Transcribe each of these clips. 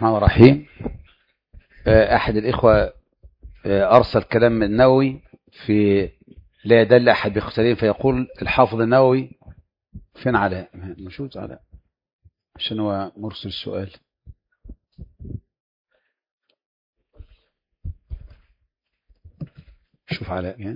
الرحمن الرحيم. أحد الإخوة أرسل كلام النووي في لا يدل أحد باختلافه، فيقول الحافظ النووي فين علاء؟ موجود علاء عشان هو مرسل السؤال. شوف علاء يعني.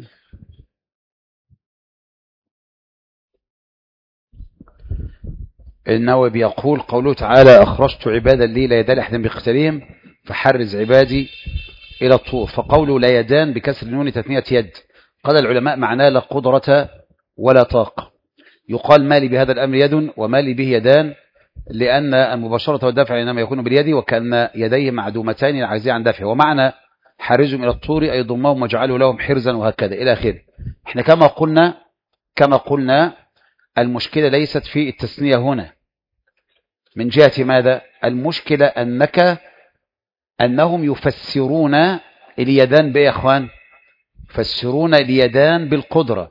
النووي بيقول قوله تعالى أخرجت عبادا لي لا يدل أحد باختلافهم فحرز عبادي إلى الطور، فقوله لا يدان بكسر النون تثنية يد. قال العلماء معناه لا قدرة ولا طاقة. يقال ما لي بهذا الأمر يد وما لي به يدان، لأن المباشرة والدفع إنما يكون باليد، وكأن يديه معدومتان عاجزين عن دفعه. ومعنى حرزهم إلى الطور أي ضمهم واجعلوا لهم حرزا وهكذا إلى آخره. احنا كما قلنا المشكلة ليست في التثنية هنا من جهة ماذا؟ المشكلة أنهم يفسرون اليدان بإيه يا أخوان؟ يفسرون اليدان بالقدرة،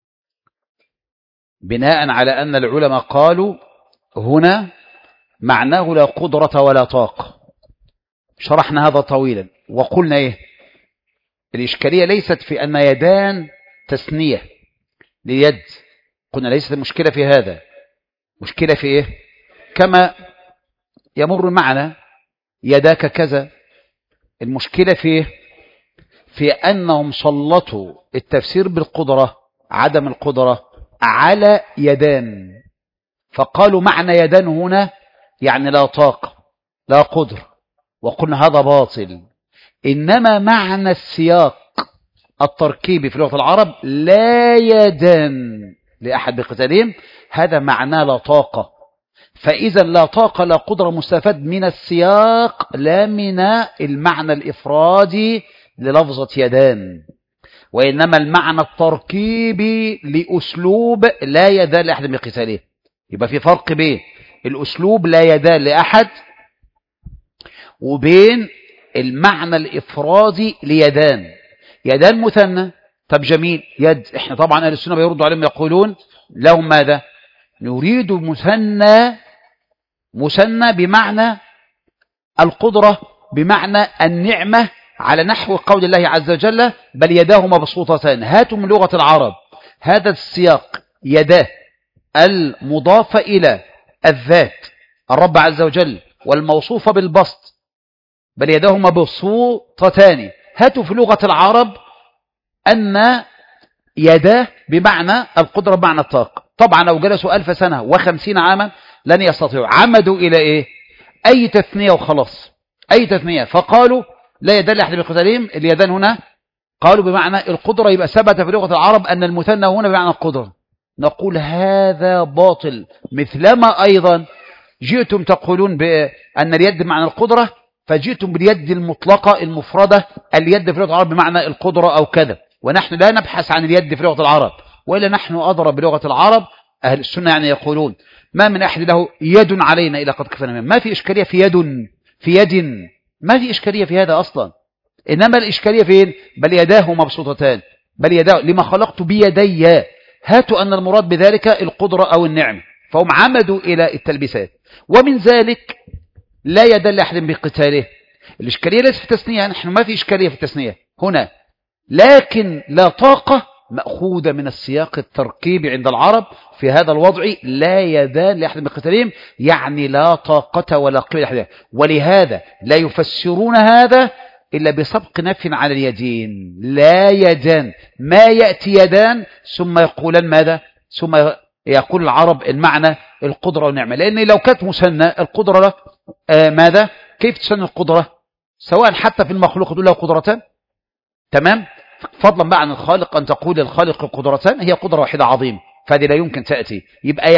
بناء على أن العلماء قالوا هنا معناه لا قدرة ولا طاقة. شرحنا هذا طويلا وقلنا إيه؟ الإشكالية ليست في أن يدان تثنية ليد، قلنا ليست المشكلة في هذا، مشكلة في إيه؟ كما يمر معنا يداك كذا. المشكلة في أنهم سلطوا التفسير بالقدرة عدم القدرة على يدان، فقالوا معنى يدان هنا يعني لا طاقة لا قدر، وقلنا هذا باطل. إنما معنى السياق التركيبي في لغة العرب لا يدان لأحد بقتالهم، هذا معناه لا طاقة. فإذا لا طاقة لا قدرة مستفاد من السياق لا من المعنى الإفرادي للفظة يدان، وإنما المعنى التركيبي لأسلوب لا يدان لأحد بقتاله. يبقى في فرق بين الأسلوب لا يدان لأحد وبين المعنى الإفرادي ليدان. يدان مثنى، طب جميل، يد. احنا طبعا أهل السنة بيردوا عليهم يقولون لهم ماذا؟ نريد مثنى بمعنى القدرة، بمعنى النعمة، على نحو قول الله عز وجل بل يداه مبسوطتان. هاتوا من لغة العرب هذا السياق يداه المضافة إلى الذات الرب عز وجل والموصوفة بالبسط بل يداه مبسوطتان. هاتوا في لغة العرب أن يداه بمعنى القدرة بمعنى الطاقة. طبعا لو جلسوا 1000 سنة و50 عاما لن يستطيعوا، عمدوا إلى إيه؟ أي تثنية وخلاص، أي تثنية. فقالوا لا يدل أحد بقتالهم اليدان هنا، قالوا بمعنى القدرة، يبقى ثبت في لغة العرب أن المثنى هنا بمعنى القدرة. نقول هذا باطل، مثلما أيضا جئتم تقولون بأن اليد بمعنى القدرة فجئتم باليد المطلقة المفردة اليد في لغة العرب بمعنى القدرة أو كذا، ونحن لا نبحث عن اليد في لغة العرب، وإلا نحن أضرب بلغة العرب. أهل السنة يعني يقولون ما من أحد له يد علينا إلا قد كفنا منه. ما في إشكالية في يد، ما في إشكالية في هذا أصلا. إنما الإشكالية فين؟ بل يداه مبسوطتان، بل يداه لما خلقت بيدي. هاتوا أن المراد بذلك القدرة أو النعمة، فهم عمدوا إلى التلبيسات. ومن ذلك لا يدل أحد بقتاله. الإشكالية ليست في التثنية، نحن ما في إشكالية في التثنية هنا، لكن لا طاقة مأخوذة من السياق التركيبي عند العرب في هذا الوضع. لا يدان لأحد بقتالهم يعني لا طاقة ولا قوة لأحد، ولهذا لا يفسرون هذا إلا بسبق نفي على اليدين. لا يدان، ما يأتي يدان ثم يقولان ماذا؟ ثم يقول العرب المعنى القدرة والنعمة، لأن لو كانت مثنى القدرة ماذا؟ كيف تسمى القدرة؟ سواء حتى في المخلوق تقول له قدرتان، تمام؟ فضلا بقى عن الخالق أن تقول الخالق قدرتان، هي قدرة واحدة عظيمة، فهذه لا يمكن تأتي. يبقى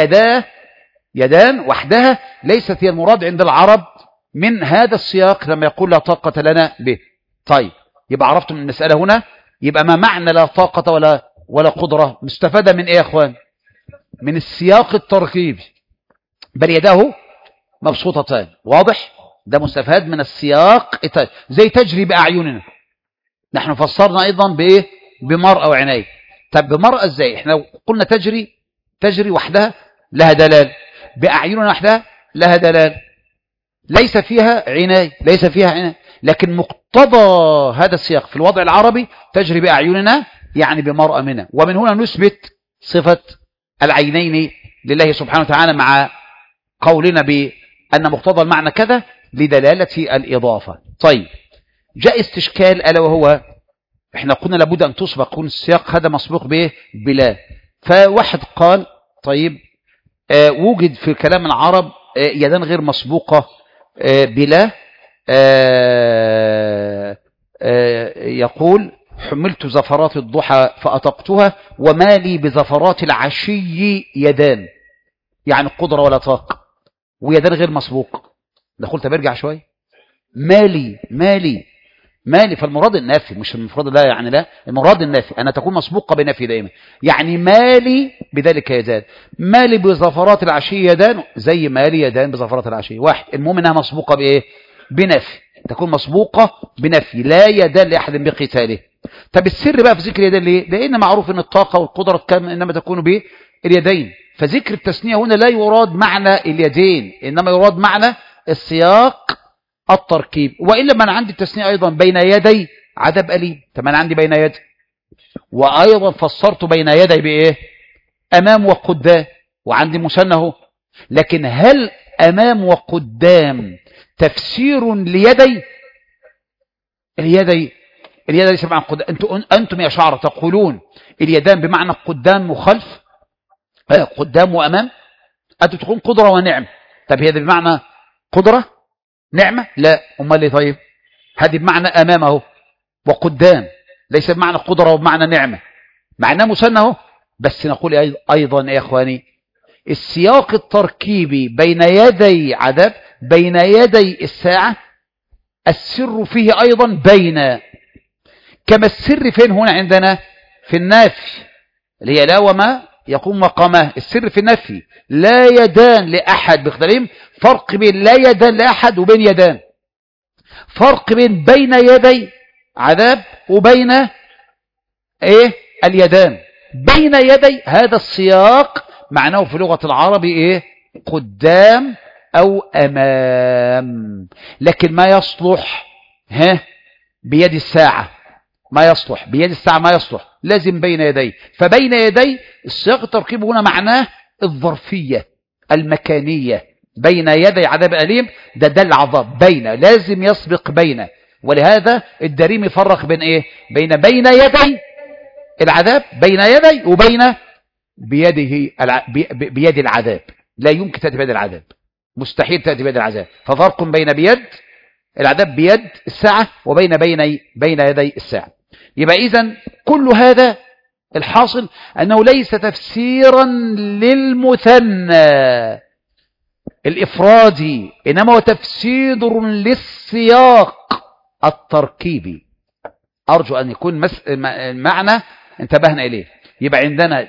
يدان وحدها ليست هي المراد عند العرب من هذا السياق لما يقول لا طاقة لنا به. طيب، يبقى عرفتم المسألة هنا. يبقى ما معنى لا طاقة ولا قدرة مستفادة من إيه يا أخوان؟ من السياق التركيبي بل يداه مبسوطتان. واضح؟ ده مستفاد من السياق، زي تجري بأعيننا. نحن فسرنا أيضا بإيه؟ بمرأة وعناية. طب بمرأة إزاي؟ إحنا قلنا تجري وحدها لها دلال، بأعيننا وحدها لها دلال. ليس فيها عناية، ليس فيها عناية، لكن مقتضى هذا السياق في الوضع العربي تجري بأعيننا، يعني بمرأمنا. ومن هنا نثبت صفة العينين لله سبحانه وتعالى مع قولنا بأن مقتضى المعنى كذا لدلالة الإضافة. طيب، جاء استشكال ألا وهو احنا قلنا لابد أن تسبق، يكون السياق هذا مسبوق به بلا. فواحد قال طيب وجد في كلام العرب يدان غير مسبوقة بلا، يقول حملت زفرات الضحى فأطقتها وما لي بزفرات العشي يدان، يعني قدرة ولا طاقة، ويدان غير مسبوق. ده قلت برجع شوية، مالي فالمراد النافي مش المفرد، لا يعني لا، المراد النافي أن تكون مسبوقة بنفي دائما، يعني مالي بذلك يدان، مالي بزفرات العشي يدان زي مالي يدان بزفرات العشي واحد. المهم انها مسبوقة بإيه؟ بنفي، تكون مسبوقة بنفي، لا يدان لأحد بقتاله. طب السر بقى في ذكر اليدين ليه؟ لأن معروف ان الطاقة والقدرة إنما تكون باليدين، فذكر التثنية هنا لا يراد معنى اليدين، إنما يراد معنى السياق التركيب. وإلا ما أنا عندي التثنية أيضا بين يدي عذاب أليم، طب أنا عندي بين يدي، وأيضا فسرت بين يدي بإيه؟ أمام وقدام، وعندي مثنى. لكن هل أمام وقدام تفسير ليدي؟ اليدي ليس بمعنى قدام. أنتم يا شعر تقولون اليدان بمعنى قدام وخلف، قدام وأمام، أنتم تقولون قدرة ونعم. طب هي بمعنى قدرة نعمة؟ لا، أمال ليه؟ طيب هذه بمعنى أمامه وقدام، ليس بمعنى قدرة وبمعنى نعمة، معناه مثنى. بس نقول أيضا يا إخواني السياق التركيبي بين يدي عذاب، بين يدي الساعة، السر فيه أيضا بين، كما السر فين هنا عندنا؟ في النفي اللي هي لا وما يقوم مقامه. السر في النفي، لا يدان لأحد باختلافهم، فرق بين لا يدان لأحد وبين يدان، فرق بين يدي عذاب وبين ايه؟ اليدان. بين يدي هذا السياق معناه في لغة العرب ايه؟ قدام او امام. لكن ما يصلح بيد الساعة، ما يصلح بيد الساعة، ما يصلح، لازم بين يدي. فبين يدي السياق التركيب هنا معناه الظرفية المكانية، بين يدي عذاب أليم، ده دل عذاب، بين لازم يسبق بين. ولهذا الدريم يفرق بين ايه؟ بين يدي العذاب، بين يدي وبين بيده بيد العذاب. لا يمكن تأتي بيد العذاب، مستحيل تأتي بيد العذاب. ففرق بين بيد العذاب بيد الساعة وبين بين يدي الساعة. يبقى إذن كل هذا الحاصل أنه ليس تفسيرا للمثنى الإفرادي، إنما هو تفسير للسياق التركيبي. أرجو أن يكون المعنى انتبهنا إليه. يبقى عندنا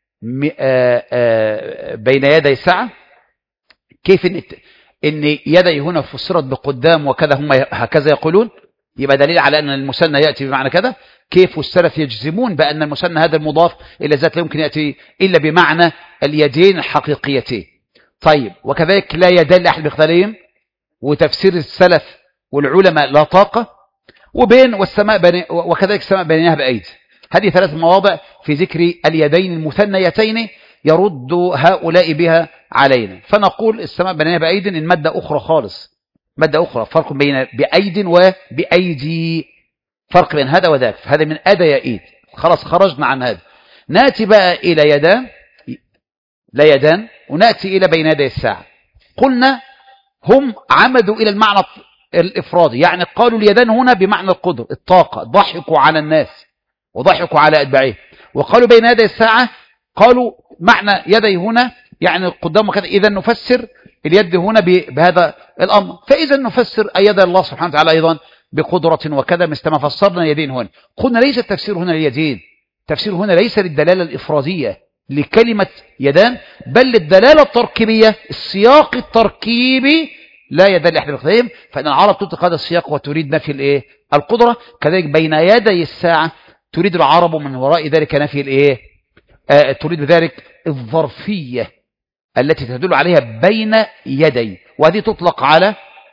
بين يدي الساعة، كيف إن يدي هنا فسرت بقدام وكذا، هم هكذا يقولون، يبقى دليل على أن المثنى يأتي بمعنى كذا. كيف السلف يجزمون بأن المثنى هذا المضاف إلى ذات لا يمكن يأتي إلا بمعنى اليدين الحقيقيتين. طيب وكذلك لا يدل لأحد باختلافهم، وتفسير السلف والعلماء لا طاقة، وبين والسماء وكذلك السماء بنيناها بأيدي. هذه ثلاث مواضع في ذكر اليدين المثنيتين يرد هؤلاء بها علينا. فنقول السماء بنيناها بأيدي إن مادة أخرى خالص، مادة أخرى، فرق بين بأيد وبأيدي، فرق بين هذا وذاك. هذا من أدى يأيد، خلاص خرجنا عن هذا. نأتي بقى إلى يدان، لا يدان، ونأتي إلى بين يدي الساعة. قلنا هم عمدوا إلى المعنى الإفرادي، يعني قالوا اليدان هنا بمعنى القدر، الطاقة، ضحكوا على الناس وضحكوا على أتباعهم. وقالوا بين يدي الساعة قالوا معنى يدي هنا يعني القدام وكذا. إذا نفسر اليد هنا بهذا الأمر، فإذا نفسر يد الله سبحانه وتعالى أيضا بقدرة وكذا، مثل ما فسرنا اليدين هنا. قلنا ليس التفسير هنا لليدين، التفسير هنا ليس للدلالة الإفرادية لكلمة يدان، بل للدلالة التركيبية، السياق التركيبي لا يدل لأحد باختلافهم. فإن العرب تطلق هذا السياق وتريد نفي الإيه؟ القدرة. كذلك بين يدي الساعة تريد العرب من وراء ذلك نفي الإيه؟ تريد بذلك الظرفية التي تدل عليها بين يدي، وهذه تطلق على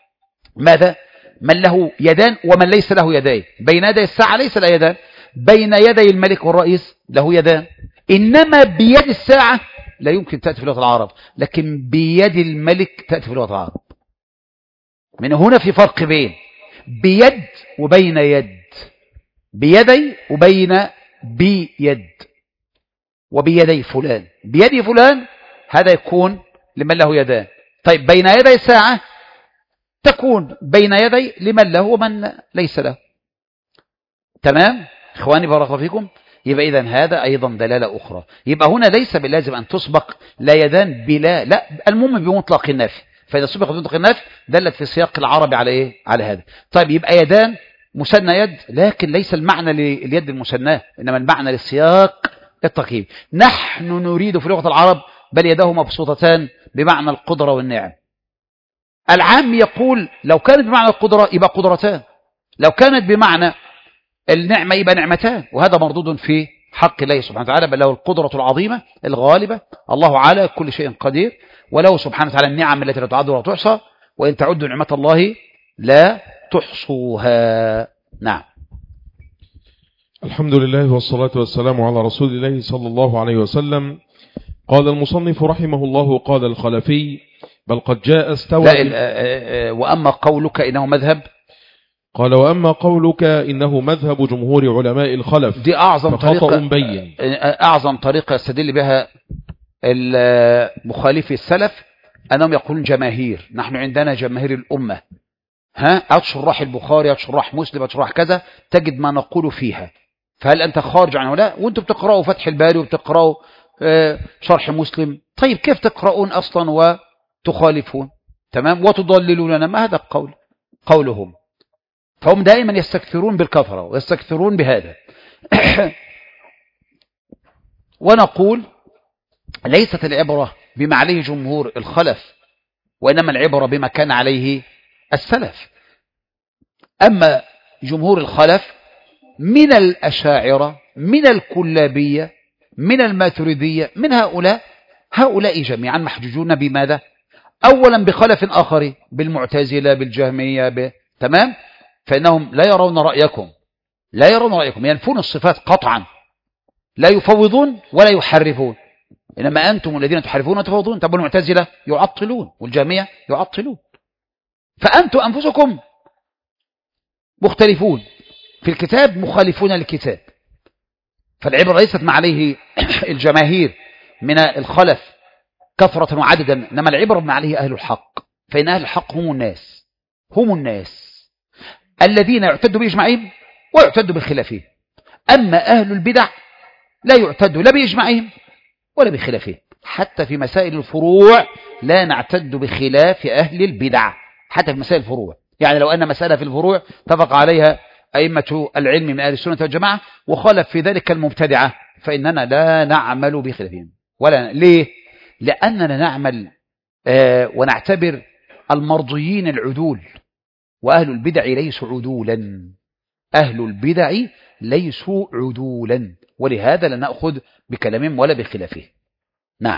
ماذا؟ من له يدان ومن ليس له يدين. بين يدي الساعة ليس له يدان، بين يدي الملك والرئيس له يدان. إنما بيد الساعة لا يمكن تأتي في لغة العرب، لكن بيد الملك تأتي في لغة العرب. من هنا في فرق بين بيد وبين يد، بيدي وبين بيد، وبيدي فلان. بيدي فلان هذا يكون لمن له يدان. طيب بين يدي الساعة تكون بين يدي لمن له ومن ليس له. تمام إخواني بارك الله فيكم. يبقى إذن هذا أيضا دلالة أخرى. يبقى هنا ليس باللازم أن تسبق لا يدان بلا، لا، المهم بمطلق النفي. فإذا سبق بمطلق النفي دلت في سياق العربي على إيه؟ على هذا. طيب يبقى يدان مثنى يد، لكن ليس المعنى لليد المثناه، إنما المعنى للسياق التركيب. نحن نريد في لغة العرب بل يداه مبسوطتان بمعنى القدرة والنعم. العام يقول لو كانت بمعنى القدرة يبقى قدرتان، لو كانت بمعنى النعمة يبقى نعمتان، وهذا مردود في حق الله سبحانه وتعالى. بل له القدرة العظيمة الغالبة، الله على كل شيء قدير، وله سبحانه وتعالى النعم التي لا تعد ولا تحصى، وإن تعدوا نعمة الله لا تحصوها. نعم. الحمد لله والصلاة والسلام على رسول الله صلى الله عليه وسلم. قال المصنف رحمه الله قال الخلفي بل قد جاء استوى. وأما قولك إنه مذهب، قال وأما قولك إنه مذهب جمهور علماء الخلف دي أعظم طريقة مبين. أعظم طريقة يستدل بها المخالفي السلف أنهم يقولون جماهير، نحن عندنا جماهير الأمة، أتشرح البخاري، أتشرح مسلم، أتشرح كذا، تجد ما نقول فيها. فهل أنت خارج عنه؟ لا. وأنتم بتقرأوا فتح الباري وبتقرأوا شرح مسلم، طيب كيف تقرؤون أصلا وتخالفون؟ تمام، وتضللوننا. ما هذا قولهم. فهم دائما يستكثرون بالكثرة ويستكثرون بهذا. ونقول ليست العبرة بما عليه جمهور الخلف، وإنما العبرة بما كان عليه السلف. أما جمهور الخلف من الأشاعرة، من الكلابية، من الماتريدية، من هؤلاء جميعا محجوجون بماذا؟ أولا بخلف آخر، بالمعتزلة، بالجهمية، تمام؟ فإنهم لا يرون رأيكم، لا يرون رأيكم، ينفون الصفات قطعا، لا يفوضون ولا يحرفون. إنما أنتم الذين تحرفون وتفوضون. طب المعتزلة يعطلون والجهمية يعطلون، فأنتم أنفسكم مختلفون في الكتاب، مخالفون للكتاب. فالعبرة ليست ما عليه الجماهير من الخلف كثرة وعددا، إنما العبرة ما عليه أهل الحق. فإن أهل الحق هم الناس الذين يعتد بإجماعهم ويعتد بخلافهم. أما أهل البدع لا يعتد لا بإجماعهم ولا بخلافهم. حتى في مسائل الفروع لا نعتد بخلاف أهل البدع، حتى في مسائل الفروع. يعني لو أن مسألة في الفروع اتفق عليها أئمة العلم من أهل السنة والجماعة وخالف في ذلك المبتدعة، فإننا لا نعمل بخلافهم. ليه؟ لأننا نعمل ونعتبر المرضيين العدول، وأهل البدع ليسوا عدولا. أهل البدع ليسوا عدولا، ولهذا لا نأخذ بكلامهم ولا بخلافه. نعم.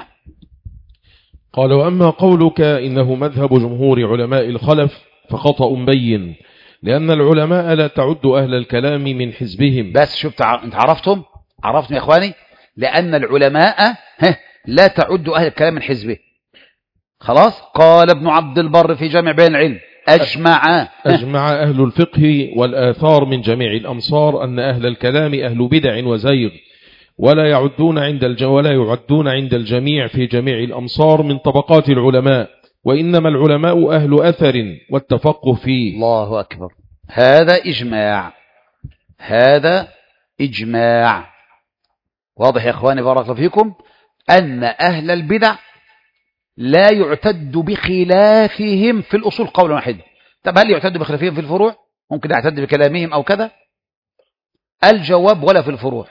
قال وأما قولك إنه مذهب جمهور علماء الخلف فخطأ بين، لأن العلماء لا تعد أهل الكلام من حزبهم. بس شفت انت عرفتم يا إخواني، لأن العلماء لا تعد أهل الكلام من حزبه. خلاص. قال ابن عبد البر في جامع بيان العلم أجمع أهل الفقه والآثار من جميع الأمصار أن أهل الكلام أهل بدع وزيغ، ولا يعدون عند الجميع في جميع الأمصار من طبقات العلماء، وإنما العلماء أهل أثر والتفقه فيه. الله أكبر. هذا إجماع واضح يا إخواني بارك الله فيكم، أن أهل البدع لا يعتد بخلافهم في الأصول قولا واحدا. طب هل يعتد بخلافهم في الفروع؟ ممكن يعتد بكلامهم أو كذا. الجواب ولا في الفروع.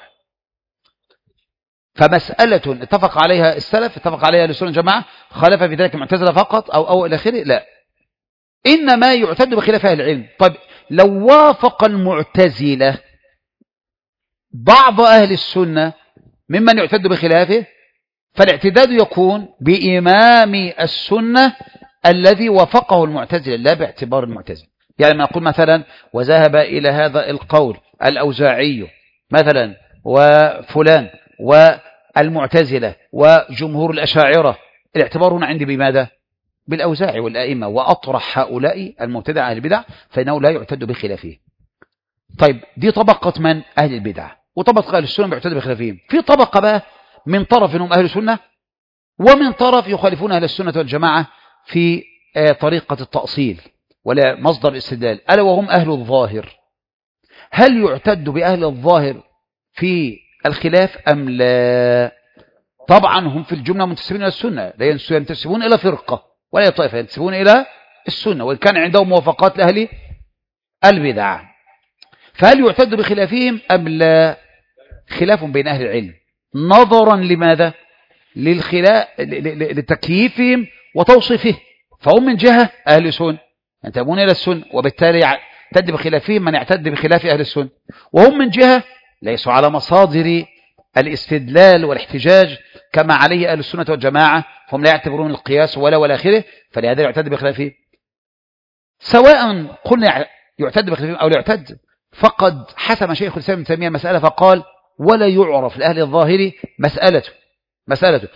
فمسألة اتفق عليها السلف، اتفق عليها السنة والجماعة، خالف في ذلك المعتزلة فقط أو إلى آخره، لا، إنما يعتد بخلاف أهل العلم. طيب لو وافق المعتزلة بعض أهل السنة ممن يعتد بخلافه، فالاعتداد يكون بإمام السنة الذي وافقه المعتزلة لا باعتبار المعتزلة. يعني لما نقول مثلا وذهب إلى هذا القول الأوزاعي مثلا وفلان والمعتزلة وجمهور الأشاعرة، الاعتبار هنا عندي بماذا؟ بالأوزاعي والأئمة، وأطرح هؤلاء المبتدع أهل البدع فإنه لا يعتد بخلافه. طيب دي طبقة من؟ أهل البدع. وطبقة أهل السنة بيعتد بخلافهم. في طبقة بقى من طرف هم أهل السنة، ومن طرف يخالفون أهل السنة والجماعة في طريقة التأصيل ولا مصدر الاستدلال، ألا وهم أهل الظاهر. هل يعتد بأهل الظاهر في الخلاف أم لا؟ طبعا هم في الجملة منتسبين إلى السنة، لا ينتسبون إلى فرقة ولا طائفة، ينتسبون إلى السنة، وإن كان عندهم موافقات لأهل البدع. فهل يعتد بخلافهم أم لا؟ خلاف بين أهل العلم نظرا لماذا؟ لتكييفهم وتوصيفه. فهم من جهة أهل السنة ينتمون إلى السنة، وبالتالي يعتد بخلافهم من يعتد بخلاف أهل السنة، وهم من جهة ليسوا على مصادر الاستدلال والاحتجاج كما عليه أهل السنة والجماعة، فهم لا يعتبرون القياس ولا آخره، فلهذا يعتد بخلافهم. سواء قلنا يعتد بخلافهم أو لا يعتد، فقد حسم شيخ الإسلام ابن تيمية مسألة فقال ولا يعرف لأهل الظاهر مسألته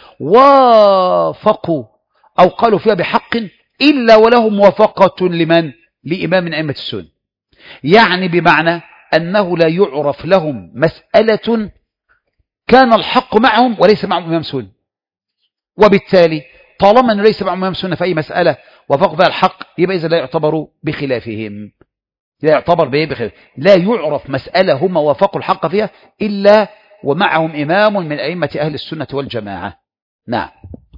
وافقوا أو قالوا فيها بحق إلا وله موافقة لمن؟ لإمام من أئمة السنة. يعني بمعنى أنه لا يعرف لهم مسألة كان الحق معهم وليس معهم إمام سنة، وبالتالي طالما أنه ليس معهم إمام سنة في أي مسألة وافقوا بها الحق، يبقى إذا لا يعتبروا بخلافهم، لا يعتبر بخلاف، لا يعرف مسألة هم وافقوا الحق فيها إلا ومعهم إمام من أئمة أهل السنة والجماعة. نعم.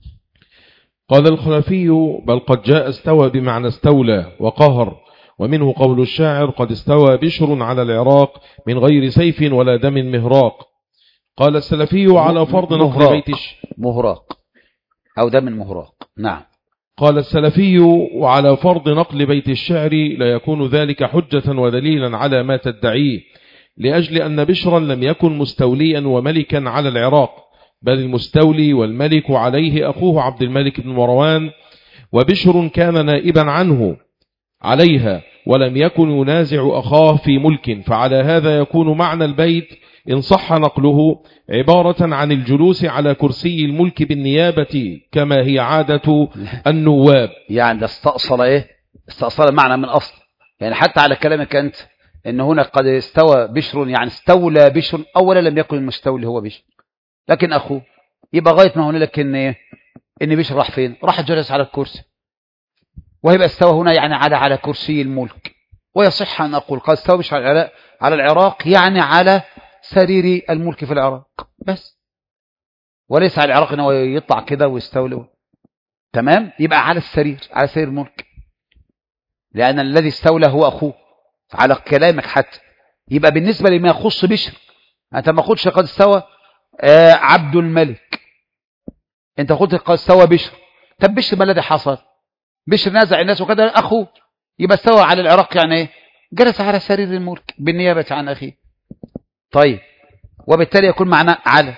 قال الخلفي بل قد جاء استوى بمعنى استولى وقهر، ومنه قول الشاعر قد استوى بشر على العراق من غير سيف ولا دم مهراق. قال السلفي على فرض نقل بيت مهراق أو دم مهراق. نعم. قال السلفي وعلى فرض نقل بيت الشعر لا يكون ذلك حجة ودليلا على ما تدعيه، لأجل أن بشرا لم يكن مستوليا وملكا على العراق، بل المستولي والملك عليه أخوه عبد الملك بن مروان، وبشر كان نائبا عنه عليها ولم يكن ينازع أخاه في ملك، فعلى هذا يكون معنى البيت إن صح نقله عبارة عن الجلوس على كرسي الملك بالنيابة كما هي عادة النواب. يعني ده استأصل إيه؟ استأصل معنى من أصل. يعني حتى على كلامك أنت إن هنا قد استوى بشر، يعني استولى بشر، أولا لم يكن المستولي هو بشر لكن أخوه، يبقى غاية ما هنا لك إن بشر راح فين؟ راح جلس على الكرسي، ويبقى استوى هنا يعني على كرسي الملك. ويصح أن أقول قد استوى بشر على العراق يعني على سرير الملك في العراق بس، وليس على العراق إنه يطلع كده ويستولي. تمام؟ يبقى على السرير، على سرير الملك، لأن الذي استولى هو أخوه على كلامك. حتى يبقى بالنسبة لما يخص بشر، أنت ما قلتش قد استوى عبد الملك، أنت قلت قد استوى بشر. طب بشر ما الذي حصل؟ بشر نازع الناس وكذا أخوه، يبقى استوى على العراق يعني إيه؟ جلس على سرير الملك بالنيابة عن أخيه. طيب، وبالتالي يكون معنى على.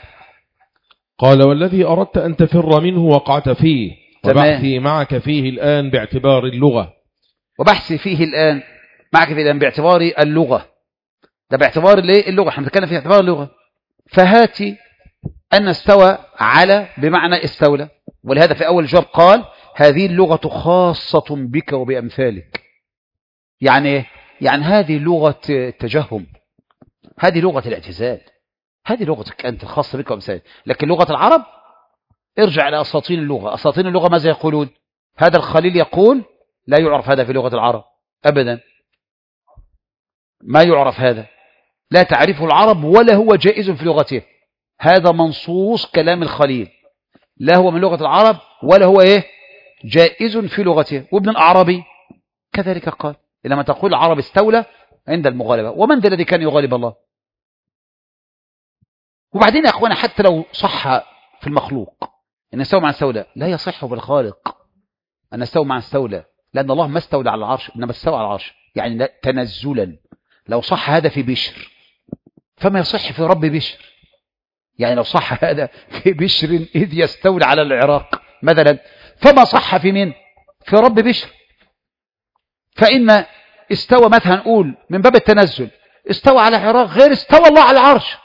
قال والذي أردت أن تفر منه وقعت فيه، وبحثي معك فيه الآن باعتبار اللغة. وبحثي فيه الآن معك فيه الآن باعتبار اللغة، ده باعتبار اللغة، احنا بنتكلم في اعتبار اللغة. فهاتي أن استوى على بمعنى استولى، ولهذا في أول الجواب قال هذه اللغة خاصة بك وبأمثالك. يعني ايه؟ يعني هذه لغة التجهم، هذه لغة الاعتزال، هذه لغتك أنت الخاصة بك وأمثالك. لكن لغة العرب ارجع إلى أساطين اللغة. أساطين اللغة ماذا يقولون؟ هذا الخليل يقول لا يعرف هذا في لغة العرب أبدا، ما يعرف هذا، لا تعرفه العرب ولا هو جائز في لغته. هذا منصوص كلام الخليل، لا هو من لغة العرب ولا هو جائز في لغته. وابن الأعرابي كذلك قال لما تقول العرب استولى عند المغالبة، ومن ذا الذي كان يغالب الله؟ وبعدين يا أخوانا حتى لو صح في المخلوق أن استوى مع استولى، لا يصح بالخالق أن استوى مع استولى، لأن الله ما استولى على العرش إنما استوى على العرش، يعني تنزلا. لو صح هذا في بشر فما يصح في رب بشر. يعني لو صح هذا في بشر إذ يستولى على العراق مثلا، فما صح في من؟ في رب بشر. فإن استوى مثلا نقول من باب التنزل استوى على عراق غير استوى الله على العرش.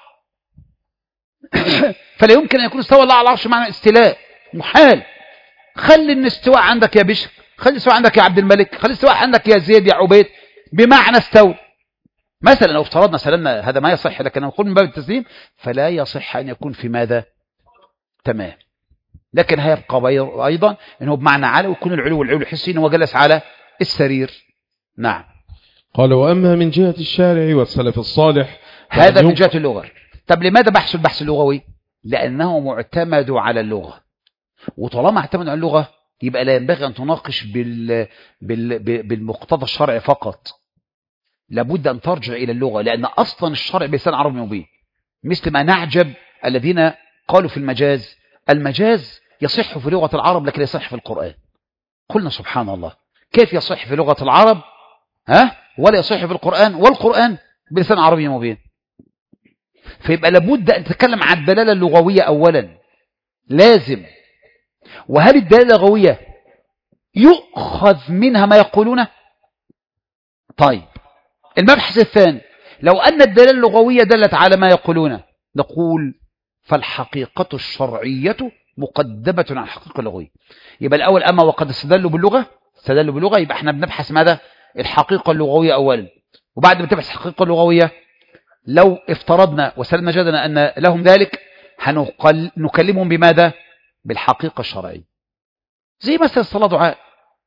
فلا يمكن أن يكون استوى الله على العرش معنى استيلاء، محال. خلي الاستواء عندك يا بشر، خلي الاستواء عندك يا عبد الملك، خلي الاستواء عندك يا زيد يا عبيد بمعنى استوى. مثلا لو افترضنا سلمنا هذا ما يصح، لكن نقول من باب التسليم فلا يصح أن يكون في ماذا؟ تمام. لكن هيبقى أيضا أنه بمعنى على، ويكون العلو والعلو الحسي أنه جلس على السرير. نعم. قال وأما من جهة الشارع والسلف الصالح هذا من جهة اللغة. طب لماذا بحث البحث اللغوي؟ لأنه معتمد على اللغة، وطالما اعتمد على اللغة يبقى لا ينبغي أن تناقش بالمقتضى الشرعي فقط، لابد أن ترجع إلى اللغة، لأن أصلا الشرع بلسان عربي مبين. مثل ما نعجب الذين قالوا في المجاز، المجاز يصح في لغة العرب لكن يصح في القرآن. قلنا سبحان الله، كيف يصح في لغة العرب ولا يصح في القرآن، والقرآن بلسان عربي مبين؟ فيبقى لابد أن تتكلم عن الدلالة اللغوية أولا، لازم. وهل الدلالة اللغوية يؤخذ منها ما يقولونه؟ طيب المبحث الثاني، لو أن الدلالة اللغوية دلت على ما يقولونه نقول فالحقيقة الشرعية مقدمة على الحقيقة اللغوية. يبقى الأول أما وقد استدلوا باللغة يبقى احنا بنبحث ماذا؟ الحقيقة اللغوية أولا. وبعد ما تبحث الحقيقة اللغوية لو افترضنا وسلمنا جدنا أن لهم ذلك نكلمهم بماذا؟ بالحقيقة الشرعية. زي مثلا الصلاة دعاء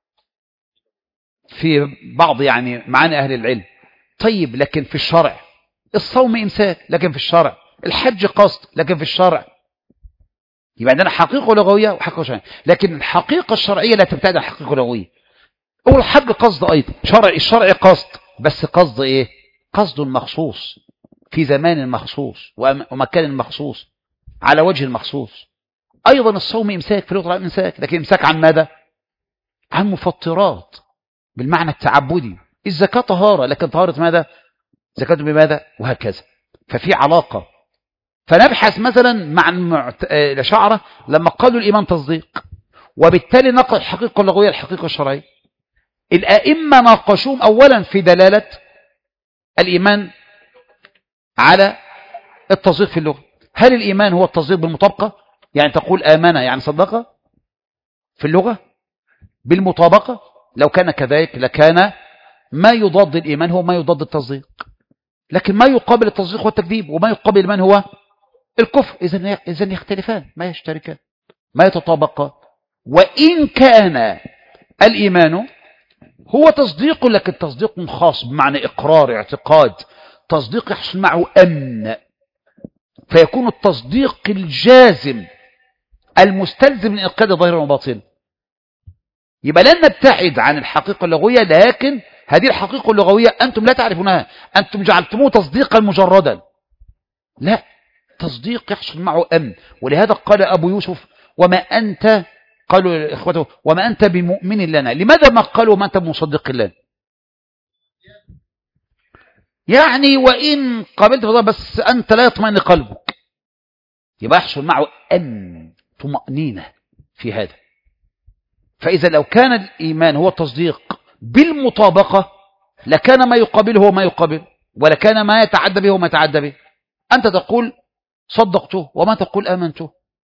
في بعض يعني معاني أهل العلم. طيب لكن في الشرع الصوم إمساك، لكن في الشرع الحج قصد، لكن في الشرع يبقى عندنا حقيقة لغوية وحقيقة شرعية. لكن الحقيقة الشرعية لا تبتعد عن الحقيقة اللغوية. هو الحج قصد أيضا، الشرع قصد، بس قصد إيه؟ قصد مخصوص في زمان مخصوص ومكان مخصوص على وجه مخصوص. أيضا الصوم إمساك في لغة إمساك، لكن إمساك عن ماذا؟ عن مفطرات بالمعنى التعبدي. الزكاة طهارة، لكن طهارة ماذا؟ زكاة بماذا؟ وهكذا. ففي علاقة. فنبحث مثلا مع الأشاعرة لما قالوا الإيمان تصديق، وبالتالي نقل الحقيقة اللغوية الحقيقة الشرعية. الأئمة ناقشوهم أولا في دلالة الإيمان على التصديق في اللغة. هل الإيمان هو التصديق بالمطابقة؟ يعني تقول آمن يعني صدق في اللغة بالمطابقة؟ لو كان كذلك لكان ما يضاد الإيمان هو ما يضاد التصديق، لكن ما يقابل التصديق هو التكذيب، وما يقابل الإيمان هو الكفر. إذن يختلفان، ما يشتركان، ما يتطابقان. وإن كان الإيمان هو تصديق، لكن تصديق خاص بمعنى إقرار اعتقاد، تصديق يحصل معه أمن، فيكون التصديق الجازم المستلزم لإنقاذ ظاهرا وباطنا. يبقى لن نبتعد عن الحقيقة اللغوية، لكن هذه الحقيقة اللغوية أنتم لا تعرفونها، أنتم جعلتموه تصديقا مجردا. لا، تصديق يحصل معه أمن. ولهذا قال أبو يوسف وما أنت، قالوا إخوته وما أنت بمؤمن لنا. لماذا ما قالوا وما أنت بمصدق لنا؟ يعني وإن قابلت فضاء بس أنت لا يطمئن قلبك، يبقى يحصل معه أمن طمأنينة في هذا. فإذا لو كان الإيمان هو التصديق بالمطابقة لكان ما يقابله هو ما يقابل، ولكان ما يتعدى به هو ما يتعدى به. أنت تقول صدقته وما تقول آمنته.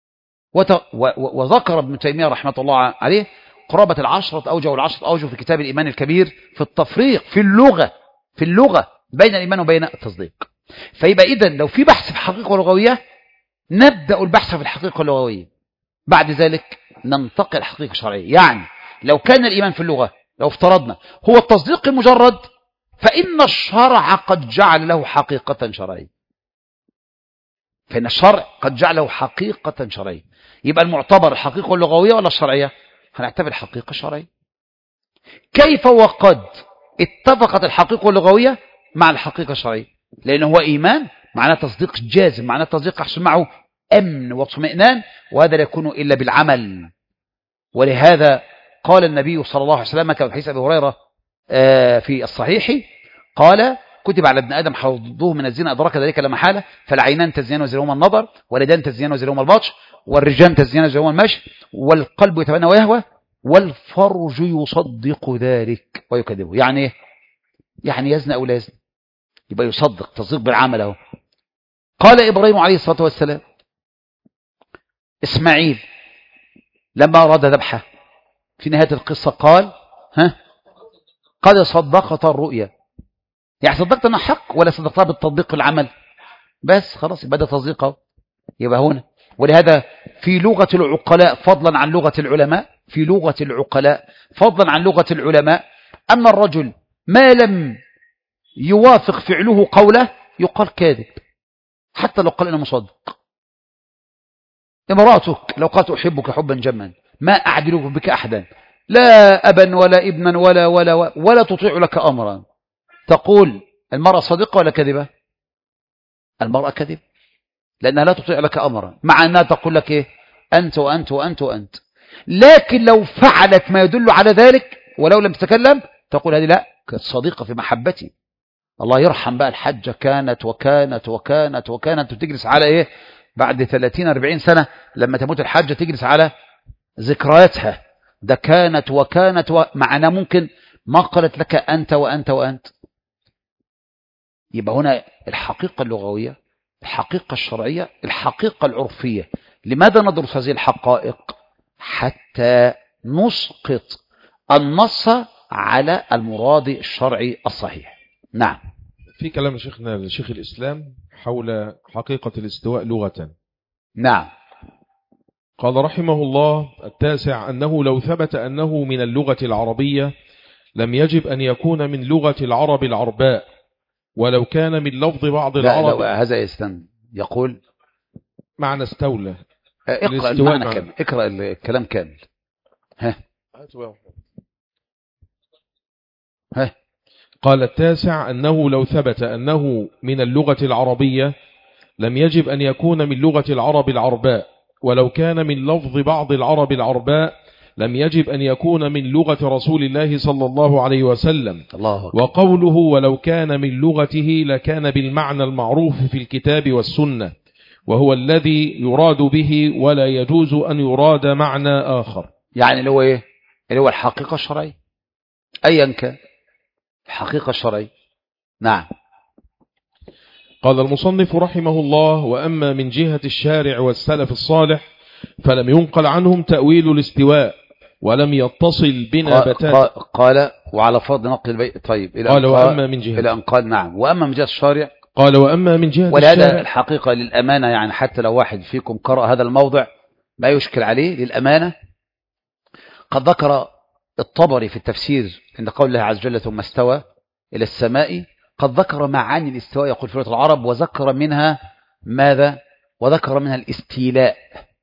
وذكر ابن تيمية رحمة الله عليه قرابة 10 أوجه و10 أوجه في كتاب الإيمان الكبير في التفريق في اللغة بين الإيمان وبين التصديق. فيبقى إذن لو في بحث في الحقيقة اللغوية نبدأ البحث في الحقيقة اللغوية، بعد ذلك ننتقل الحقيقة الشرعية. يعني لو كان الإيمان في اللغة لو افترضنا هو التصديق المجرد، فإن الشرع قد جعل له حقيقة شرعية، فإن الشرع قد جعله حقيقة شرعية. يبقى المعتبر الحقيقة اللغوية ولا الشرعية؟ هنعتبر الحقيقة الشرعية. كيف وقد اتفقت الحقيقة اللغوية مع الحقيقة الشرعية؟ لأنه هو إيمان معناه تصديق جازم، معناه تصديق يحصل معه أمن واطمئنان، وهذا لا يكون إلا بالعمل. ولهذا قال النبي صلى الله عليه وسلم كما في حديث أبي هريرة في الصحيح قال كتب على ابن آدم حظه من الزنا أدرك ذلك لا محالة، فالعينان تزيان وزرهما النظر، واليدان تزيان وزرهما البطش، والرجلان تزيان وزرهما المشي، والقلب يتمنى ويهوى، والفرج يصدق ذلك ويكذبه. يعني ايه؟ يعني يزنى أو لا يزنى، يبقى يصدق، تصديق بالعمل اهو. قال إبراهيم عليه الصلاة والسلام: إسماعيل لما أراد ذبحه في نهاية القصة قال: قد صدقت الرؤيا. يعني صدقت أنها حق ولا صدقتها بالتطبيق العمل؟ بس خلاص يبقى ده تصديقه. يبقى هنا، ولهذا في لغة العقلاء فضلا عن لغة العلماء، في لغة العقلاء فضلا عن لغة العلماء، أن الرجل ما لم يوافق فعله قوله يقال كاذب، حتى لو قال أنا مصدق. امرأتك لو قالت أحبك حبا جما ما أعدل بك أحدا، لا أبا ولا ابنا ولا تطيع لك أمرا، تقول المرأة صادقة ولا كذبة؟ المرأة كذب، لأنها لا تطيع لك أمرا، مع أنها تقول لك إيه؟ أنت وأنت وأنت وأنت. لكن لو فعلت ما يدل على ذلك ولو لم تتكلم تقول هذه لا، كانت صديقة في محبتي. الله يرحم بقى الحجة، كانت وكانت وكانت وكانت، وتجلس على إيه بعد 30-40 سنة لما تموت الحجة تجلس على ذكرياتها، ده كانت وكانت معنا، ممكن ما قالت لك أنت وأنت وأنت. يبقى هنا الحقيقة اللغوية، الحقيقة الشرعية، الحقيقة العرفية. لماذا ندرس هذه الحقائق؟ حتى نسقط النص على المراد الشرعي الصحيح. نعم. في كلام شيخنا الشيخ الإسلام حول حقيقة الاستواء لغة. نعم. قال رحمه الله: التاسع أنه لو ثبت أنه من اللغة العربية لم يجب أن يكون من لغة العرب العرباء، ولو كان من لفظ بعض العرب. لا هذا يستن يقول معنى استولى. اقرأ المعنى كامل، اقرأ الكلام كامل. قال التاسع أنه لو ثبت أنه من اللغة العربية لم يجب أن يكون من لغة العرب العرباء، ولو كان من لفظ بعض العرب العرباء لم يجب أن يكون من لغة رسول الله صلى الله عليه وسلم. الله أكبر. وقوله ولو كان من لغته لكان بالمعنى المعروف في الكتاب والسنة، وهو الذي يراد به، ولا يجوز أن يراد معنى آخر. يعني اللي هو إيه؟ اللي هو الحقيقة الشرعية أيا كان، الحقيقة الشرعية. نعم. قال المصنف رحمه الله: وأما من جهة الشارع والسلف الصالح فلم ينقل عنهم تأويل الاستواء، ولم يتصل بنا بتاتا. قال وعلى فرض نقل البيت. طيب إلى قال وأما من جهة، إلى أن قال نعم وأما من جهة الشارع. قال وأما من جهة ولهذا الشارع، الحقيقة للأمانة يعني حتى لو واحد فيكم قرأ هذا الموضع ما يشكل عليه للأمانة. قد ذكر الطبري في التفسير عند قول الله عز وجل ثم استوى إلى السماء، قد ذكر معاني الاستواء يقول في لغة العرب، وذكر منها ماذا؟ وذكر منها الاستيلاء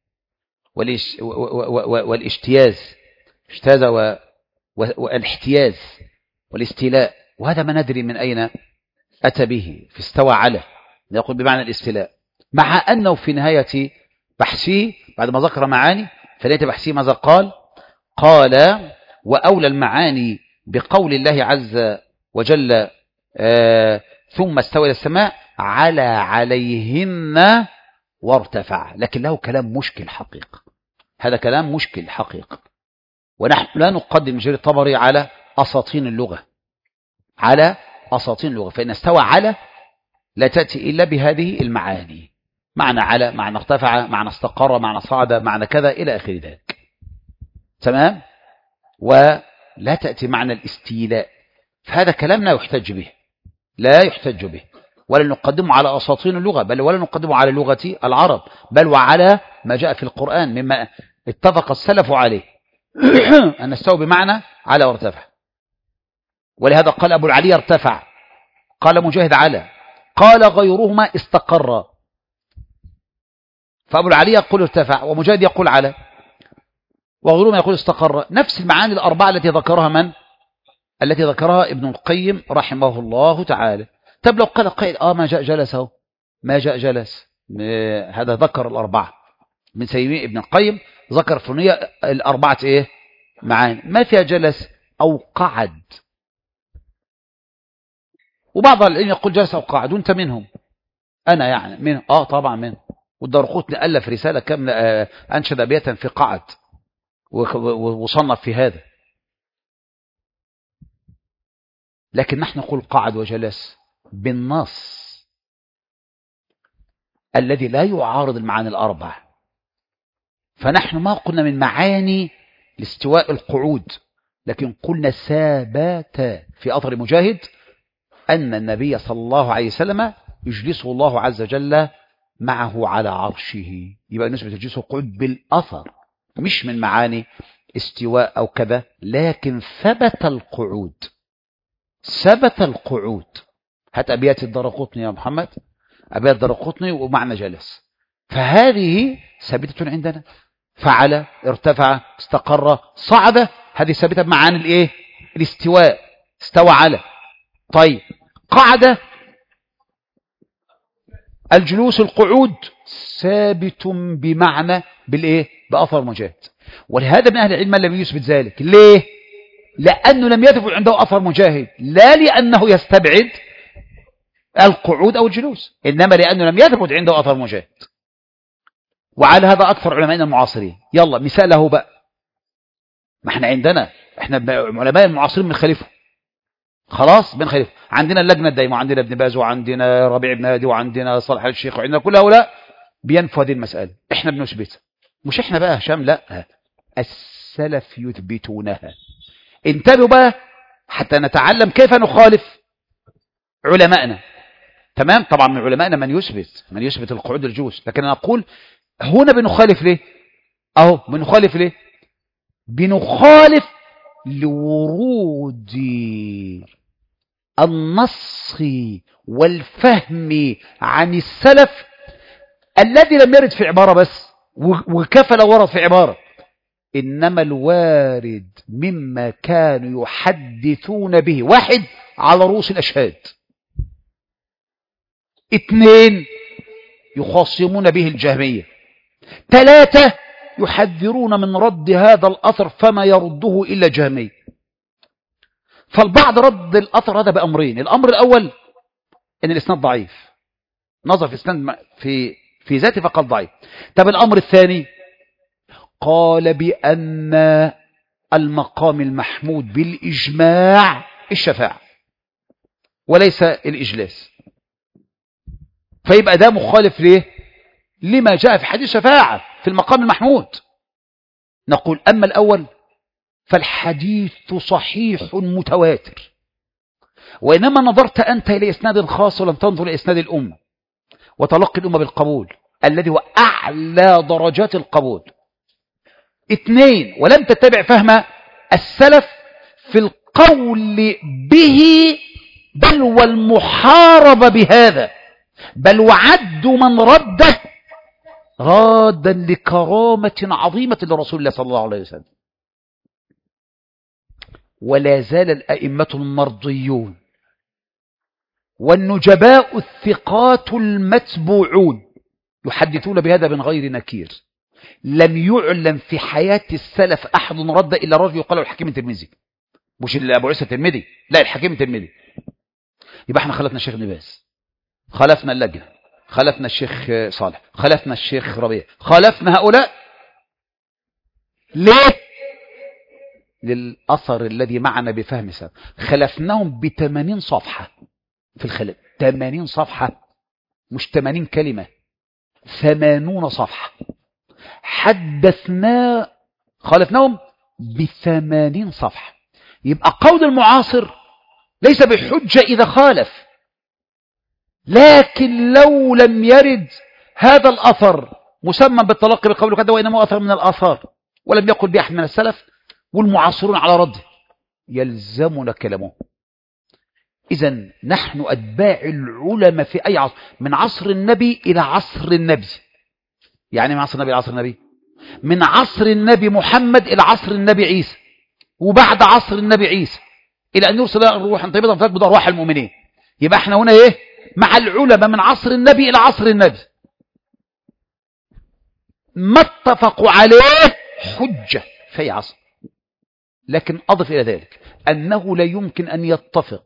والاجتياز، اجتاز والاحتياز والاستيلاء، وهذا ما ندري من أين أتى به في استوى على، يقول بمعنى الاستيلاء، مع أنه في نهاية بحثه بعد ما ذكر معاني في نهاية بحثه ماذا قال؟ قال وأولى المعاني بقول الله عز وجل ثم استوى إلى السماء على عليهن وارتفع. لكن له كلام مشكل حقيقة، هذا كلام مشكل حقيقة، ونحن لا نقدم جرير الطبري على أساطين اللغة، على أساطين اللغة، فإن استوى على لا تأتي إلا بهذه المعاني، معنى على، معنى ارتفع، معنى استقر، معنى صعد، معنى كذا إلى آخر ذلك. تمام؟ ولا تأتي معنى الاستيلاء، فهذا كلام لا يحتج به، لا يحتج به، ولا نقدمه على أساطين اللغة، بل ولا نقدمه على لغة العرب، بل وعلى ما جاء في القرآن مما اتفق السلف عليه أن استوى بمعنى على وارتفع. ولهذا قال أبو العلي ارتفع، قال مجاهد على، قال غيرهما استقر، فأبو العلي يقول ارتفع ومجاهد يقول على وغيرهما يقول استقر. نفس المعاني الأربعة التي ذكرها من؟ التي ذكرها ابن القيم رحمه الله تعالى. طب لو قال قائل ما جاء جلس اهو، ما جاء جلس، هذا ذكر الأربعة من سيمين ابن القيم، ذكر فنية الأربعة إيه؟ معاني ما فيها جلس أو قعد، وبعض العلم يقول جلس أو قعد، وانت منهم، أنا يعني منهم، طبعا منهم. والدارقطني ألف رسالة كاملة أنشد أبياتا في قعد، وصنف في هذا. لكن نحن نقول قعد وجلس بالنص الذي لا يعارض المعاني الأربع. فنحن ما قلنا من معاني الاستواء القعود، لكن قلنا ثابت في أثر مجاهد أن النبي صلى الله عليه وسلم يجلسه الله عز وجل معه على عرشه. يبقى نسبة الجلوس والقعود بالأثر، مش من معاني استواء أو كذا، لكن ثبت القعود. ثبت القعود. هات أبيات الدرقطني يا محمد، أبيات الدرقطني ومعنى جلس، فهذه ثابتة عندنا. فعل، ارتفع، استقر، صعد، هذه ثابتة بمعاني الايه؟ الاستواء، استوى على. طيب قعد، الجلوس القعود ثابت بمعنى بالايه؟ بأثر مجاهد. ولهذا من أهل العلم لم يثبت ذلك. ليه؟ لأنه لم يثبت عنده أثر مجاهد، لا لأنه يستبعد القعود أو الجلوس، إنما لأنه لم يثبت عنده أثر مجاهد. وعلى هذا أكثر علماء المعاصرين. يلا مثاله بقى، ما احنا عندنا علماء المعاصرين بنخالفه، خلاص بنخالفه. عندنا اللجنة الدائمة، وعندنا ابن باز، وعندنا ربيع بن هادي، وعندنا صالح الشيخ، وعندنا كل هؤلاء بينفوا هذه المسألة. احنا بنثبتها، مش احنا بقى هشام، لا، السلف يثبتونها. انتبهوا بقى حتى نتعلم كيف نخالف علماءنا. تمام؟ طبعا من علماءنا من يثبت القعود الجلوس، لكن انا اقول هنا بنخالف ليه؟ اهو بنخالف ليه؟ بنخالف لورود النص والفهم عن السلف الذي لم يرد في عبارة بس، وكفى لو ورد في عبارة، إنما الوارد مما كانوا يحدثون به: واحد، على رؤوس الأشهاد، اثنين، يخاصمون به الجهمية، ثلاثة، يحذرون من رد هذا الأثر فما يرده إلا جهمي. فالبعض رد الأثر هذا بأمرين: الأمر الأول إن الإسناد ضعيف، نظر في الإسناد في ذاته فقال ضعيف. طب الأمر الثاني قال بأن المقام المحمود بالإجماع الشفاعة وليس الإجلاس، فيبقى ده مخالف ليه؟ لما جاء في حديث شفاعة في المقام المحمود. نقول أما الأول فالحديث صحيح متواتر، وإنما نظرت أنت إلى إسناد خاص ولم تنظر إلى إسناد الأمة وتلقي الأمة بالقبول الذي هو أعلى درجات القبول. اثنين، ولم تتبع فهم السلف في القول به، بل والمحاربة بهذا، بل وعدوا من رده رادا لكرامة عظيمة لرسول الله صلى الله عليه وسلم. ولا زال الأئمة المرضيون والنجباء الثقات المتبوعون يحدثون بهذا من غير نكير. لم يعلم في حياة السلف أحد رد إلا رجل يقال له الحكيم الترمذي، مش أبو عيسى الترمذي، لا، الحكيم الترمذي. يبقى احنا خلفنا الشيخ ابن باز، خلفنا اللجنة، خلفنا الشيخ صالح، خلفنا الشيخ ربيع، خلفنا هؤلاء. ليه؟ للأثر الذي معنا بفهم سلف. خلفناهم ب80 صفحة في الخلاف، 80 صفحة، مش 80 كلمة، 80 صفحة. خالفناهم ب80 صفحة. يبقى قول المعاصر ليس بحجة إذا خالف، لكن لو لم يرد هذا الأثر مسمى بالتلقي بقول كذا وإنما أثر من الآثار ولم يقل بأحد من السلف والمعاصرون على رده، يلزمنا كلامه. إذن نحن أتباع العلماء في أي عصر، من عصر النبي إلى عصر النبي. يعني من عصر النبي إلى عصر النبي، من عصر النبي محمد إلى عصر النبي عيسى، وبعد عصر النبي عيسى إلى أن يرسل الروح طيبة فتكبد أرواح المؤمنين. يبقى احنا هنا إيه؟ مع العلماء من عصر النبي إلى عصر النبي. ما اتفقوا عليه حجة في أي عصر، لكن أضف إلى ذلك أنه لا يمكن أن يتفق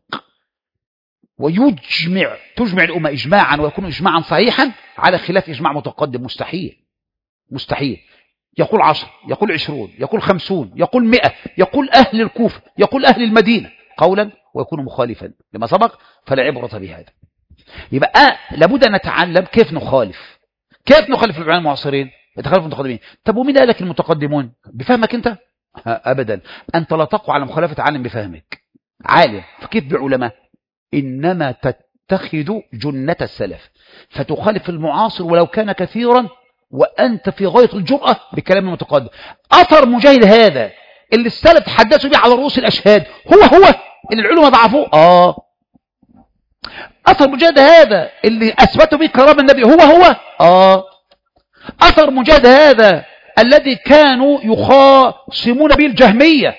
تجمع الأمة إجماعا ويكون إجماعا صحيحا على خلاف إجماع متقدم. مستحيل. يقول 10، يقول 20، يقول 50، يقول 100، يقول أهل الكوفة، يقول أهل المدينة قولا ويكون مخالفا لما سبق، فلا عبرة بهذا. يبقى لابد أن نتعلم كيف نخالف العلماء المعاصرين، يتخالف المتقدمين. طب ومين قال لك المتقدمون؟ بفهمك أنت؟ أبدا، أنت لا تقوى على مخالفة عالم بفهمك. عالم فكيف بعلماء؟ إنما تتخذ جنة السلف فتخالف المعاصر ولو كان كثيرا، وأنت في غاية الجرأة بكلام المتقدم. أثر مجاهد هذا اللي السلف تحدثوا به على رؤوس الأشهاد هو اللي العلماء ضعفوه. أثر مجاهد هذا اللي أثبتوا به كرامة النبي هو أثر مجاهد هذا الذي كانوا يخاصمون به الجهمية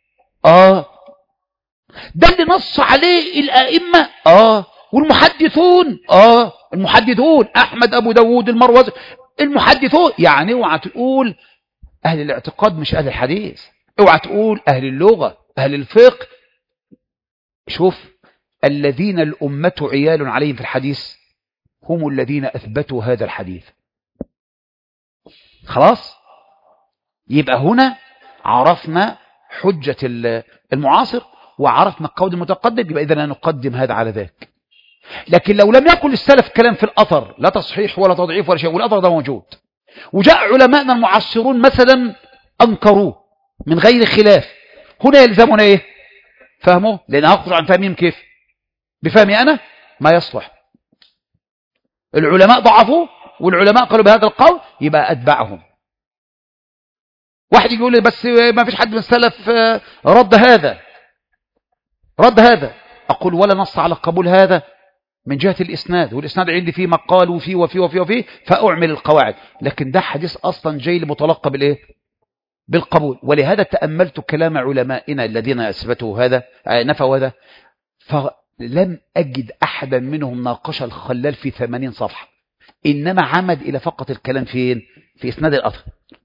ده اللي نص عليه الأئمة والمحدثون المحدثون أحمد أبو داود المروزي المحدثون. يعني اوعى تقول أهل الاعتقاد مش أهل الحديث، اوعى تقول أهل اللغة أهل الفقه. شوف الذين الأمة عيال عليهم في الحديث هم الذين أثبتوا هذا الحديث. خلاص، يبقى هنا عرفنا حجة المعاصر وعرفنا قول المتقدم، يبقى إذا نقدم هذا على ذاك. لكن لو لم يكن السلف كلام في الأثر، لا تصحيح ولا تضعيف ولا شيء، والأثر ده موجود، وجاء علماءنا المعاصرون مثلا أنكروه من غير خلاف، هنا يلزمنا إيه؟ فهمه، لأن أخرج عن فهمهم كيف؟ بفهمي أنا ما يصلح. العلماء ضعفوا والعلماء قالوا بهذا القول، يبقى أتبعهم. واحد يقول لي بس ما فيش حد من السلف رد هذا، أقول ولا نص على قبول هذا من جهة الإسناد، والإسناد عندي فيه مقال وفيه فأعمل القواعد، لكن ده حديث أصلا جاي لمتلقى بالإيه؟ بالقبول. ولهذا تأملت كلام علمائنا الذين أثبتوا هذا نفوا هذا، فلم أجد أحدا منهم ناقش الخلال في 80 صفحة، إنما عمد إلى فقط الكلام فين؟ في إسناد الأثر.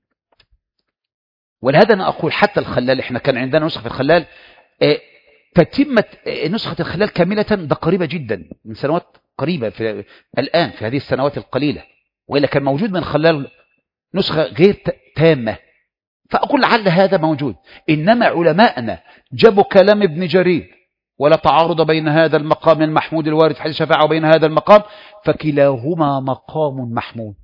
ولهذا أنا أقول حتى الخلال، إحنا كان عندنا نسخة في الخلال تتمة نسخة الخلال كاملة، ده قريبة جدا من سنوات قريبة الآن في هذه السنوات القليلة، وإلا كان موجود من الخلال نسخة غير تامة. فأقول لعل هذا موجود، إنما علماءنا جابوا كلام ابن جرير ولا تعارض بين هذا المقام المحمود الوارد في حديث الشفاعة وبين هذا المقام، فكلاهما مقام محمود.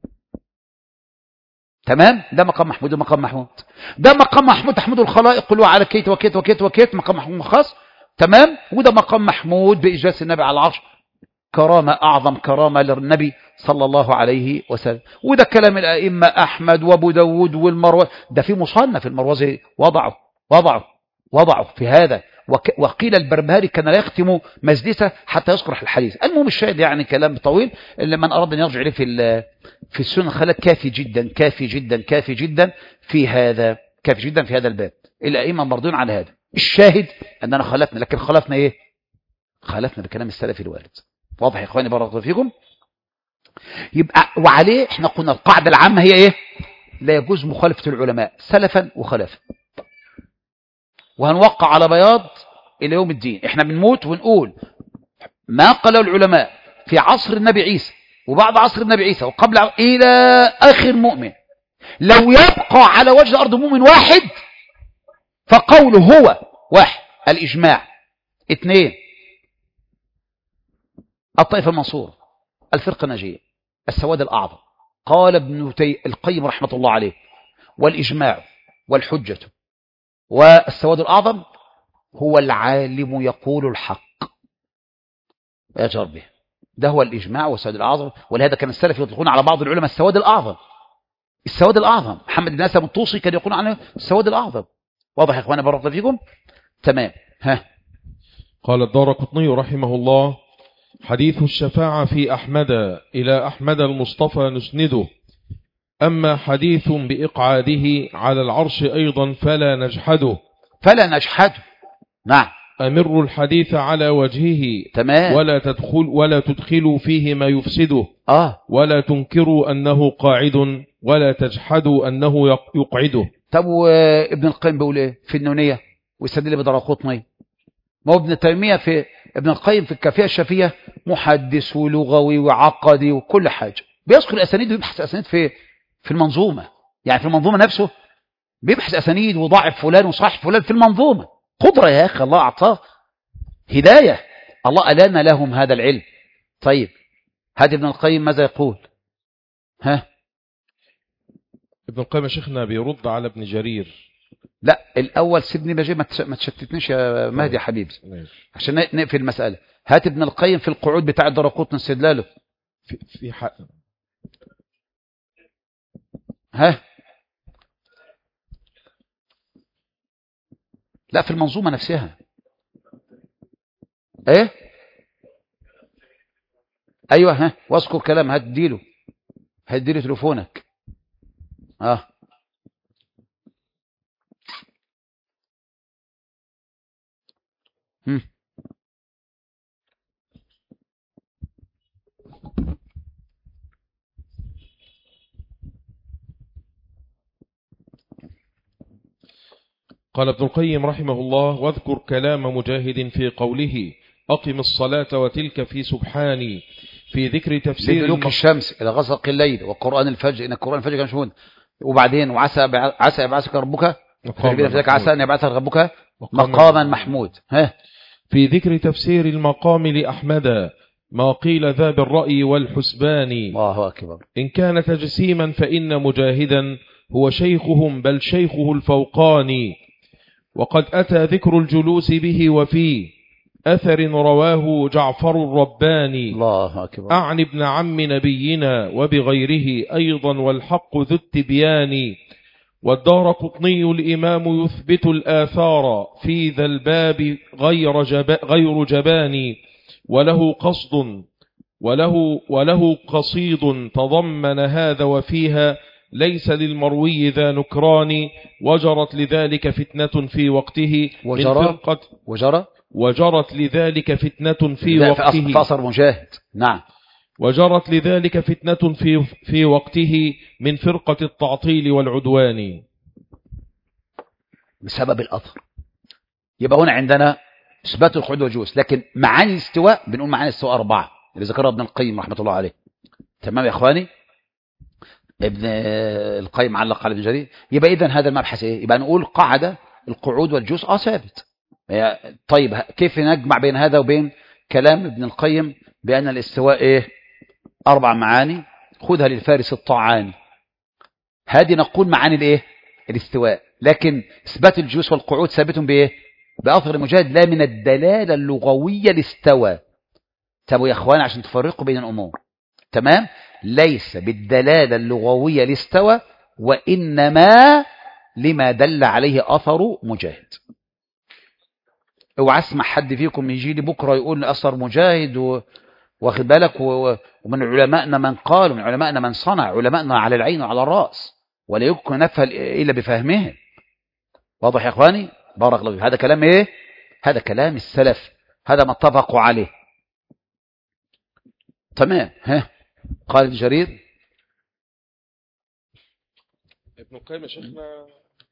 تمام، ده مقام محمود ومقام محمود، ده مقام محمود تحمد الخلائق كلها على كيت وكيت وكيت وكيت، مقام محمود خاص. تمام، وده مقام محمود بإجلاس النبي على العرش، كرامة أعظم كرامة للنبي صلى الله عليه وسلم. وده كلام الأئمة أحمد وابو داود والمروزي، ده في مصنف المروزي وضعوا في هذا. وقيل البربهاري كان لا يختم مجلسه حتى يشرح الحديث. المهم الشاهد يعني كلام طويل، اللي من أراد أن يرجع إليه في السنة خلال كافي جدا في هذا، في هذا الباب. الأئمة مرضون على هذا. الشاهد أننا خالفنا، لكن خالفنا إيه؟ خالفنا بكلام السلف الوارد. واضح يا إخواني بارك الله فيكم؟ يبقى وعليه احنا قلنا القاعدة العامة هي إيه؟ لا يجوز مخالفة العلماء سلفا وخلافا، وهنوقع على بياض إلى يوم الدين. احنا بنموت ونقول ما قاله العلماء في عصر النبي عيسى وبعد عصر النبي عيسى وقبل إلى آخر مؤمن، لو يبقى على وجه الأرض مؤمن واحد فقوله هو: واحد الإجماع، اثنين الطائفة المنصورة، الفرقة الناجية، السواد الأعظم. قال ابن القيم رحمة الله عليه: والإجماع والحجة والسواد الأعظم هو العالم يقول الحق ويجر به. ده هو الإجماع والسواد الأعظم. ولهذا كان السلف يطلقون على بعض العلماء السواد الأعظم. محمد بن ناصر الطوسي كان يقول عنه السواد الأعظم. واضح يا إخوانا بارك الله فيكم؟ تمام. قال الدارقطني رحمه الله: حديث الشفاعة في أحمد إلى أحمد المصطفى نسنده، أما حديث بإقعاده على العرش أيضا فلا نجحده. نعم، أمر الحديث على وجهه. تمام. ولا تدخلوا فيه ما يفسده. ولا تنكروا أنه قاعد ولا تجحدوا أنه يقعده. طب وابن القيم بيقول إيه في النونية ويستدل بدرقطني؟ ما هو ابن تيمية في ابن القيم في الكافية الشافية محدث ولغوي وعقدي وكل حاجة، بيذكر الأسانيد ويبحث الأسانيد في المنظومة. يعني في المنظومة نفسه بيبحث أسانيد وضعف فلان وصحح فلان في المنظومة. قدرة يا أخي، الله أعطاه هداية، الله ألان لهم هذا العلم. طيب هذا ابن القيم ماذا يقول؟ ها؟ ابن القيم يا شيخنا بيرد على ابن جرير. لا الأول سيبني بجي، ما تشتتنيش يا مهدي يا حبيبي عشان نقفل المسألة. هات ابن القيم في القعود بتاع الدرقطني استدلاله في حق. ها؟ لا في المنظومة نفسها. ايه ايوه ها، واذكر كلام. هديله تليفونك. قال ابن القيم رحمه الله: واذكر كلام مجاهد في قوله أقم الصلاة وتلك في سبحاني، في ذكر تفسير لدلوك الشمس إلى غسق الليل وقرآن الفجر إن قرآن الفجر كان مشهود. وبعدين وعسى يبعثك ربك عسى أن يبعثك ربك مقاما محمود. في ذكر تفسير المقام لأحمد ما قيل ذا بالرأي والحسبان. الله أكبر. إن كان تجسيما فإن مجاهدا هو شيخهم بل شيخه الفوقاني. وقد أتى ذكر الجلوس به وفي أثر رواه جعفر الرباني. الله أكبر. أعني ابن عم نبينا وبغيره أيضا والحق ذو التبيان. والدارقطني الإمام يثبت الآثار في ذا الباب غير جبان. وله قصد وله قصيد تضمن هذا وفيها ليس للمروي ذا نكران. وجرت لذلك فتنة في وقته وجرت لذلك فتنة في وقته فأصر مجاهد. نعم. وجرت لذلك فتنة في وقته من فرقة التعطيل والعدوان بسبب الأثر. يبقى هنا عندنا إثبات القعود والجلوس، لكن معاني الاستواء بنقول معاني الاستواء 4 اللي ذكرها ابن القيم رحمة الله عليه. تمام يا إخواني؟ ابن القيم علق على ابن جرير. يبقى إذن هذا المبحث إيه؟ يبقى نقول قاعدة القعود والجلوس ثابت. طيب كيف نجمع بين هذا وبين كلام ابن القيم بأن الاستواء إيه؟ 4 معاني. خذها للفارس الطعاني. هذه نقول معاني الإيه؟ الاستواء، لكن إثبات الجلوس والقعود ثابت بإيه؟ بأثر مجاهد لا من الدلالة اللغوية لاستوى. تابوا يا إخوان عشان تفرقوا بين الأمور. تمام؟ ليس بالدلالة اللغوية لاستوى، وإنما لما دل عليه أثر مجاهد. اوعى اسمع حد فيكم يجي لي بكرة يقول أثر مجاهد واخد بالك ومن علمائنا من قال ومن علمائنا من صنع. علمائنا على العين وعلى الرأس ولا يمكن نفهم إلا بفهمهم. واضح يا إخواني؟ بارك الله فيك. هذا كلام إيه؟ هذا كلام السلف، هذا ما اتفقوا عليه. تمام. قال ابن جرير ابن القيم يا شيخنا.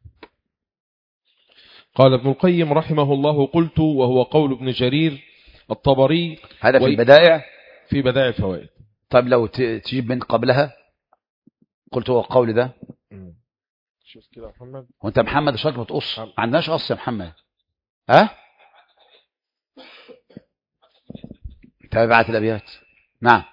قال ابن القيم رحمه الله: قلت وهو قول ابن جرير الطبري. هذا في البدائع، في بدائع الفوائد. طيب لو تجيب من قبلها قلت هو القول ده. شوف كده يا محمد. وانت محمد شكلك بتقص. ما عندناش قص يا محمد. تابعت الابيات. نعم.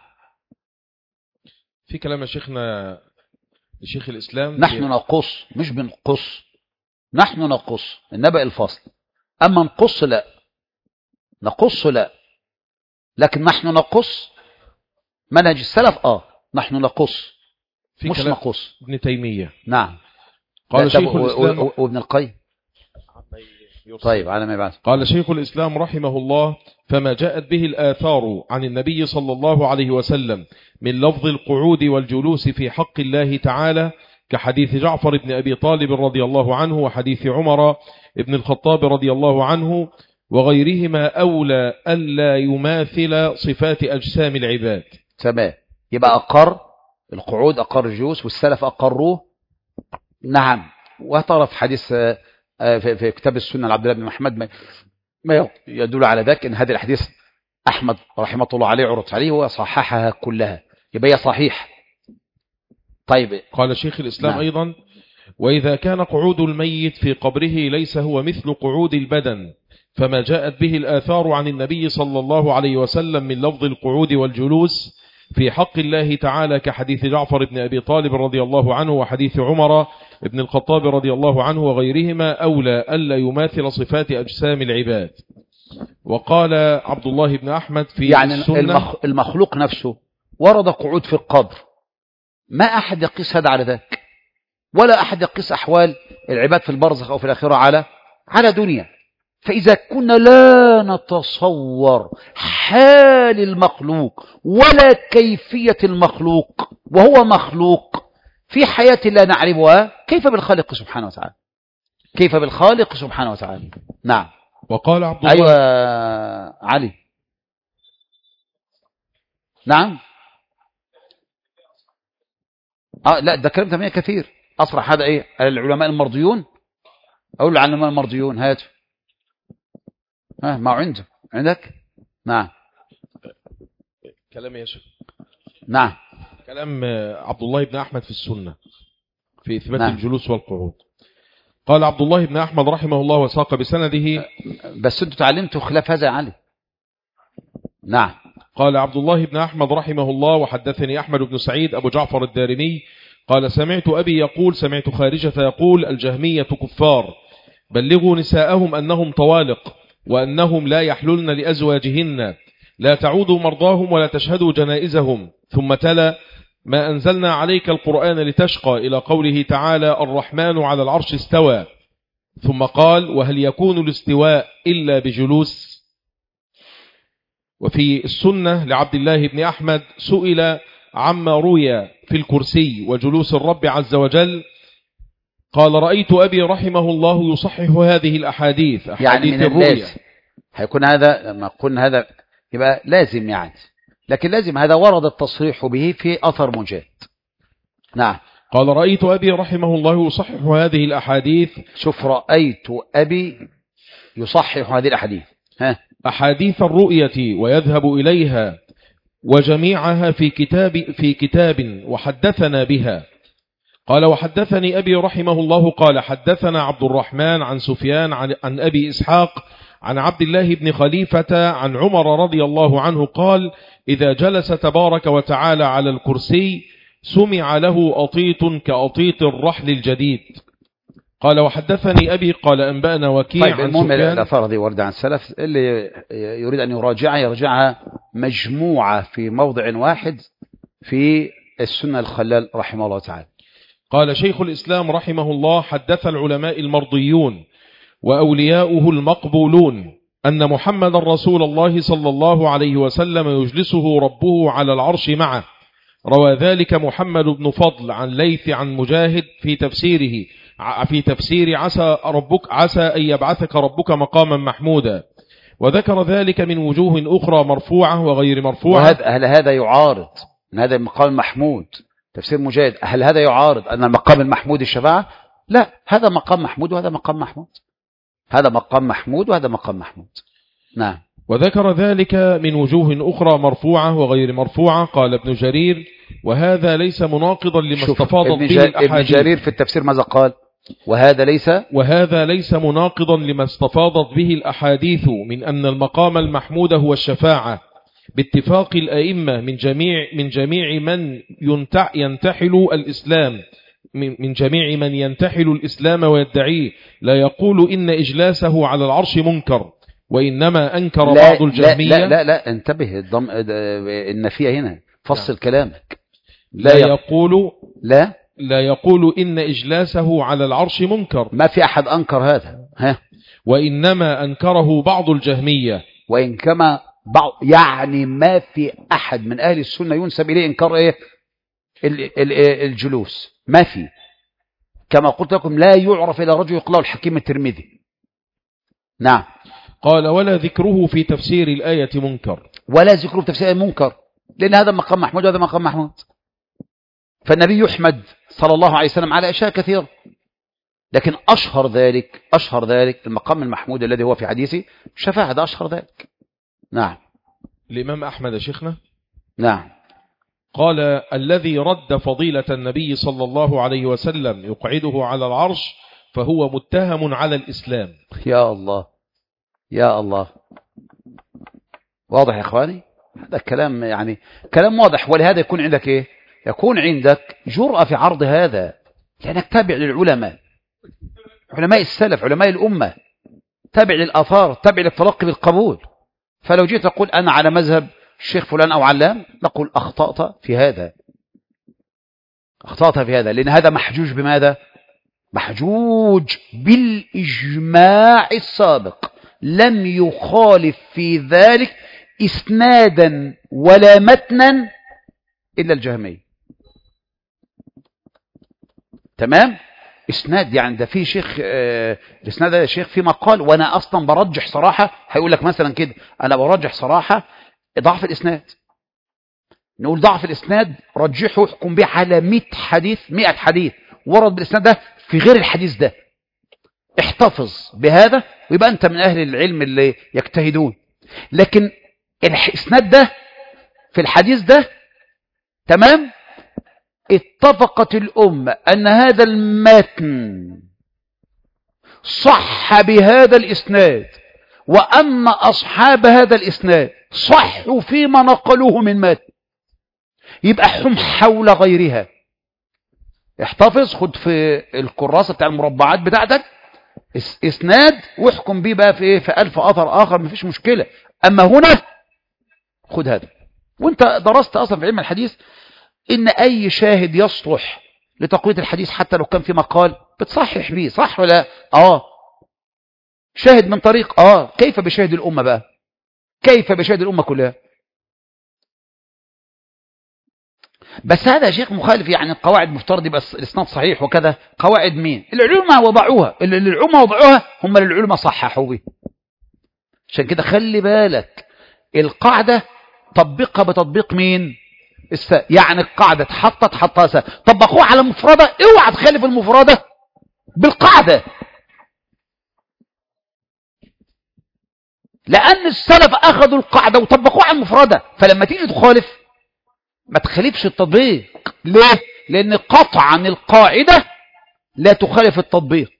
في كلام يا شيخنا لشيخ الإسلام. نحن نقص مش بنقص. نحن نقص النبأ الفصل. أما نقص لا. نقص لا، لكن نحن نقص منهج السلف. نحن نقص مش نقص. ابن تيمية. نعم. قال شيخ الإسلام وابن القيم. طيب على ما يبعث. قال شيخ الإسلام رحمه الله: فما جاءت به الآثار عن النبي صلى الله عليه وسلم من لفظ القعود والجلوس في حق الله تعالى كحديث جعفر بن أبي طالب رضي الله عنه وحديث عمر بن الخطاب رضي الله عنه وغيرهما أولى ألا يماثل صفات أجسام العباد. تمام. يبقى أقر القعود، أقر الجلوس، والسلف أقروه. نعم. وطرف حديث في كتاب السنة لعبد الله بن محمد ما يدل على ذلك، ان هذه الحديث أحمد رحمه الله عليه عرض عليه وصححها كلها، يبقى هي صحيح. طيب. قال شيخ الإسلام. نعم. أيضا وإذا كان قعود الميت في قبره ليس هو مثل قعود البدن، فما جاءت به الآثار عن النبي صلى الله عليه وسلم من لفظ القعود والجلوس في حق الله تعالى كحديث جعفر بن أبي طالب رضي الله عنه وحديث عمر بن الخطاب رضي الله عنه وغيرهما أولى ألا يماثل صفات أجسام العباد. وقال عبد الله بن أحمد في يعني السنة المخلوق نفسه ورد قعود في القبر، ما أحد يقيس هذا على ذاك، ولا أحد يقيس أحوال العباد في البرزخ أو في الآخرة على دنيا. فإذا كنا لا نتصور حال المخلوق ولا كيفية المخلوق وهو مخلوق في حياة لا نعرفها، كيف بالخالق سبحانه وتعالى؟ كيف بالخالق سبحانه وتعالى؟ نعم. وقال عبد الله أيوة علي. نعم. لا ده كلام تمام كثير. أصرح هذا إيه؟ العلماء المرضيون. أقول العلماء المرضيون هاتوا. ما عنده عندك؟ نعم. كلام يا شيخ. نعم. كلام عبد الله بن أحمد في السنة في إثبات نعم. الجلوس والقعود. قال عبد الله بن أحمد رحمه الله وساق بسنده. بس أنتوا تعلمتوا خلاف هذا يا علي. نعم. قال عبد الله بن أحمد رحمه الله وحدثني أحمد بن سعيد أبو جعفر الدارمي قال سمعت أبي يقول سمعت خارجة يقول الجهمية كفار، بلغوا نساءهم أنهم طوالق وأنهم لا يحللن لأزواجهن، لا تعودوا مرضاهم ولا تشهدوا جنائزهم. ثم تلا ما أنزلنا عليك القرآن لتشقى إلى قوله تعالى الرحمن على العرش استوى. ثم قال وهل يكون الاستواء إلا بجلوس؟ وفي السنة لعبد الله بن أحمد سئل عما روي في الكرسي وجلوس الرب عز وجل قال رأيت أبي رحمه الله يصحح هذه الأحاديث يعني من الرؤيا. هيكون هذا لما قلنا هذا يبقى لازم يعني، لكن لازم هذا ورد التصريح به في أثر مجاد. نعم. قال رأيت أبي رحمه الله يصحح هذه الأحاديث. شوف رأيت أبي يصحح هذه الأحاديث. أحاديث الرؤية ويذهب إليها وجميعها في كتاب وحدثنا بها. قال وحدثني أبي رحمه الله قال حدثنا عبد الرحمن عن سفيان عن أبي إسحاق عن عبد الله بن خليفة عن عمر رضي الله عنه قال إذا جلس تبارك وتعالى على الكرسي سمع له أطيط كأطيط الرحل الجديد. قال وحدثني أبي قال أنبأنا وكيع طيب عن سفيان. الأثار دي ورد عن السلف، اللي يريد أن يرجعها مجموعة في موضع واحد في السنة الخلال رحمه الله تعالى. قال شيخ الإسلام رحمه الله حدث العلماء المرضيون وأولياؤه المقبولون أن محمد رسول الله صلى الله عليه وسلم يجلسه ربه على العرش معه. روى ذلك محمد بن فضل عن ليث عن مجاهد في تفسير عسى أن يبعثك ربك مقاما محمودا، وذكر ذلك من وجوه أخرى مرفوعة وغير مرفوعة. هل هذا يعارض أن هذا المقام محمود تفسير مجاهد؟ هل هذا يعارض أن المقام المحمود الشفاعة؟ لا، هذا مقام محمود وهذا مقام محمود، هذا مقام محمود وهذا مقام محمود. نعم. وذكر ذلك من وجوه أخرى مرفوعة وغير مرفوعة. قال ابن جرير وهذا ليس مناقضا لما استفاضت به الأحاديث. ابن جرير في التفسير ماذا قال؟ وهذا ليس مناقضا لما استفاضت به الأحاديث من أن المقام المحمود هو الشفاعة باتفاق الأئمة من جميع من ينتحل الإسلام، من جميع من ينتحل الإسلام ويدعيه، لا يقول إن إجلاسه على العرش منكر، وإنما أنكر بعض الجهمية. لا انتبه، النفي هنا فصل كلامك. لا يقول إن إجلاسه على العرش منكر، ما في أحد أنكر هذا. وإنما أنكره بعض الجهمية. وإن كما بعض يعني ما في أحد من أهل السنة ينسب إليه إنكار الجلوس، ما في. كما قلت لكم لا يعرف إلى رجل يقلعه الحكيم الترمذي. نعم. قال ولا ذكره في تفسير الآية منكر، ولا ذكره في تفسير الآية منكر، لأن هذا مقام محمود وهذا مقام محمود. فالنبي يحمد صلى الله عليه وسلم على أشياء كثيرة، لكن أشهر ذلك المقام المحمود الذي هو في حديثه الشفاعة، ده أشهر ذلك. نعم. الإمام أحمد شيخنا. نعم. قال: الذي رد فضيلة النبي صلى الله عليه وسلم يقعده على العرش فهو متهم على الإسلام. يا الله يا الله. واضح يا إخواني؟ هذا الكلام يعني كلام واضح. ولهذا يكون عندك إيه؟ يكون عندك جرأة في عرض هذا، لأنك تابع للعلماء، علماء السلف، علماء الأمة، تابع للآثار، تابع للتلقي بالقبول. فلو جيت تقول أنا على مذهب الشيخ فلان أو علام، نقول أخطأت في هذا، أخطأت في هذا، لأن هذا محجوج بماذا؟ محجوج بالإجماع السابق، لم يخالف في ذلك إسنادا ولا متنا إلا الجهمي. تمام؟ إسناد يعني ده في شيخ الإسناد ده شيخ في مقال، وأنا أصلا برجح صراحة، هيقول لك مثلا كده أنا برجح صراحة ضعف الإسناد. نقول ضعف الإسناد رجحه يحكم به على 100 حديث، 100 حديث ورد بالإسناد ده في غير الحديث ده. احتفظ بهذا ويبقى أنت من أهل العلم اللي يجتهدون. لكن الإسناد ده في الحديث ده تمام، اتفقت الأمة أن هذا المتن صح بهذا الإسناد، وأن أصحاب هذا الإسناد صحوا فيما نقلوه من متن، يبقى حم حول غيرها. احتفظ، خد في الكراسة بتاع المربعات بتاعتك إسناد واحكم بيه بقى في إيه، في 1000 أثر آخر، مفيش مشكلة. أما هنا خد هذا. وانت درست أصلا في علم الحديث إن أي شاهد يصلح لتقوية الحديث حتى لو كان في مقال بتصحح بيه، صح ولا؟ شاهد من طريق كيف بشاهد الأمة بقى؟ كيف بشاهد الأمة كلها؟ بس هذا يا شيخ مخالف، يعني القواعد مفترض يبقى الإسناد صحيح وكذا. قواعد مين؟ العلماء وضعوها، اللي العلماء وضعوها هم اللي العلماء صححوا به. عشان كده خلي بالك، القاعدة طبقها بتطبيق مين؟ يعني القاعدة تحطها طبقوها على مفردة، اوعى تخالف المفردة بالقاعدة، لأن السلف أخذوا القاعدة وطبقوها على المفردة. فلما تيجي تخالف ما تخالفش التطبيق. ليه؟ لأن قطعا القاعدة لا تخالف التطبيق.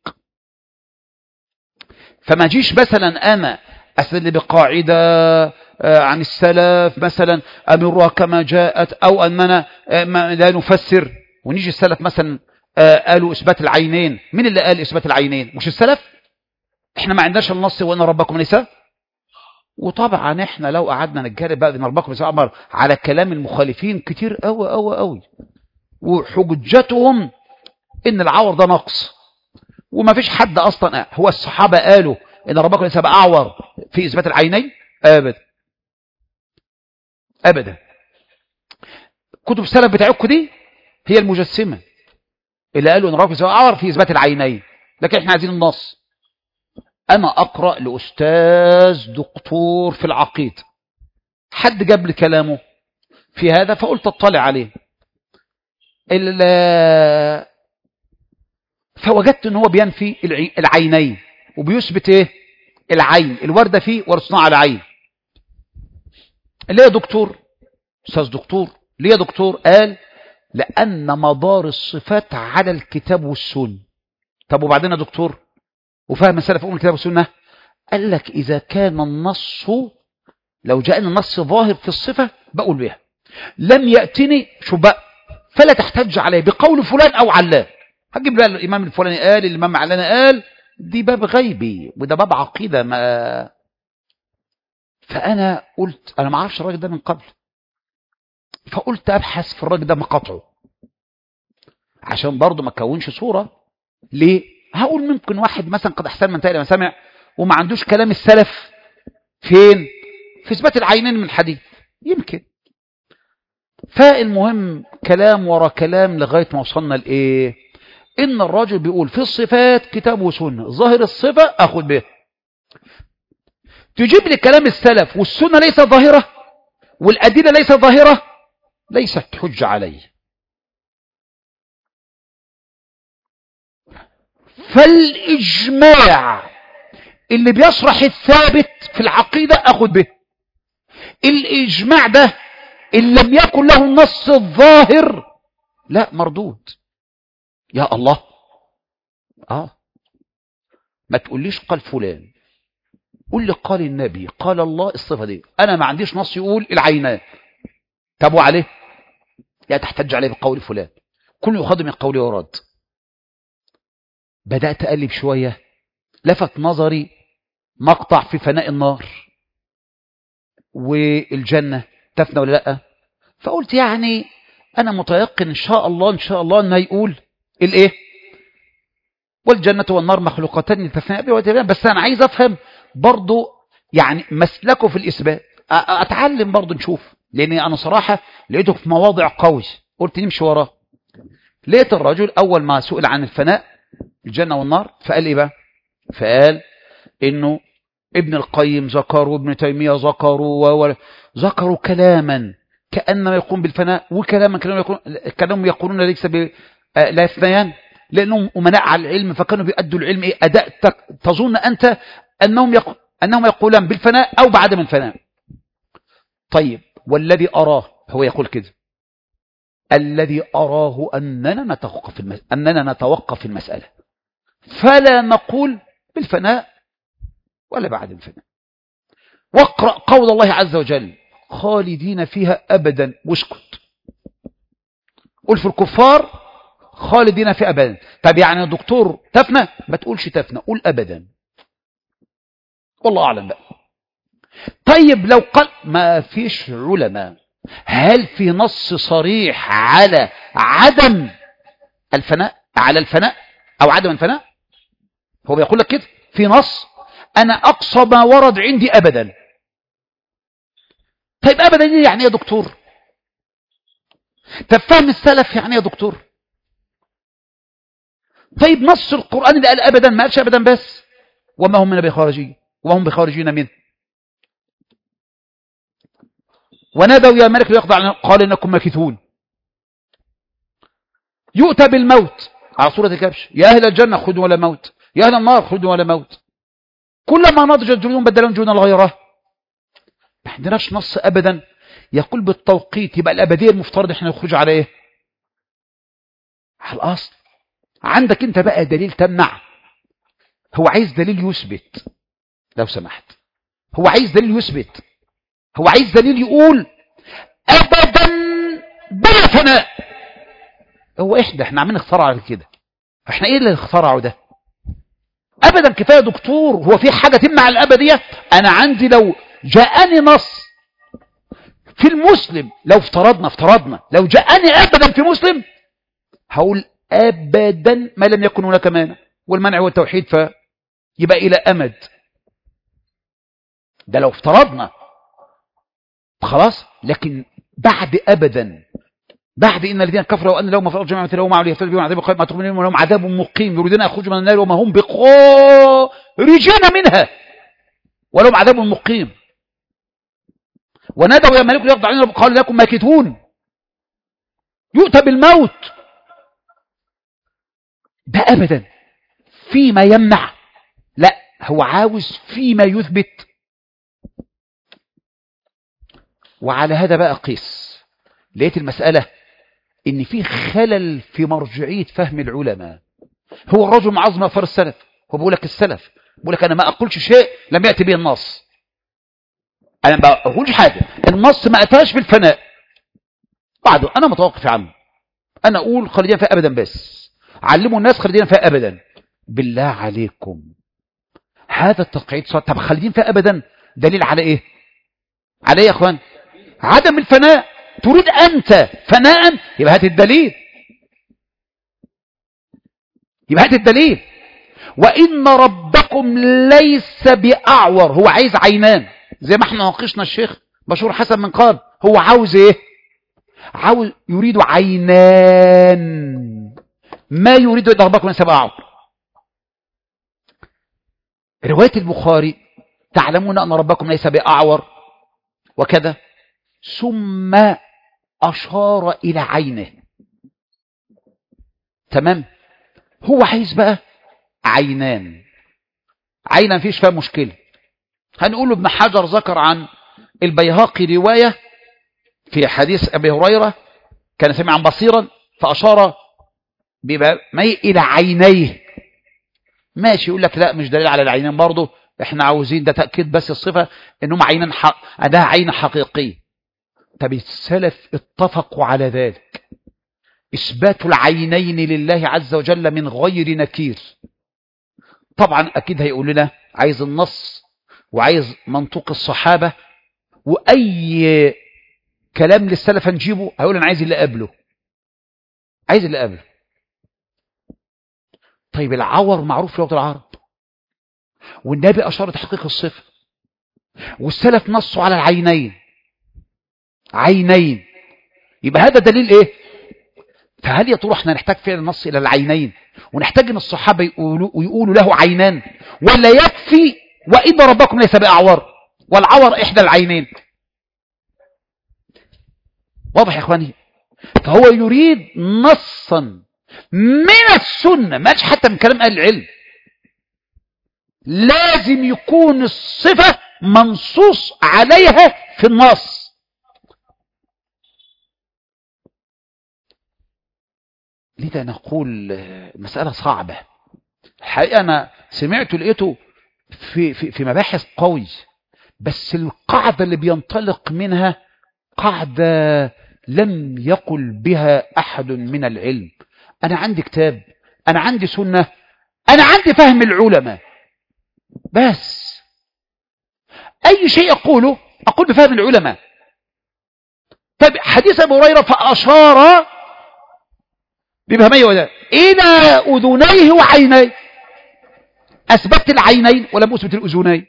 فما جيش مثلا أنا أستدل بقاعدة عن السلف مثلا أمرها كما جاءت، أو أننا لا نفسر، ونيجي السلف مثلا قالوا إثبات العينين. مين اللي قال إثبات العينين؟ مش السلف؟ إحنا ما عندناش النص وأن ربكم ليس. وطبعا إحنا لو قعدنا نتجارب بقى بين ربكم ليس أمر على كلام المخالفين كتير قوي قوي قوي، وحجتهم إن العور ده نقص، وما فيش حد أصلا. هو الصحابة قالوا إن ربكم ليس بأعور في إثبات العينين؟ أبدا أبدا. كتب السلف بتاعكم دي هي المجسمة اللي قالوا إن ربكم ليس بأعور في إثبات العينين، لكن إحنا عايزين النص. أنا أقرأ لأستاذ دكتور في العقيدة، حد جاب لي كلامه في هذا فقلت اطلع عليه، فوجدت ان هو بينفي العينين وبيثبت ايه؟ العين، الوردة فيه ورصناع على عين. ليه يا دكتور؟ استاذ دكتور، ليه يا دكتور؟ قال لأن مدار الصفات على الكتاب والسنة. طب وبعدين يا دكتور وفهم السلف أم الكتاب والسنة؟ قال لك إذا كان النص، لو جاءنا النص ظاهر في الصفة بقول بها، لم يأتني شو بقى فلا تحتج عليه بقول فلان أو علان. هجيب بقى الإمام الفلاني قال، الإمام علان قال، دي باب غيبي وده باب عقيدة. ما فأنا قلت أنا ما أعرفش الراجل ده من قبل، فقلت أبحث في الراجل ده مقاطعه عشان برضه ما تكونش صورة. ليه؟ هقول ممكن واحد مثلا قد أحسن من تالي ما سمع وما عندوش كلام السلف فين؟ في إثبات العينين من الحديث يمكن. فالمهم كلام ورا كلام لغاية ما وصلنا لإيه؟ إن الرجل بيقول في الصفات كتاب وسنة، ظاهر الصفة أخذ به. تجيب لي كلام السلف والسنة ليست ظاهرة والأدلة ليست ظاهرة، ليست حجة عليه. فالإجماع اللي بيشرح الثابت في العقيدة أخذ به. الإجماع ده إن لم يكن له النص الظاهر لا مردود. يا الله، ما تقوليش قال فلان، قول لي قال النبي، قال الله الصفة دي. أنا ما عنديش نص يقول العينان، تابوا عليه لا تحتج عليه بقول فلان، كل يخاض من قوله ورد. بدأت أقلب شوية، لفت نظري مقطع في فناء النار والجنة تفنى ولا لا، فقلت يعني أنا متيقن إن شاء الله أنه يقول الإيه، والجنة والنار مخلوقتان لتفنى، بس أنا عايز أفهم برضو يعني مسلكه في الإثبات، أتعلم برضو نشوف، لأن أنا صراحة لقيته في مواضع قوي قلت نمشي وراه. لقيت الرجل أول ما سئل عن الفناء الجنة والنار فقال إيه بقى؟ فقال إنه ابن القيم ذكروا وابن تيمية ذكروا كلاما كأنما يقوم بالفناء، وكلاما كانوا يقولون ليس لا يفنيان، لأنهم أمناء على العلم، فكانوا بيأدوا العلم إيه أداء تظن أنت أنهم يقولان بالفناء أو بعدم الفناء. طيب والذي أراه، هو يقول كده، الذي أراه أننا نتوقف في المسألة، فلا نقول بالفناء ولا بعد الفناء. واقرأ قول الله عز وجل خالدين فيها أبدا، واسكت. قل في الكفار خالدين فيها أبدا. طب يعني يا دكتور تفنى؟ ما تقولش تفنى، قول أبدا، والله أعلم بقى. طيب لو قال ما فيش علماء، هل في نص صريح على عدم الفناء، على الفناء أو عدم الفناء؟ هو بيقول لك كده في نص، أنا أقصى ما ورد عندي أبدا. طيب أبدا يعني يا دكتور؟ طب فهم السلف يعني يا دكتور؟ طيب نص القرآن اللي قال أبدا ما قالش أبدا بس، وما هم من بخارجين وهم بخارجين منه. ونادوا يا ملك ليقضى علينا قال إنكم ماكثون. يؤتى بالموت على صورة الكبش، يا أهل الجنة خذوا ولا موت، يا أهل النار خذوا ولا موت، كلما نضجت جلودهم بدلهم جلودا غيره. ما عندناش نص أبدا يقول بالتوقيت، يبقى الأبدية المفترض احنا نخرج على إيه؟ على الأصل. عندك أنت بقى دليل تمنع، هو عايز دليل يثبت، لو سمحت، هو عايز دليل يثبت، هو عايز دليل يقول أبدا بلا فناء. هو احنا عاملين اخترع كده، احنا ايه اللي اخترعه ده؟ ابدا كفايه دكتور، هو في حاجه تمنع الابديه؟ انا عندي لو جاءني نص في المسلم، لو افترضنا لو جاءني ابدا في مسلم، هقول ابدا ما لم يكن هناك مانع، والمنع والتوحيد فيبقى الى امد. ده لو افترضنا خلاص، لكن بعد ابدا، بعد ان الذين كفروا وان لهم مغفرة جميعا لهم معه يفتدوا بهم عذاب قريب ما تقبل منهم ولهم عذاب مقيم يريدون ان يخرجوا من النار وما هم بخارجين منها ولهم عذاب مقيم. ونادوا يا ملك ليقضى علينا قالوا لكم ماكثون. يؤتى بالموت، ده ابدا فيما يمنع، لا هو عاوز فيما يثبت. وعلى هذا بقى قيس، لقيت المسألة ان في خلل في مرجعية فهم العلماء. هو الرجل معظم أفار السلف، هو بيقول لك السلف بيقول لك انا ما اقولش شيء لم يأتي به النص، انا ما اقولش حاجة النص ما اتاش بالفناء بعده انا متوقف عنه، انا اقول خالدين فيها ابدا، بس علموا الناس خالدين فيها ابدا. بالله عليكم هذا التقعيد صار. طب خالدين فيها ابدا دليل على ايه؟ على ايه يا اخوان؟ عدم الفناء. تريد انت فناء، يبقى هات الدليل، يبقى هات الدليل. وان ربكم ليس باعور، هو عايز عينان زي ما احنا ناقشنا الشيخ بشور حسن من قال، هو عاوز ايه؟ عاوز يريد عينان، ما يريد ان ربكم ليس باعور. رواية البخاري تعلمون ان ربكم ليس باعور وكذا، ثم أشار إلى عينه. تمام، هو عايز بقى عينان، عينا فيش فيها مشكلة. هنقول ابن حجر ذكر عن البيهقي رواية في حديث أبي هريرة كان سمعا بصيرا فأشار بمي إلى عينيه. ماشي، يقول لك لا مش دليل على العينين برضه، احنا عاوزين ده تأكيد بس الصفة انهم عينان ده عين حقيقية. طب السلف اتفقوا على ذلك، إثبات العينين لله عز وجل من غير نكير. طبعا أكيد هيقول لنا عايز النص وعايز منطوق الصحابة، وأي كلام للسلف هنجيبه هيقول أنا عايز اللي قبله، عايز اللي قبله. طيب العور معروف في لغة العرب، والنبي أشار تحقيق الصفة، والسلف نصوا على العينين، عينين، يبقى هذا دليل إيه؟ فهل يا ترى احنا نحتاج فعلا النص إلى العينين ونحتاج ان الصحابة يقولوا له عينان، ولا يكفي وإن ربكم ليس بأعور والعور إحدى العينين؟ واضح يا إخواني؟ فهو يريد نصا من السنة، ماش حتى من كلام أهل العلم، لازم يكون الصفة منصوص عليها في النص. لذا نقول مسألة صعبة الحقيقة. أنا سمعت لقيته في مباحث قوي، بس القاعدة اللي بينطلق منها قاعدة لم يقل بها أحد من العلم. أنا عندي كتاب، أنا عندي سنة، أنا عندي فهم العلماء، بس أي شيء أقوله أقول بفهم العلماء. طيب حديث أبو هريرة فأشار بفهميه وده إلى أذنيه وعينيه، أثبت العينين ولم أثبت الأذنين.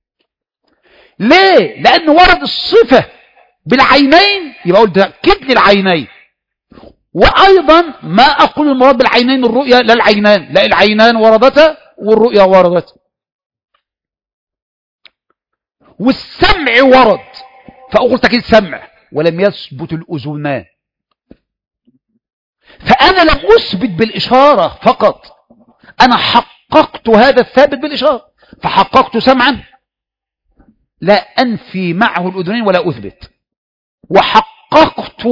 ليه؟ لأن ورد الصفة بالعينين، يبقى أقول تأكد لي العينين. وأيضا ما أقول المراد بالعينين الرؤيا، لا العينان، لا العينان وردتا والرؤيا وردت. والسمع ورد فأقول تأكيد سمع ولم يثبت الأذنان. فأنا لم أثبت بالإشارة فقط، أنا حققت هذا الثابت بالإشارة، فحققت سمعا لا أنفي معه الأذنين ولا أثبت، وحققت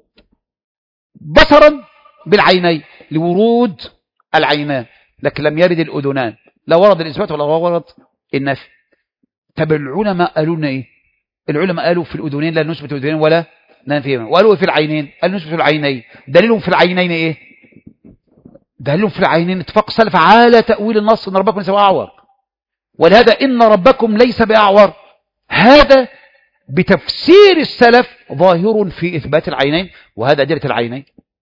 بصرا بالعينين لورود العينان، لكن لم يرد الأذنان، لا ورد الإثبات ولا ورد النفي. طب العلماء قالوا لنا إيه؟ العلماء قالوا في الأذنين لا نثبت الأذنين ولا ننفي، وقالوا في العينين قالوا نثبت العينين. دليلهم في العينين إيه؟ دليلهم في العينين اتفاق السلف على تأويل النص إن ربكم ليس بأعور، ولهذا إن ربكم ليس بأعور هذا بتفسير السلف ظاهر في إثبات العينين، وهذا أدلة العينين.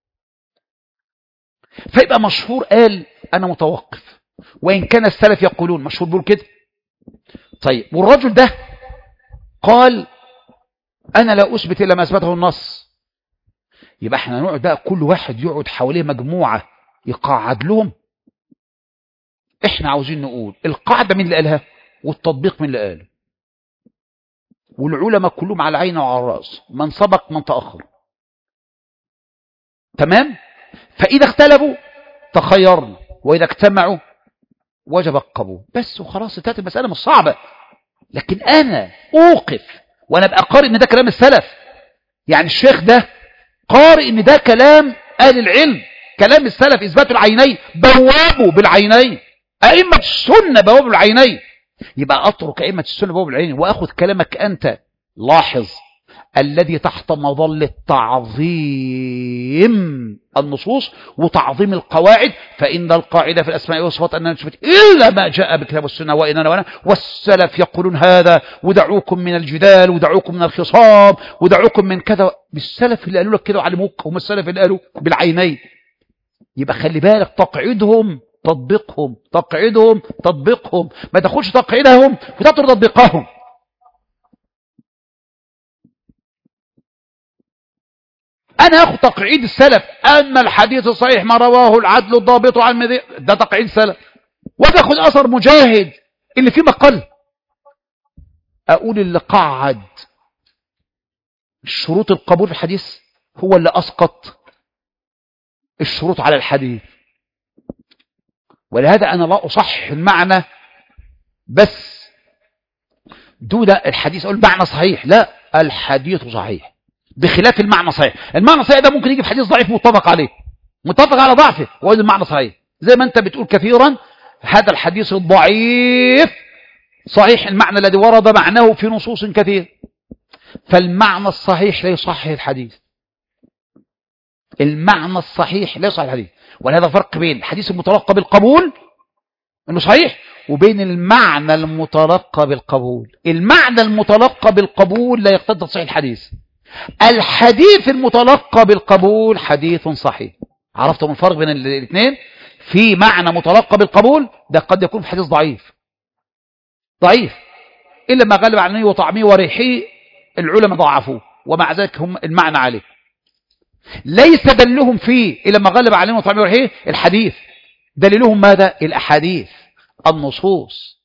فيبقى مشهور قال أنا متوقف، وإن كان السلف يقولون، مشهور بيقول كده. طيب والرجل ده قال أنا لا أثبت إلا ما أثبته النص، يبقى احنا نقعد بقى كل واحد يقعد حواليه مجموعة يقعد لهم. احنا عاوزين نقول القاعدة من اللي قالها والتطبيق من اللي قاله، والعلماء كلهم على العين وعلى الرأس، من سبق من تأخر، تمام. فإذا اختلفوا تخيرنا، وإذا اجتمعوا وجب القبول، بس وخلاص انتهت المسألة. مش صعبة، لكن أنا أوقف وأنا أبقى قارئ إن ده كلام السلف، يعني الشيخ ده قارئ إن ده كلام أهل العلم، كلام السلف إثبات العينين، بوابوا بالعينين، أئمة السنة بوابوا بالعينين، يبقى أترك أئمة السنة بوابوا بالعينين وأخذ كلامك أنت. لاحظ الذي تحت مظلة تعظيم النصوص وتعظيم القواعد، فإن القاعدة في الأسماء والصفات أننا نثبت إلا ما جاء بكتاب والسنة وإننا وأنا، والسلف يقولون هذا، ودعوكم من الجدال، ودعوكم من الخصام، ودعوكم من كذا. بالسلف اللي قالوا لك كده وعلموك هم السلف اللي قالوا بالعينين. يبقى خلي بالك، تقعيدهم تطبيقهم، تقعيدهم تطبيقهم، ما تاخدش تقعيدهم وتترك تطبيقهم. أنا أخذ تقعيد السلف، أما الحديث الصحيح ما رواه العدل الضابط عن مذي، ده تقعيد سلف، وتأخذ أثر مجاهد اللي فيه مقل. أقول اللي قعد شروط القبول في الحديث هو اللي أسقط الشروط على الحديث، ولهذا أنا لا أصحح المعنى بس دون الحديث أقول معنى صحيح، لا، الحديث صحيح بخلاف المعنى الصحيح. المعنى الصحيح ده ممكن يجي في حديث ضعيف متفق عليه، متفق على ضعفه، وهذا المعنى صحيح. زي ما انت بتقول كثيرا هذا الحديث الضعيف صحيح المعنى الذي ورد معناه في نصوص كثير، فالمعنى الصحيح لا يصحح الحديث. المعنى الصحيح لا يصحح الحديث. ولهذا فرق بين الحديث المتلقى بالقبول انه صحيح وبين المعنى المتلقى بالقبول. المعنى المتلقى بالقبول لا يقتضي تصحيح الحديث. الحديث المتلقى بالقبول حديث صحيح. عرفتم الفرق بين الاثنين؟ في معنى متلقى بالقبول ده قد يكون في حديث ضعيف إلا ما غلب عنه وطعمه وريحه العلماء ضعفوه ومع ذلك هم المعنى عليه. ليس دلهم فيه إلا ما غلب عليه وطعمه وريحه الحديث، دليلهم ماذا؟ الأحاديث النصوص.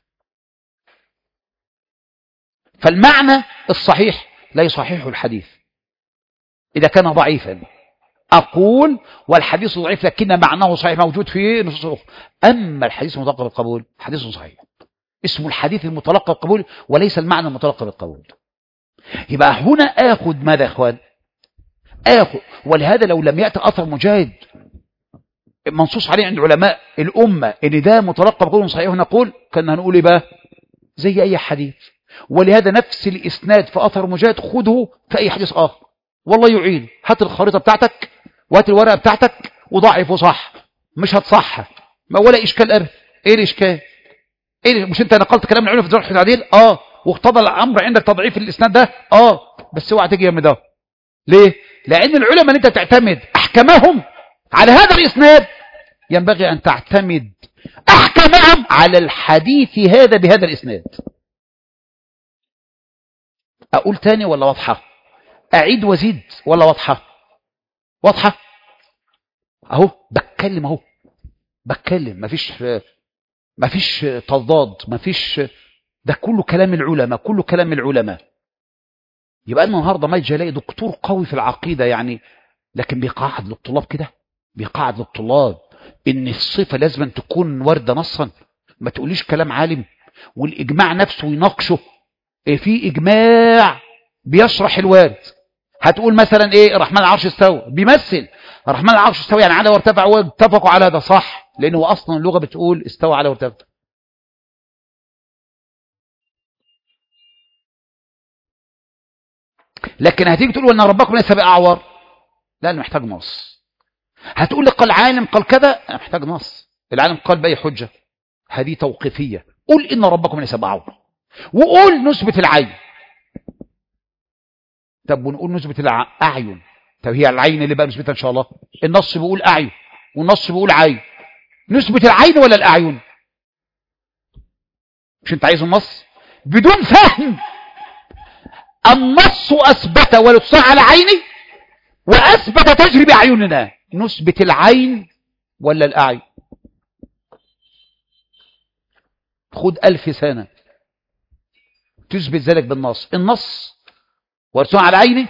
فالمعنى الصحيح لا يصححه الحديث إذا كان ضعيفا. أقول والحديث ضعيف لكن معناه صحيح موجود في نصوص أخرى. أما الحديث المتلقى بالقبول حديث صحيح، اسمه الحديث المتلقى بالقبول وليس المعنى المتلقى بالقبول. يبقى هنا آخذ ماذا يا إخوان؟ آخذ. ولهذا لو لم يأتي أثر مجاهد منصوص عليه عند علماء الأمة إن ده متلقى بالقبول صحيح نقول كنا هنقول إيه بقى؟ زي أي حديث. ولهذا نفس الإسناد في أثر مجاهد خذه في أي حديث آخر والله يعين. هات الخريطة بتاعتك وهات الورقة بتاعتك وضعف وصح، مش هتصح ما ولا إشكال أبدا. إيه الإشكال؟ إيه مش أنت نقلت كلام العلماء في جرح التعديل؟ واقتضى الأمر عندك تضعيف الإسناد ده؟ بس اوعى تيجي يم ده. ليه؟ لأن العلماء اللي أنت تعتمد أحكامهم على هذا الإسناد ينبغي أن تعتمد أحكامهم على الحديث هذا بهذا الإسناد. أقول تاني ولا واضحة؟ أعيد وزيد ولا واضحة؟ واضحة؟ أهو بتكلم مفيش تضاد، مفيش، ده كله كلام العلماء. يبقى أنا النهارده ما يجي الاقي دكتور قوي في العقيدة يعني لكن بيقعد للطلاب كده، بيقعد للطلاب إن الصفة لازم أن تكون واردة نصا. ما تقوليش كلام عالم والإجماع نفسه يناقشه. في إجماع بيشرح الوارد. هتقول مثلا إيه؟ الرحمن العرش استوى، بيمثل الرحمن العرش استوى يعني على وارتفع واتفقوا على هذا صح، لأنه أصلا اللغة بتقول استوى على وارتفع. لكن هتيجي تقول وأن ربكم ليس بأعور، لا أنا محتاج نص. هتقول لي قال عالم قال كذا، أنا محتاج نص. العالم قال بأي حجة؟ هذه توقيفية. قول إن ربكم ليس بأعور وقول نثبت العين. طب ونقول نثبت الأعين، طب هي العين اللي بقى نثبتها إن شاء الله؟ النص بيقول أعين والنص بيقول عين، نثبت العين ولا الأعين؟ مش أنت عايز النص؟ بدون فهم النص أثبت ولتصح على عيني وأثبت تجري بأعيننا، نثبت العين ولا الأعين؟ خد 1000 سنة تثبت ذلك بالنص. النص ورسوم على عيني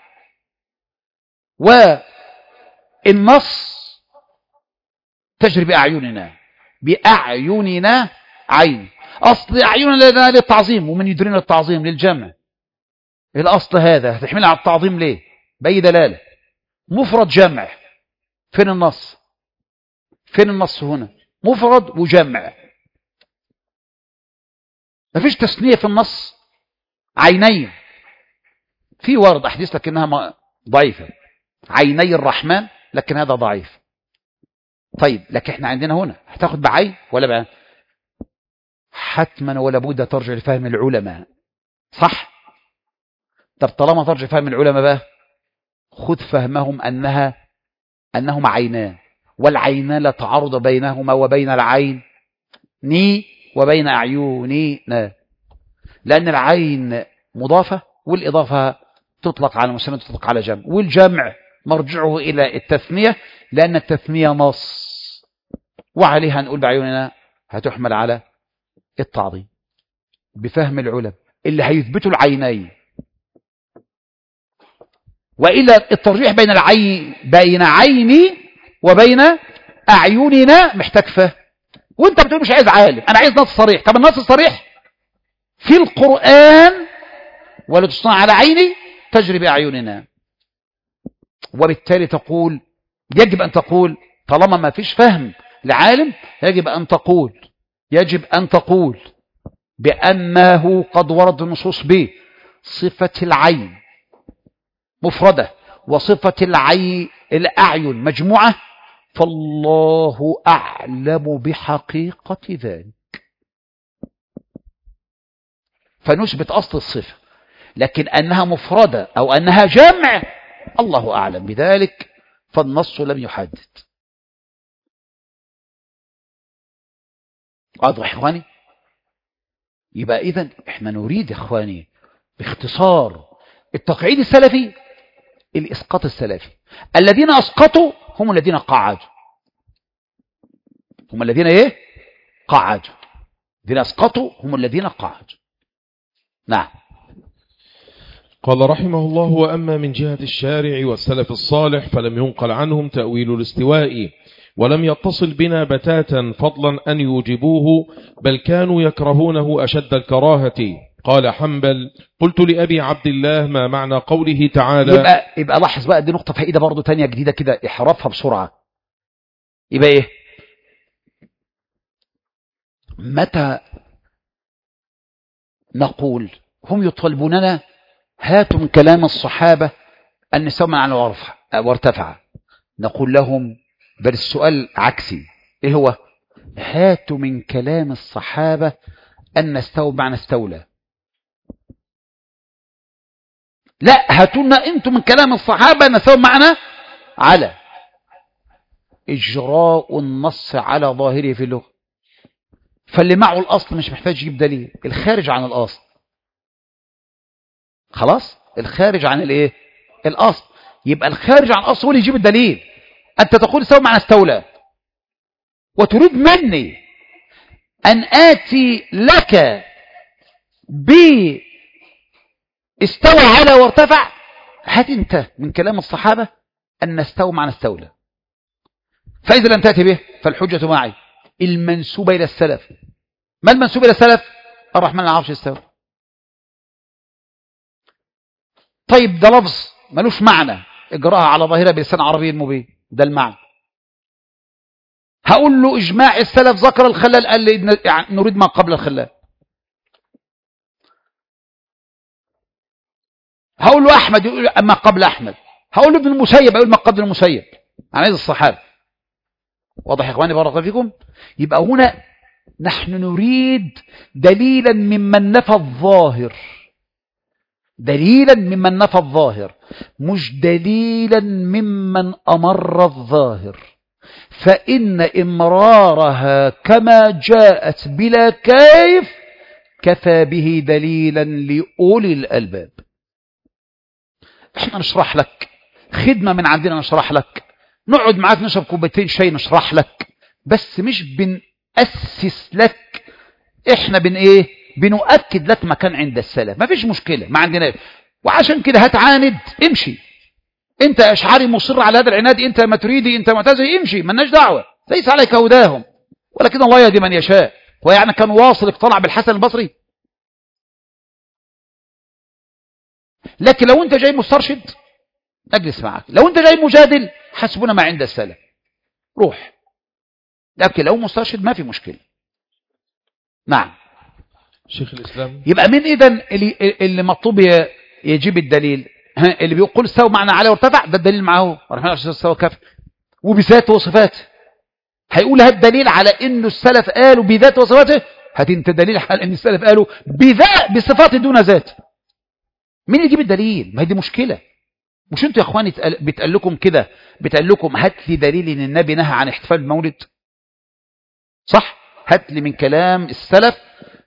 والنص تجري بأعيننا عين. أصل أعيننا للتعظيم ومن يدرينا التعظيم للجمع. الأصل هذا هتحملها على التعظيم ليه؟ بأي دلالة؟ مفرد جمع. فين النص؟ فين النص هنا؟ مفرد وجمع، مفيش تثنية في النص. عينين في ورد أحدث لكنها ضعيفة، عيني الرحمن لكن هذا ضعيف. طيب لكن احنا عندنا هنا هتاخد بعين ولا بعين؟ حتما ولا بد ترجع لفهم العلماء، صح؟ طب طالما ترجع لفهم العلماء بقى خذ فهمهم أنهما عينان، والعينان لا تعارض بينهما وبين العين وبين أعيننا، لأن العين مضافة والإضافة تطلق على مسند تطلق على جمع، والجمع مرجعه إلى التثنية لأن التثنية نص، وعليها نقول بعيوننا هتحمل على التعظيم بفهم العلماء اللي هيثبتوا العينين. وإلا الترجيح بين عيني وبين أعيننا محتاج فهم. وانت بتقول مش عايز عالم، انا عايز نص صريح. طب النص الصريح في القرآن ولا تصنع على عيني تجري بأعيننا. وبالتالي تقول، يجب أن تقول طالما ما فيش فهم لعالم، يجب أن تقول بأنه قد ورد النصوص به صفة العين مفردة وصفة الأعين مجموعة، فالله أعلم بحقيقة ذلك. فنثبت أصل الصفة، لكن أنها مفردة أو أنها جمع الله أعلم بذلك، فالنص لم يحدد. واضح يا إخواني؟ يبقى إذن إحنا نريد يا إخواني باختصار التقعيد السلفي، الإسقاط السلفي. الذين أسقطوا هم الذين قعدوا، هم الذين إيه؟ قعدوا. الذين أسقطوا هم الذين قعدوا. نعم. قال رحمه الله: وأما من جهة الشارع والسلف الصالح فلم ينقل عنهم تأويل الاستواء، ولم يتصل بنا بتاتا فضلا أن يوجبوه، بل كانوا يكرهونه أشد الكراهة. قال حنبل: قلت لأبي عبد الله: ما معنى قوله تعالى؟ يبقى لاحظ بقى، دي نقطة فائدة برضو تانية جديدة كده، احرفها بسرعة. يبقى ايه؟ متى نقول هم يطالبوننا هاتوا من كلام الصحابة أن نسمع عن وارتفع، نقول لهم بل السؤال عكسي. ايه هو؟ هاتوا من كلام الصحابة أن نستوى معنى استولى. لا، هاتونا انتم من كلام الصحابة نستوى معنى على. إجراء النص على ظاهره في اللغة، فاللي معه الأصل مش محتاج يجيب دليل. الخارج عن الأصل خلاص، الخارج عن الايه؟ الأصل. يبقى الخارج عن الأصل هو اللي يجيب الدليل. أنت تقول استوى معنى استولى، وتريد مني أن آتي لك استوى على وارتفع. هات انت من كلام الصحابة أن استوى معنى استولى، فإذا لم تأتي به فالحجة معي المنسوبة إلى السلف. ما المنسوب إلى السلف؟ الرحمن على العرش استوى. طيب ده لفظ ملوش معنى، اجراها على ظاهرة بلسان عربي مبين، ده المعنى. هقول له إجماع السلف ذكر الخلال، قال لي نريد ما قبل الخلال. هقول له أحمد يقول ما قبل أحمد، هقول له ابن المسيب يقول ما قبل المسيب، عن عيد الصحابة. واضح يا إخواني بارك الله فيكم؟ يبقى هنا نحن نريد دليلا ممن نفى الظاهر، دليلا ممن نفى الظاهر، مش دليلا ممن أمر الظاهر. فإن إمرارها كما جاءت بلا كيف كفى به دليلا لأولي الألباب. احنا نشرح لك خدمة من عندنا، نشرح لك، نقعد معاك نشرب كوبايتين شاي نشرح لك، بس مش بنأسس لك، احنا بنؤكد لك مكان عند السلف. ما فيش مشكلة، ما عندنا. وعشان كده هتعاند امشي، انت اشعري مصر على هذا العناد، انت ماتريدي، انت معتزلي، امشي، مالناش دعوة، ليس عليك هداهم، ولكن الله يهدي من يشاء. ويعني كان واصل اقتنع بالحسن البصري؟ لكن لو انت جاي مسترشد اجلس معك، لو انت جاي مجادل حسبنا ما عند السلف، روح. لكن لو مسترشد ما في مشكلة. نعم. شيخ الإسلام. يبقى من إذن اللي مطلوب يجيب الدليل، اللي بيقول استوى معنى على وارتفع، ده الدليل معه الرحمن على استوى كف وبذاته وصفاته. هيقول هات دليل على انه السلف قالوا بذاته وصفاته، هات انت دليل على ان السلف قالوا بصفات دون ذات. مين يجيب الدليل؟ ما هي دي مشكلة. مش انتوا يا اخواني بتقال لكم كده، بتقال لكم هات لي دليل ان النبي نهى عن احتفال المولد، صح؟ هات لي من كلام السلف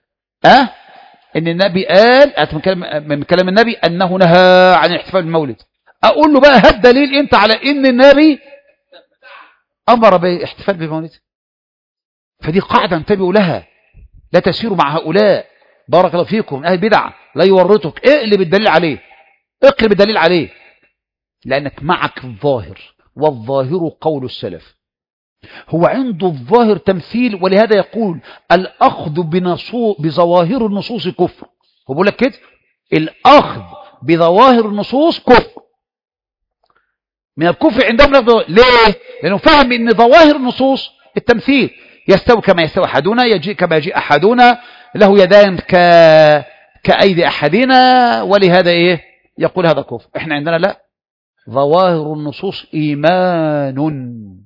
ان النبي قال، من كلام النبي انه نهى عن احتفال المولد. اقول له بقى هات دليل انت على ان النبي امر باحتفال بمولد. فدي قاعده انتبهوا لها، لا تسيروا مع هؤلاء بارك الله فيكم اهل بدعه، لا يورطك، اقلب الدليل عليه، اقلب الدليل عليه، لانك معك الظاهر، والظاهر قول السلف. هو عنده الظاهر تمثيل، ولهذا يقول الأخذ بظواهر النصوص كفر. هو بيقول لك كده، الأخذ بظواهر النصوص كفر. من الكفر عندهم ليه؟ لأنه فهم أن ظواهر النصوص التمثيل، يستوي كما يستوي أحدنا، يجيء كما يجيء أحدنا، له يدان كأيدي أحدنا، ولهذا إيه؟ يقول هذا كفر. إحنا عندنا لا، ظواهر النصوص إيمان،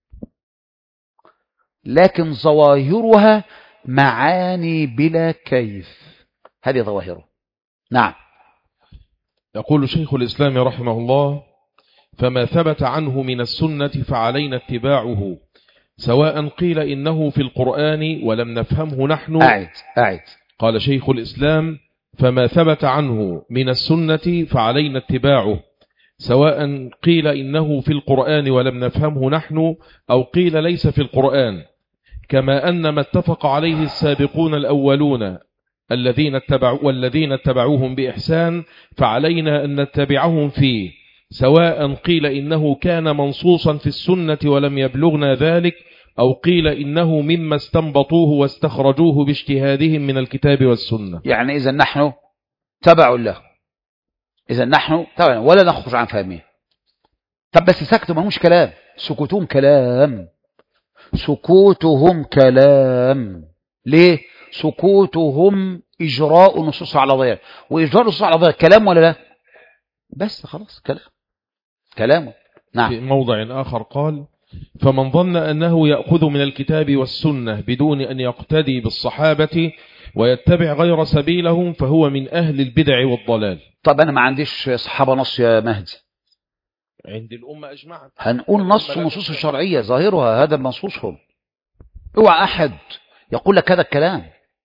لكن ظواهرها معاني بلا كيف، هذه ظواهره. نعم. يقول شيخ الإسلام رحمه الله: فما ثبت عنه من السنة فعلينا اتباعه، سواء قيل إنه في القرآن ولم نفهمه نحن. أعد. قال شيخ الإسلام: فما ثبت عنه من السنة فعلينا اتباعه، سواء قيل إنه في القرآن ولم نفهمه نحن، أو قيل ليس في القرآن، كما أن ما اتفق عليه السابقون الأولون والذين اتبعوهم بإحسان فعلينا أن نتبعهم فيه، سواء قيل إنه كان منصوصا في السنة ولم يبلغنا ذلك، أو قيل إنه مما استنبطوه واستخرجوه باجتهادهم من الكتاب والسنة. يعني إذا نحن تبع له، إذا نحن تبع ولا نخرج عن فهمه. طب بس سكتوا، ما همش كلام، سكوتهم كلام، سكوتهم كلام. ليه؟ سكوتهم إجراء نصوص على ظاهر، وإجراء نصوص على ظاهر كلام ولا لا؟ بس خلاص كلامه. نعم. في موضع آخر قال: فمن ظن أنه يأخذ من الكتاب والسنة بدون أن يقتدي بالصحابة ويتبع غير سبيلهم فهو من أهل البدع والضلال. طب أنا ما عنديش صحابة نص يا مهدي، عند الأمة أجمعت، هنقول نصوص الشرعية ظاهرها هذا منصوصهم. اوعى أحد يقول لك هذا الكلام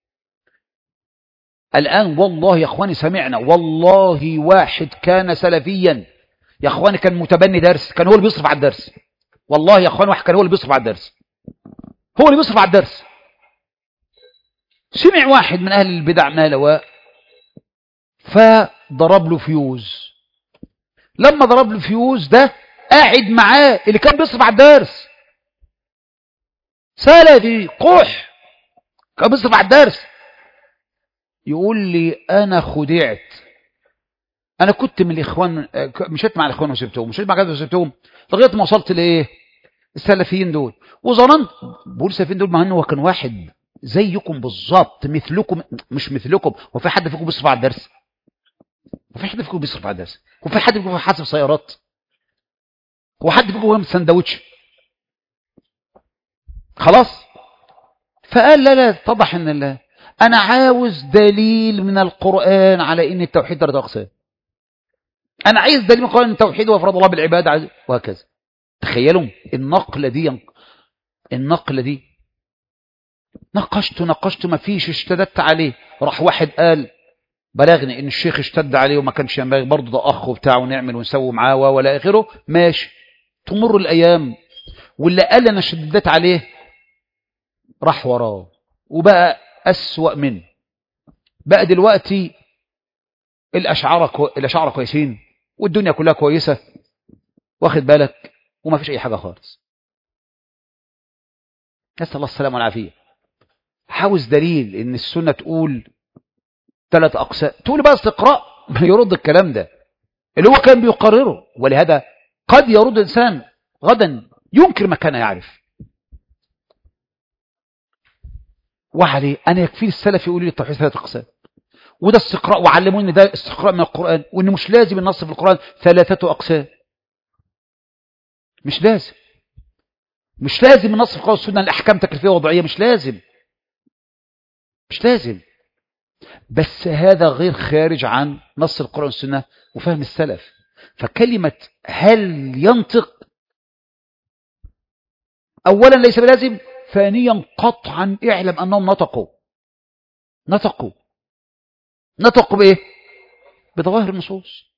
الآن. والله يا أخواني سمعنا، والله واحد كان سلفيا يا أخواني، كان متبني درس، كان هو اللي بيصرف على الدرس. والله يا أخواني واحد كان هو اللي بيصرف على الدرس، هو اللي بيصرف على الدرس. سمع واحد من أهل البدع ما لواء فضرب له فيوز. لما ضرب له فيوز ده قاعد معاه اللي كان بيصرف على الدرس، سلفي قح كان بيصرف على الدرس، يقول لي أنا خدعت، أنا كنت من الإخوان، مشيت مع الإخوان وسبتهم، مشيت مع كذا وسبتهم، لغاية ما وصلت لإيه؟ السلفيين دول، وظننت بقول السلفيين دول، ما هو كان واحد زيكم بالظبط، مثلكم مش مثلكم. وفي حد فيكم بيصرف على الدرس؟ وفي حد فيكم بيصرف على الدرس؟ وفي حد فيكم حاسب سيارات؟ وحد فيكم بيعمل سندوتش؟ خلاص. فقال لا اتضح ان الله، انا عاوز دليل من القرآن على ان التوحيد 3 اقسام، انا عايز دليل من القرآن ان التوحيد وافراد الله بالعباده وهكذا. تخيلوا النقله دي نقشت ما فيش، اشتددت عليه، راح واحد قال بلغني ان الشيخ اشتد عليه وما كانش ينبغي، برضه ده اخ وبتاع ونعمل ونسوي معاه ولا اخره. ماشي، تمر الايام واللي قال انا شددت عليه راح وراه وبقى اسوأ منه. بقى دلوقتي الاشاعره كويسين والدنيا كلها كويسه، واخد بالك، وما فيش اي حاجه خالص. نسأل الله السلامه والعافيه. عاوز دليل ان السنه تقول 3 اقسام، تقول بقى استقراء ما يرد الكلام ده اللي هو كان بيقرره. ولهذا قد يرد انسان غدا ينكر ما كان يعرف. وعليه انا يكفي السلف يقول لي التوحيد 3 اقسام، وده استقراء، وعلموني ده استقراء من القرآن، وان مش لازم النص في القرآن 3 اقسام، مش لازم النص في القرآن والسنة الاحكام تكليفيه وضعيه، مش لازم. بس هذا غير خارج عن نص القرآن والسنة وفهم السلف. فكلمة هل ينطق أولا ليس بلازم، ثانيا قطعا اعلم أنهم نطقوا بإيه؟ بظواهر النصوص.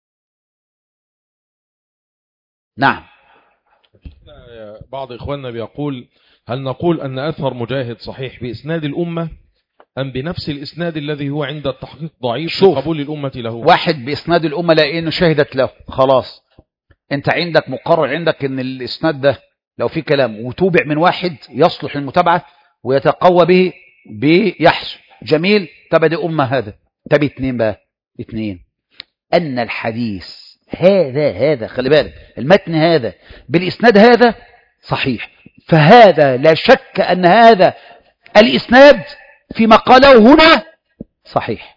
نعم. بعض إخواننا بيقول: هل نقول أن أثر مجاهد صحيح بإسناد الأمة أم بنفس الإسناد الذي هو عند التحقيق ضعيف في قبول الأمة له؟ واحد بإسناد الأمة لأنه شهدت له، خلاص أنت عندك مقرر عندك أن الإسناد ده لو في كلام وتوبع من واحد يصلح للمتابعة ويتقوى به بيحسن، جميل، تبقى دي أمة هذا. طب 2 بقى، 2 أن الحديث هذا خلي بالك المتن هذا بالإسناد هذا صحيح، فهذا لا شك أن هذا الإسناد فيما قاله هنا صحيح.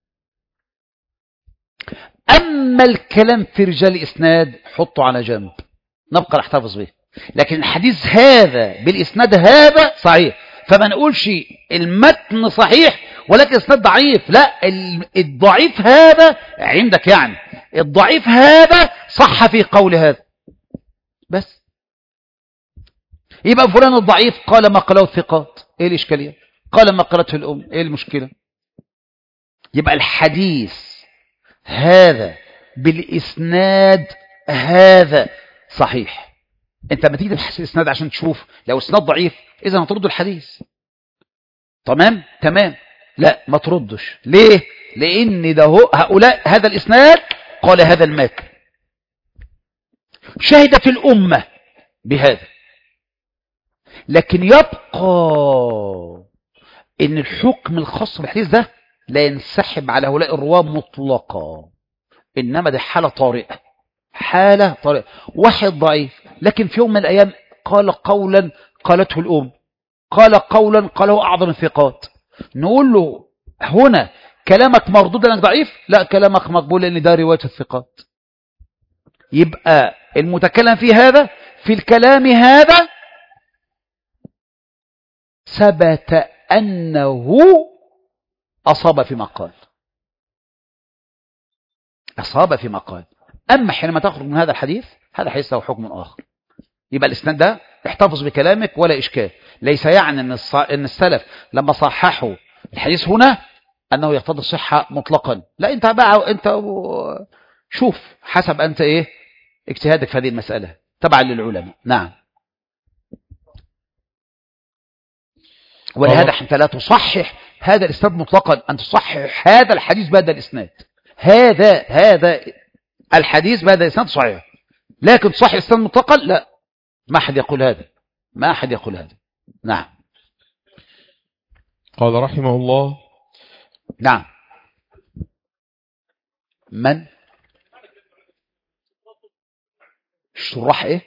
أما الكلام في رجال الإسناد حطه على جنب، نبقى نحتفظ به، لكن الحديث هذا بالإسناد هذا صحيح، فما نقولش المتن صحيح ولكن الإسناد ضعيف، لا، الضعيف هذا عندك يعني الضعيف هذا صح في قول هذا بس. يبقى فلان الضعيف قال ما قاله الثقات، ايه الإشكالية؟ قال ما قالته الأم، ايه المشكلة؟ يبقى الحديث هذا بالإسناد هذا صحيح. انت ما تيجي تبحث الإسناد عشان تشوف لو الإسناد ضعيف إذا هترد الحديث. تمام، لا ما تردش. ليه؟ لأن ده هؤلاء هذا الإسناد قال هذا المتن، شهدت الأمة بهذا، لكن يبقى إن الحكم الخاص بالحديث ده لا ينسحب على هؤلاء الرواة مطلقا، إنما ده حالة طارئة. واحد ضعيف لكن في يوم من الأيام قال قولا قالته الأم، قال قولا قاله أعظم الثقات، نقول له هنا كلامك مردود لأنك ضعيف؟ لا، كلامك مقبول لأن ده رواية الثقات. يبقى المتكلم في هذا في الكلام هذا ثبت أنه أصاب فيما قال. أما حينما تخرج من هذا الحديث، هذا حديث له حكم آخر. يبقى الإسناد ده احتفظ بكلامك ولا إشكال. ليس يعني أن السلف لما صححوا الحديث هنا أنه يقتضي الصحة مطلقا، لا، أنت شوف حسب أنت إيه اجتهادك في هذه المسألة تبعا للعلماء. نعم. ولهذا حتى لا تصحح هذا الإسناد مطلقا، أن تصحح هذا الحديث بهذا الإسناد، هذا الحديث بهذا الإسناد صحيح، لكن تصحح الإسناد مطلقا لا، ما أحد يقول هذا. نعم. قال رحمه الله. نعم. من شرح ايه؟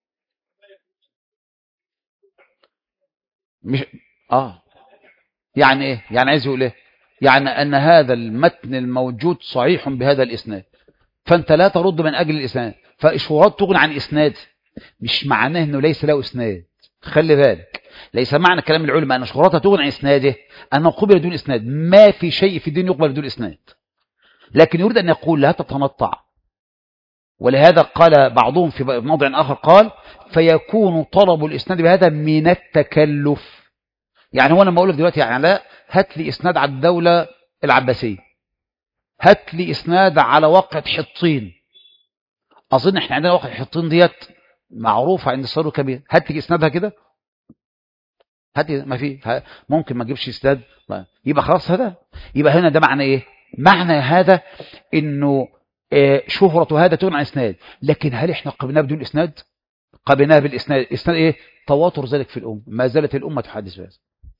مش يعني ايه؟ يعني عايز يقول ايه؟ يعني ان هذا المتن الموجود صحيح بهذا الاسناد، فانت لا ترد من اجل الاسناد، فاشهارات تغني عن اسناد، مش معناه انه ليس له اسناد. خلي بالك، ليس معنى كلام العلماء ان شهراتها تغني عن اسناده انه قبل بدون اسناد. ما في شيء في الدين يقبل بدون اسناد، لكن يريد ان يقول لا تتنطع. ولهذا قال بعضهم في موضع اخر قال فيكون طلب الاسناد بهذا من التكلف. يعني هو انا لما اقول لك دلوقتي يعني لا، هات لي اسناد على الدوله العباسيه، هات لي اسناد على واقعة حطين، اظن احنا عندنا واقعة حطين ديت معروفه عند الصغير الكبير، هات لي اسنادها كده، هات لي، ما في، ممكن ما تجيبش اسناد، يبقى خلاص. هذا يبقى هنا ده معنى ايه؟ معنى هذا انه شهرة هذا تغني عن اسناد، لكن هل احنا قبلناه بدون اسناد؟ قبلناه بالاسناد. اسناد ايه؟ تواتر ذلك في الامه، ما زالت الامه تحدث بهذا.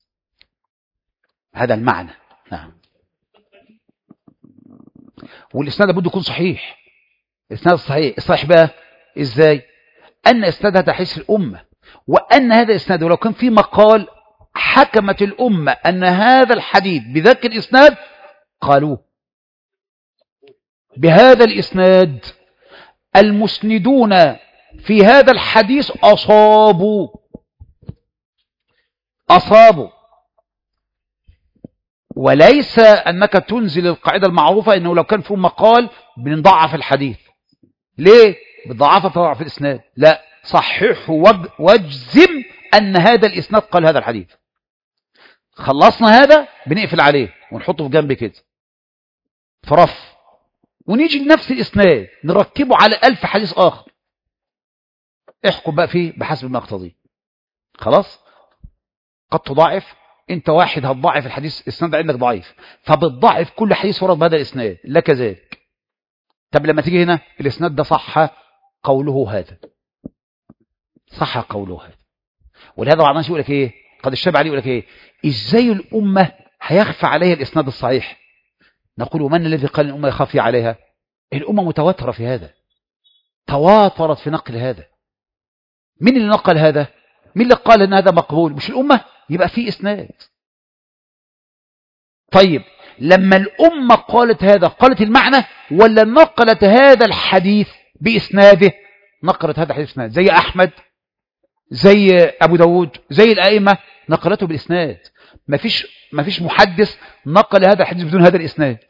هذا المعنى. نعم. والاسناد لابد يكون صحيح. الاسناد الصحيح بقى ازاي؟ ان اسنادها تحس الامه، وان هذا الاسناد ولو كان في مقال حكمت الامه ان هذا الحديث بذاك الاسناد قالوه. بهذا الاسناد المسندون في هذا الحديث اصابوا. وليس أنك تنزل القاعدة المعروفة أنه لو كان فيه مقال بنضعف الحديث. ليه؟ بضعف الإسناد. لا، صححه واجزم أن هذا الإسناد قال هذا الحديث. خلصنا هذا بنقفل عليه ونحطه في جنب كده فرف، ونيجي لنفس الإسناد نركبه على 1000 حديث آخر، احكم بقى فيه بحسب ما اقتضيه. خلاص؟ قد تضاعف، انت واحد هتضاعف الحديث، الاسناد عندك ضعيف، فبتضاعف كل حديث ورد بهذا الاسناد، لا كذلك. طب لما تيجي هنا الاسناد ده صح قوله هذا، ولهذا بعض الناس يقول لك ايه، قد الشاب عليه يقول لك ايه، ازاي الامه هيخفى عليها الاسناد الصحيح؟ نقول من الذي قال الامه يخفي عليها؟ الأمة متواترة في هذا، تواترت في نقل هذا. مين اللي نقل هذا؟ مين اللي قال ان هذا مقبول؟ مش الأمة؟ يبقى في إسناد. طيب لما الأمة قالت هذا، قالت المعنى ولا نقلت هذا الحديث بإسناده؟ نقلت هذا الحديث بإسناد، زي أحمد، زي أبو داود، زي الأئمة، نقلته بالإسناد. مفيش محدث نقل هذا الحديث بدون هذا الإسناد،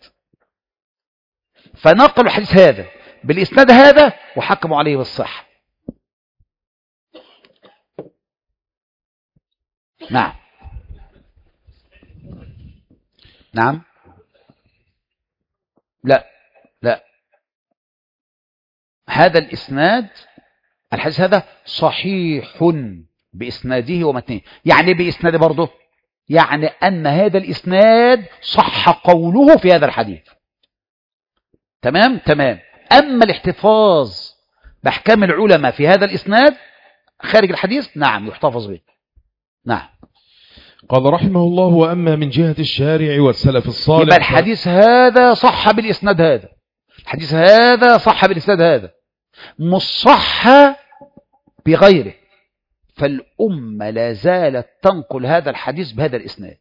فنقلوا الحديث هذا بالإسناد هذا وحكموا عليه بالصحة. نعم نعم. لا هذا الإسناد، الحديث هذا صحيح بإسناده ومتنه. يعني بإسناده برضه، يعني أن هذا الإسناد صح قوله في هذا الحديث. تمام. أما الاحتفاظ بأحكام العلماء في هذا الإسناد خارج الحديث، نعم يحتفظ به. نعم. قال رحمه الله: وأما من جهة الشارع والسلف الصالح، يبقى الحديث هذا صح بالإسناد هذا، الحديث هذا صح بالإسناد هذا، مش صح بغيره، فالأمة لا زالت تنقل هذا الحديث بهذا الإسناد.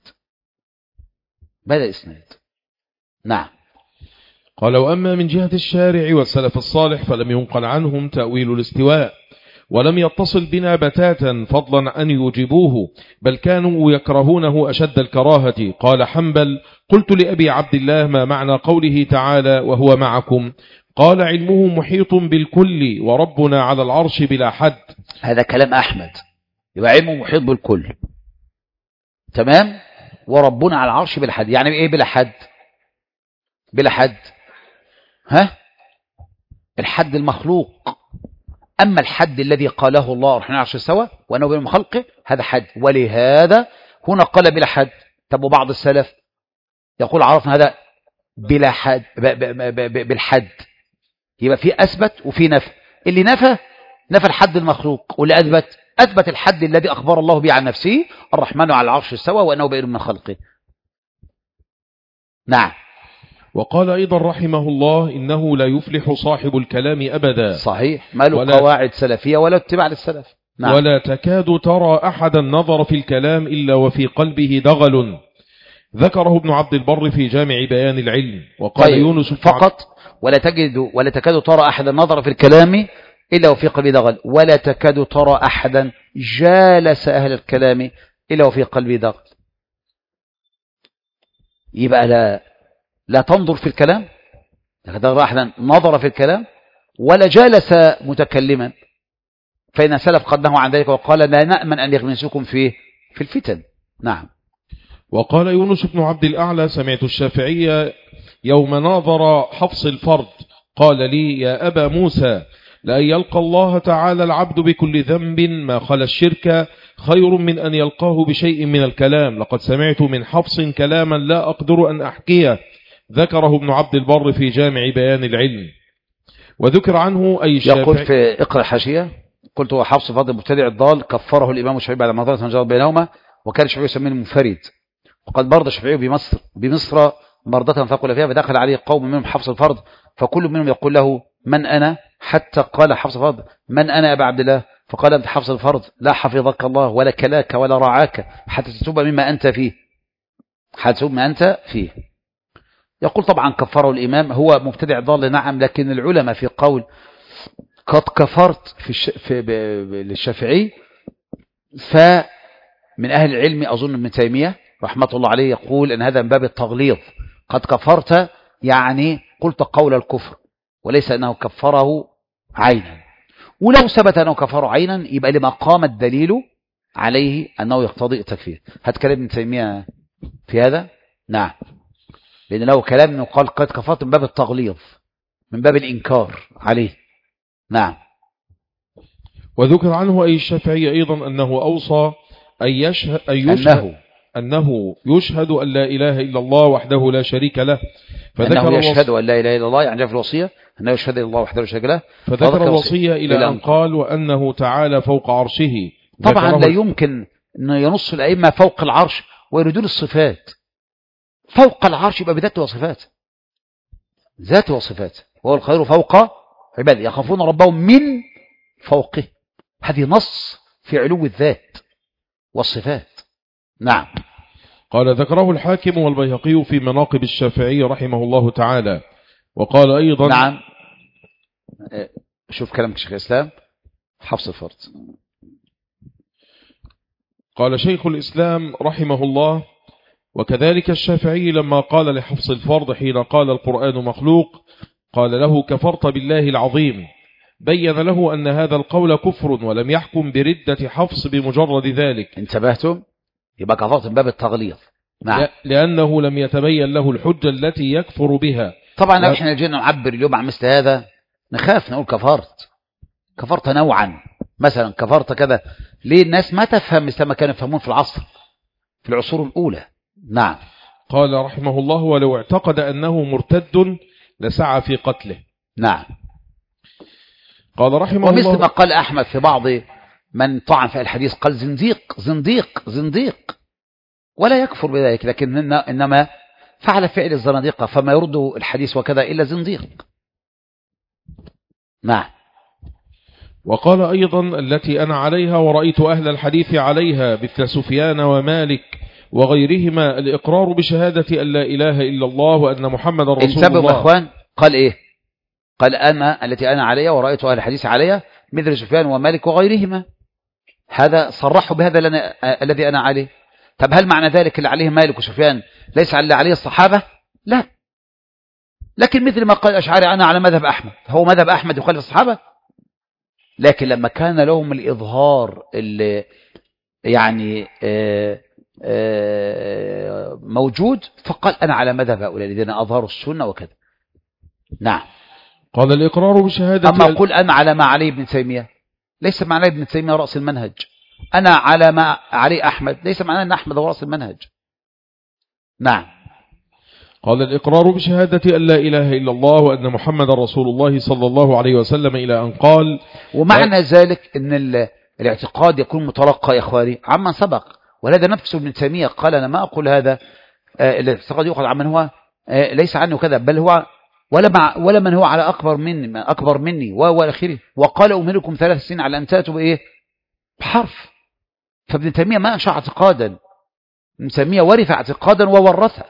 نعم. قال: وأما من جهة الشارع والسلف الصالح فلم ينقل عنهم تأويل الاستواء، ولم يتصل بنا بتاتا فضلا أن يوجبوه، بل كانوا يكرهونه أشد الكراهة. قال حنبل: قلت لأبي عبد الله: ما معنى قوله تعالى وهو معكم؟ قال: علمه محيط بالكل وربنا على العرش بلا حد. هذا كلام أحمد، يبقى علمه محيط بالكل. تمام. وربنا على العرش بلا حد، يعني ايه بلا حد؟ بلا حد الحد المخلوق. أما الحد الذي قاله الله الرحمن على العرش استوى وأنه بين خلقه، هذا حد، ولهذا هنا قال بلا حد. طب وبعض السلف يقول عرفنا هذا بلا حد بالحد، يبقى في أثبت وفي نفى. اللي نفى الحد المخلوق، واللي أثبت الحد الذي أخبر الله به عن نفسه، الرحمن على العرش استوى وأنه بين من خلقه. نعم. وقال أيضا رحمه الله: إنه لا يفلح صاحب الكلام أبدا. صحيح، ما له قواعد سلفية ولا اتباع للسلف. نعم. ولا تكاد ترى أحدا نظر في الكلام إلا وفي قلبه دغل. ذكره ابن عبد البر في جامع بيان العلم. وقال طيب يونس فقط: ولا تكاد ترى أحدا نظر في الكلام إلا وفي قلبه دغل، ولا تكاد ترى أحدا جالس أهل الكلام إلا وفي قلبه دغل. يبقى لا تنظر في الكلام، لا ترى أحدا نظر في الكلام ولا جالس متكلما، فإن سلف قد نهوا عن ذلك وقال: لا نأمن أن يغمسوكم في الفتن. نعم. وقال يونس بن عبد الأعلى: سمعت الشافعية يوم ناظر حفص الفرد قال لي: يا أبا موسى، لأن يلقى الله تعالى العبد بكل ذنب ما خلا الشرك خير من أن يلقاه بشيء من الكلام. لقد سمعت من حفص كلاما لا أقدر أن أحكيه. ذكره ابن عبد البر في جامع بيان العلم. وذكر عنه أي الشافعي يقول في اقرأ حاشية: قلت هو حفص فضل المبتدع الضال، كفره الإمام الشافعي بعد ما ظهرت منجرة بينهما، وكان الشافعي يسميه المنفرد. وقد برد الشافعي بمصر مرضة فقل فيها، فدخل عليه قوم منهم حفص الفرد، فكل منهم يقول له: من أنا؟ حتى قال حفص الفرد: من أنا أبا عبد الله؟ فقال: أنت حفص الفرد، لا حفظك الله ولا كلاك ولا رعاك حتى تتوب مما أنت فيه. يقول طبعا كفره الإمام، هو مبتدع ضال نعم، لكن العلماء في قول قد كفرت للشافعي، فمن أهل العلم أظن ابن تيمية رحمة الله عليه يقول أن هذا من باب التغليظ. قد كفرت يعني قلت قول الكفر، وليس أنه كفره عينا. ولو ثبت أنه كفره عينا يبقى لما قام الدليل عليه أنه يقتضي التكفير. هتكلم ابن تيمية في هذا. نعم. لأن له كلام أنه قال قد كفرت من باب التغليظ، من باب الإنكار عليه. نعم. وذكر عنه أي الشافعي أيضا أنه أوصى أنه يشهد أن لا إله إلا الله وحده لا شريك له، أنه يشهد أن لا إله إلا الله، يعني جاء في الوصية أنه يشهد إلا الله وحده لا شريك له. فذكر الوصية إلى أن قال: وأنه تعالى فوق عرشه. طبعا لا يمكن أن ينص الأئمة فوق العرش ويريدون الصفات. فوق العرش يبقى بذاته وصفات، ذاته وصفات، وهو القاهر فوق عباده يخافون ربهم من فوقه. هذه نص في علو الذات والصفات. نعم. قال ذكره الحاكم والبيهقي في مناقب الشافعي رحمه الله تعالى. وقال أيضا نعم. شوف كلامك شيخ الإسلام حفص الفرد. قال شيخ الإسلام رحمه الله وكذلك الشافعي لما قال لحفص الفرد حين قال القرآن مخلوق قال له كفرت بالله العظيم، بين له أن هذا القول كفر ولم يحكم بردة حفص بمجرد ذلك. انتبهتم؟ يبقى كفرت من باب التغليظ. نعم. لأنه لم يتبين له الحجة التي يكفر بها. طبعا لو احنا جينا نعبر اليوم عن مثل هذا نخاف نقول كفرت نوعا، مثلا كفرت كذا. ليه؟ الناس ما تفهم مثل ما كانوا يفهمون في العصور الأولى. نعم. قال رحمه الله ولو اعتقد أنه مرتد لسعى في قتله. نعم. قال رحمه الله ومثل ما قال أحمد في بعض من طعن في الحديث قال زنديق ولا يكفر بذلك، لكن إنما فعل فعل الزنادقة، فما يرده الحديث وكذا إلا زنديق. نعم. وقال أيضا التي أنا عليها ورأيت أهل الحديث عليها مثل سفيان ومالك وغيرهما الإقرار بشهادة أن لا إله إلا الله وأن محمد رسول الله. انتبهوا يا أخوان، قال إيه؟ قال التي أنا عليها ورأيت أهل الحديث عليها مثل سفيان ومالك وغيرهما. هذا صرحوا بهذا الذي أنا عليه. طب هل معنى ذلك اللي عليه مالك وسفيان ليس على اللي عليه الصحابة؟ لا. لكن مثل ما قال الأشعري أنا على مذهب أحمد، هو مذهب أحمد يخالف الصحابة؟ لكن لما كان لهم الإظهار اللي يعني موجود فقال أنا على مذهب هؤلاء الذين أظهروا السنة وكذا. نعم. قال الإقرار بشهادة أما قل أنا على ما عليه ابن تيمية ليس معناه ابن تيمية رأس المنهج. أنا على ما عليه أحمد ليس معناه أن أحمد هو رأس المنهج. نعم. قال الإقرار بشهادة أن لا إله إلا الله وأن محمد رسول الله صلى الله عليه وسلم إلى أن قال. ومعنى ذلك أن الاعتقاد يكون متلقى يا إخواني عمن سبق، وهذا نفسه ابن تيمية قال أنا ما أقول هذا الاعتقاد يؤخذ عمن هو ليس عنه كذا، بل هو ولا من هو على أكبر مني وآخره. وقال أمهلكم 3 سنين على أن تأتوا بإيه؟ بحرف. فابن تيمية ما أنشأ اعتقادا، ابن تيمية ورث اعتقادا وورثه.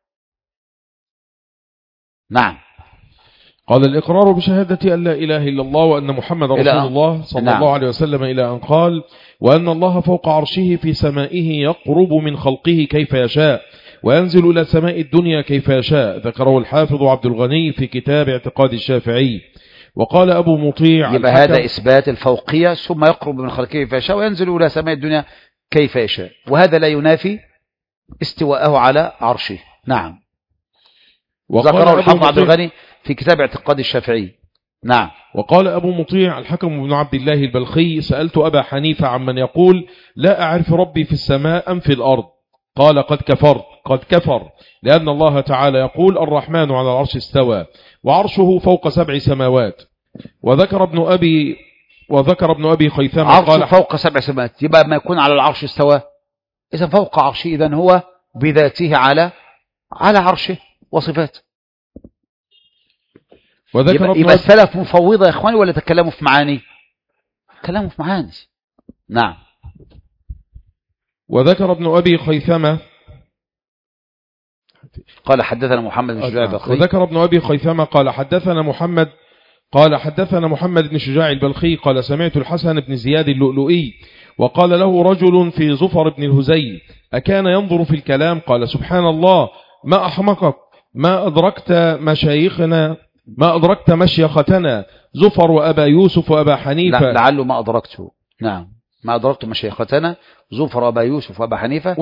نعم. قال الإقرار بشهادة أن لا إله إلا الله وأن محمد رسول الله صلى نعم. الله عليه وسلم إلى أن قال وأن الله فوق عرشه في سمائه يقرب من خلقه كيف يشاء وينزل إلى سماء الدنيا كيف يشاء. ذكره الحافظ عبد الغني في كتاب اعتقاد الشافعي. وقال أبو مطيع يبقى هذا إثبات الفوقية، ثم يقرب من خلقه كيف يشاء وينزل إلى سماء الدنيا كيف يشاء، وهذا لا ينافي استواءه على عرشه. نعم. ذكره الحافظ عبد الغني في كتاب اعتقاد الشافعي. نعم. وقال أبو مطيع الحكم بن عبد الله البلخي سألت أبا حنيفة عمن يقول لا أعرف ربي في السماء أم في الأرض، قال قد كفر لأن الله تعالى يقول الرحمن على العرش استوى وعرشه فوق 7 سماوات. وذكر ابن أبي خيثمة قال فوق 7 سماوات، يبقى ما يكون على العرش استوى، إذا فوق عرشه إذن هو بذاته على عرشه وصفاته. يبقى السلف مفوضة يا إخواني ولا تكلموا في معاني؟ تكلموا في معاني. نعم. وذكر ابن أبي خيثمة قال حدثنا محمد بن شجاع البلخي. وذكر ابن أبي خيثمة قال حدثنا محمد بن شجاع البلخي قال سمعت الحسن بن زياد اللؤلؤي وقال له رجل في زفر بن الهزي أكان ينظر في الكلام؟ قال سبحان الله ما أحمقك، ما أدركت مشيختنا زفر وأبا يوسف وأبا حنيفة. لعله ما أدركته. نعم. ما أدركت مشيختنا زفر وأبا يوسف وأبا حنيفة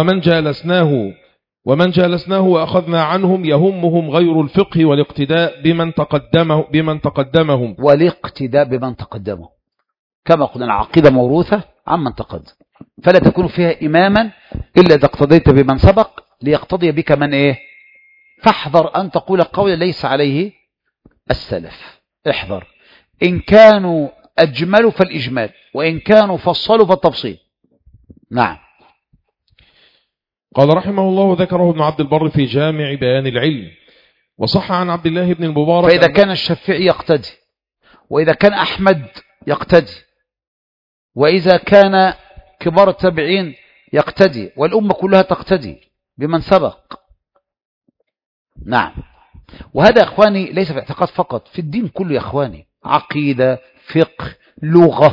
ومن جالسناه وأخذنا عنهم يهمهم غير الفقه والاقتداء بمن تقدمهم والاقتداء بمن تقدمهم، كما قلنا العقيدة موروثة عمن تقدم، فلا تكون فيها إماما إلا إذا اقتديت بمن سبق ليقتضي بك من إيه. فاحذر أن تقول قولا ليس عليه السلف. احذر، إن كانوا أجملوا فالإجمال، وإن كانوا فصلوا فالتفصيل. نعم. قال رحمه الله ذكره ابن عبد البر في جامع بيان العلم. وصح عن عبد الله بن المبارك فإذا كان الشافعي يقتدي، وإذا كان أحمد يقتدي، وإذا كان كبار التابعين يقتدي، والأمة كلها تقتدي بمن سبق. نعم. وهذا يا أخواني ليس في اعتقاد فقط، في الدين كله يا أخواني، عقيدة، فقه، لغة،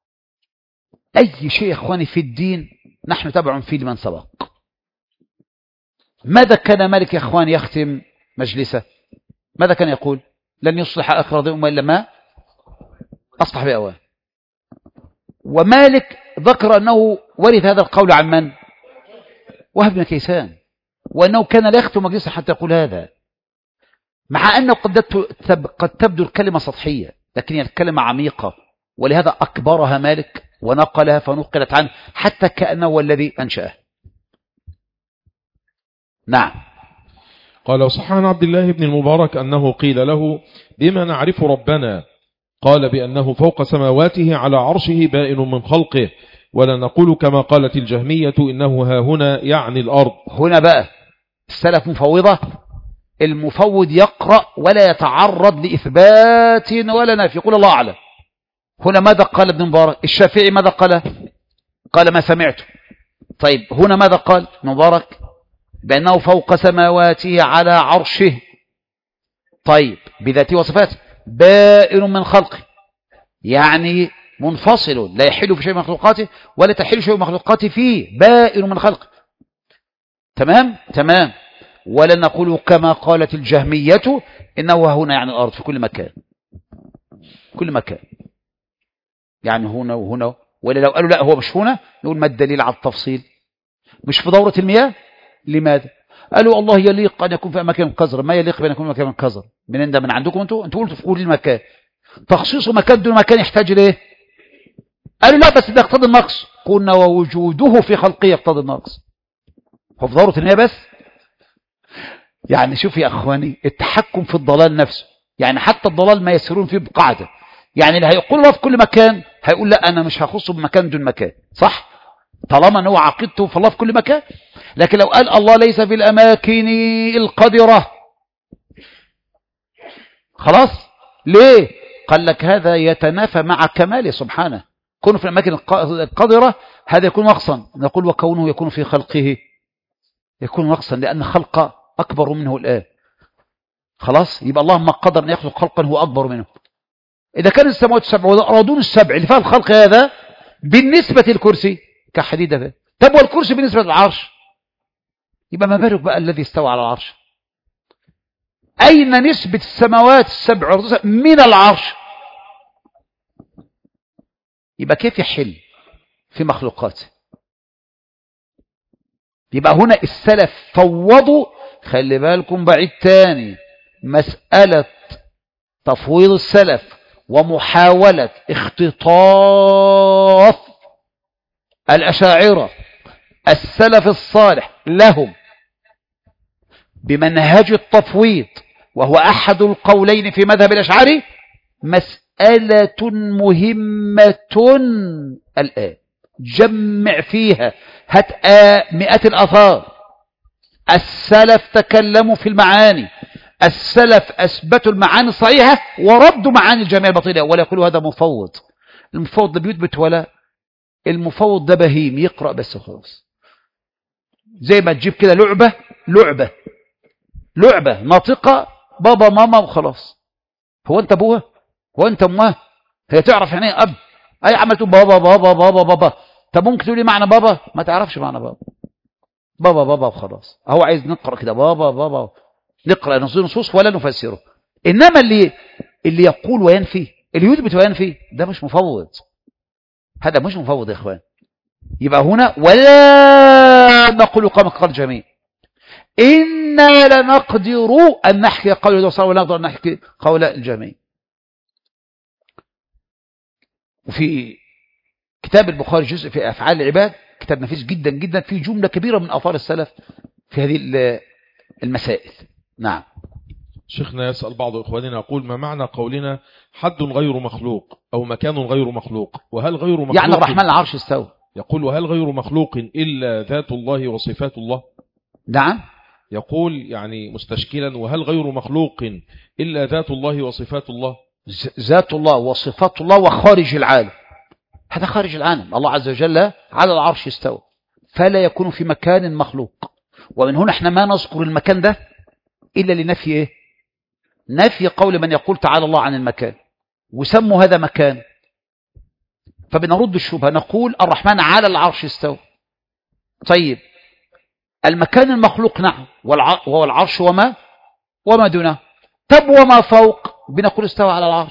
أي شيء يا أخواني في الدين نحن تبع فيه لمن سبق. ماذا كان مالك يا أخواني يختم مجلسه؟ ماذا كان يقول؟ لن يصلح آخر هذه الأمة إلا ما أصلح بأواه. ومالك ذكر أنه ورث هذا القول عن من؟ وهب بن كيسان، وأنه كان لا يختم مجلسه حتى يقول هذا، مع أنه قد تبدو الكلمة سطحية، لكن هي الكلمة عميقة، ولهذا أكبرها مالك ونقلها فنقلت عنه حتى كأنه هو الذي أنشأه. نعم. قال وصح عن عبد الله بن المبارك أنه قيل له بما نعرف ربنا؟ قال بأنه فوق سماواته على عرشه بائن من خلقه، ولا نقول كما قالت الجهمية إنه ها هنا يعني الأرض. هنا بقى السلف مفوضة، المفوض يقرأ ولا يتعرض لإثبات ولا نفي، يقول الله أعلم. هنا ماذا قال ابن مبارك؟ الشافعي ماذا قال؟ قال ما سمعته. طيب هنا ماذا قال ابن مبارك؟ بأنه فوق سماواته على عرشه، طيب بذاته وصفاته، بائن من خلقه، يعني منفصل لا يحل في شيء من مخلوقاته ولا تحل شيء من مخلوقاته فيه، بائن من خلقه. تمام تمام. ولا نقول كما قالت الجهمية إنه هنا يعني الأرض، في كل مكان، كل مكان، يعني هنا وهنا. ولا لو قالوا لا هو مش هنا، نقول ما الدليل على التفصيل؟ مش في دورة المياه؟ لماذا؟ قالوا الله يليق أن يكون في مكان قذر، ما يليق بأن يكون في مكان قذر. من عندكم انتوا قلتوا في كل المكان، تخصيص مكان دون مكان يحتاج ليه؟ قالوا لا بس ده يقتضي النقص، قلنا ووجوده في خلقه يقتضي النقص. هو في دورة المياه بس؟ يعني شوف يا أخواني التحكم في الضلال نفسه، يعني حتى الضلال ما يسيرون فيه بقاعدة، يعني اللي هيقول الله في كل مكان هيقول لا أنا مش هخصه بمكان دون مكان، صح؟ طالما أنه عقيدته في الله في كل مكان. لكن لو قال الله ليس في الأماكن القدرة، خلاص ليه؟ قال لك هذا يتنافى مع كماله سبحانه، كونه في الأماكن القدرة هذا يكون نقصا، نقول وكونه يكون في خلقه يكون نقصا، لأن خلق أكبر منه الآن. خلاص يبقى الله ما قدر أن يخلق خلقا هو أكبر منه. إذا كان السماوات السبع والأرضون السبع اللي فيها الخلق هذا بالنسبة للكرسي كحديدة فيه، طب والكرسي بالنسبة للعرش، يبقى ما بالك بقى الذي استوى على العرش؟ أين نسبة السماوات السبع من العرش؟ يبقى كيف يحل في مخلوقاته؟ يبقى هنا السلف فوضوا. خلي بالكم بعيد تاني، مسألة تفويض السلف ومحاولة اختطاف الأشاعرة السلف الصالح لهم بمنهج التفويض، وهو أحد القولين في مذهب الأشعري، مسألة مهمة الآن، جمع فيها، هات مئات الآثار. السلف تكلموا في المعاني، السلف أثبتوا المعاني الصحيحة وردوا معاني الجميع الباطلة، ولا يقولوا هذا مفوض. المفوض ده بيثبت ولا المفوض ده بهيم يقرأ بس خلاص، زي ما تجيب كده لعبة ناطقة بابا ماما وخلاص. هو أنت أبوها؟ هو أنت أمها؟ هي تعرف يعني أب؟ أي عملت بابا بابا بابا بابا. طب ممكن تقولي معنى بابا؟ ما تعرفش معنى بابا، بابا بابا وخلاص. هو عايز نقرأ كده بابا بابا، نقرأ نصوص ولا نفسره. إنما اللي يقول وينفي، اللي يثبت وينفي، ده مش مفوض، هذا مش مفوض يا إخوان. يبقى هنا ولا نقول كما قال الجميع، إنا لنقدر أن نحكي قول الله صلى الله عليه وسلم، ونقدر أن نحكي قول الجميع. وفي كتاب البخاري جزء في أفعال العباد، كتاب نفيس جدا جدا، في جملة كبيرة من آثار السلف في هذه المسائل. نعم. شيخنا يسأل بعض إخواننا يقول ما معنى قولنا حد غير مخلوق أو مكان غير مخلوق؟ وهل غير مخلوق يعني الرحمن العرش استوى؟ يقول وهل غير مخلوق إلا ذات الله وصفات الله؟ نعم. يقول يعني مستشكلا: وهل غير مخلوق إلا ذات الله وصفات الله؟ ذات الله وصفات الله وخارج العالم، هذا خارج العالم. الله عز وجل على العرش استوى، فلا يكون في مكان مخلوق. ومن هنا احنا ما نذكر المكان ده إلا لنفي ايه؟ نفي قول من يقول تعالى الله عن المكان، وسموا هذا مكان. فبنرد الشبهة، نقول الرحمن على العرش استوى. طيب المكان المخلوق نعم، وهو العرش وما دونه. طب وما فوق؟ بنقول استوى على العرش،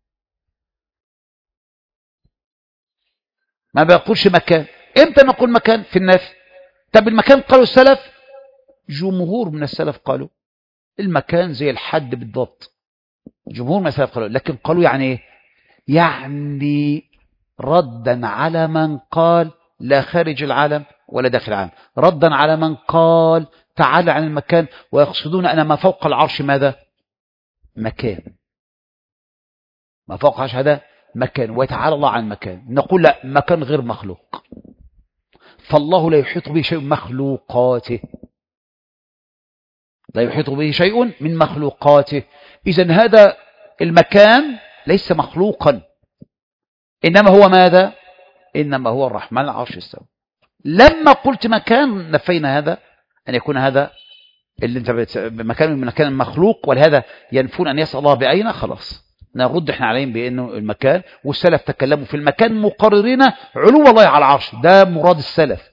ما بيقولش مكان. امتى نقول مكان؟ في النفي. طب المكان قالوا السلف، جمهور من السلف قالوا المكان زي الحد بالضبط، جمهور من السلف قالوا. لكن قالوا يعني ايه؟ يعني ردا على من قال لا خارج العالم ولا داخل العالم، ردا على من قال تعالى عن المكان، ويقصدون أن ما فوق العرش ماذا؟ مكان. ما فوق العرش هذا مكان، ويتعالى الله عن المكان. نقول لا، مكان غير مخلوق، فالله لا يحيط به شيء من مخلوقاته، لا يحيط به شيء من مخلوقاته. إذن هذا المكان ليس مخلوقا، إنما هو ماذا؟ إنما هو الرحمن العرش استوى. لما قلت مكان نفينا هذا أن يكون هذا اللي انت مكان مخلوق، ولهذا ينفون أن يسأل الله بأين. خلاص نرد احنا عليهم بأنه المكان، والسلف تكلموا في المكان مقررين علو الله على العرش، ده مراد السلف.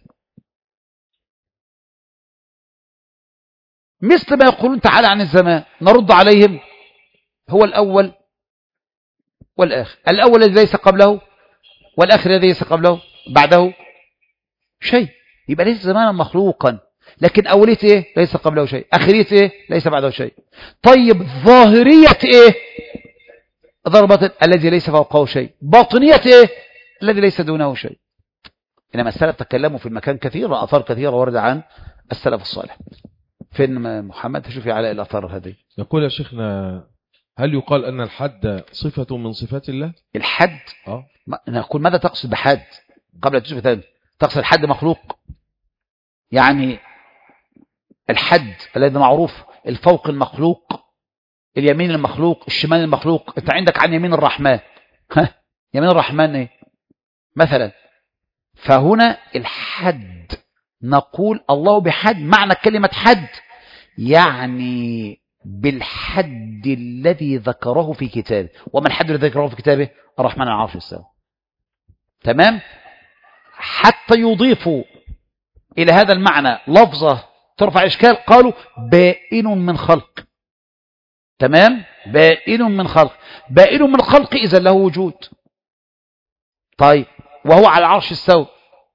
مثل ما يقولون تعالى عن الزمان، نرد عليهم هو الأول والآخر، الأول الذي ليس قبله والآخر الذي ليس قبله بعده شيء، يبقى ليس زمانا مخلوقا. لكن أوليته إيه؟ ليس قبله شيء. آخريته إيه؟ ليس بعده شيء. طيب ظاهرية إيه؟ ضربة الذي ليس فوقه شيء. باطنية إيه؟ الذي ليس دونه شيء. إنما السلف تكلموا في المكان كثير، وآثار كثيرة ورد عن السلف الصالح. فين محمد تشوفي على الآثار هذه؟ يقول يا شيخنا: هل يقال أن الحد صفة من صفات الله؟ الحد؟ نقول ماذا تقصد بحد قبل أن تشوف ثاني؟ تقصد الحد مخلوق؟ يعني الحد الذي معروف، الفوق المخلوق، اليمين المخلوق، الشمال المخلوق. انت عندك عن يمين الرحمن، يمين الرحمن ايه مثلا؟ فهنا الحد نقول الله بحد، معنى كلمة حد يعني بالحد الذي ذكره في كتابه. وما الحد الذي ذكره في كتابه؟ الرحمن على العرش استوى. تمام؟ حتى يضيفوا إلى هذا المعنى لفظة ترفع إشكال، قالوا بائن من خلق. تمام؟ بائن من خلق، بائن من خلق إذا له وجود. طيب وهو على العرش استوى،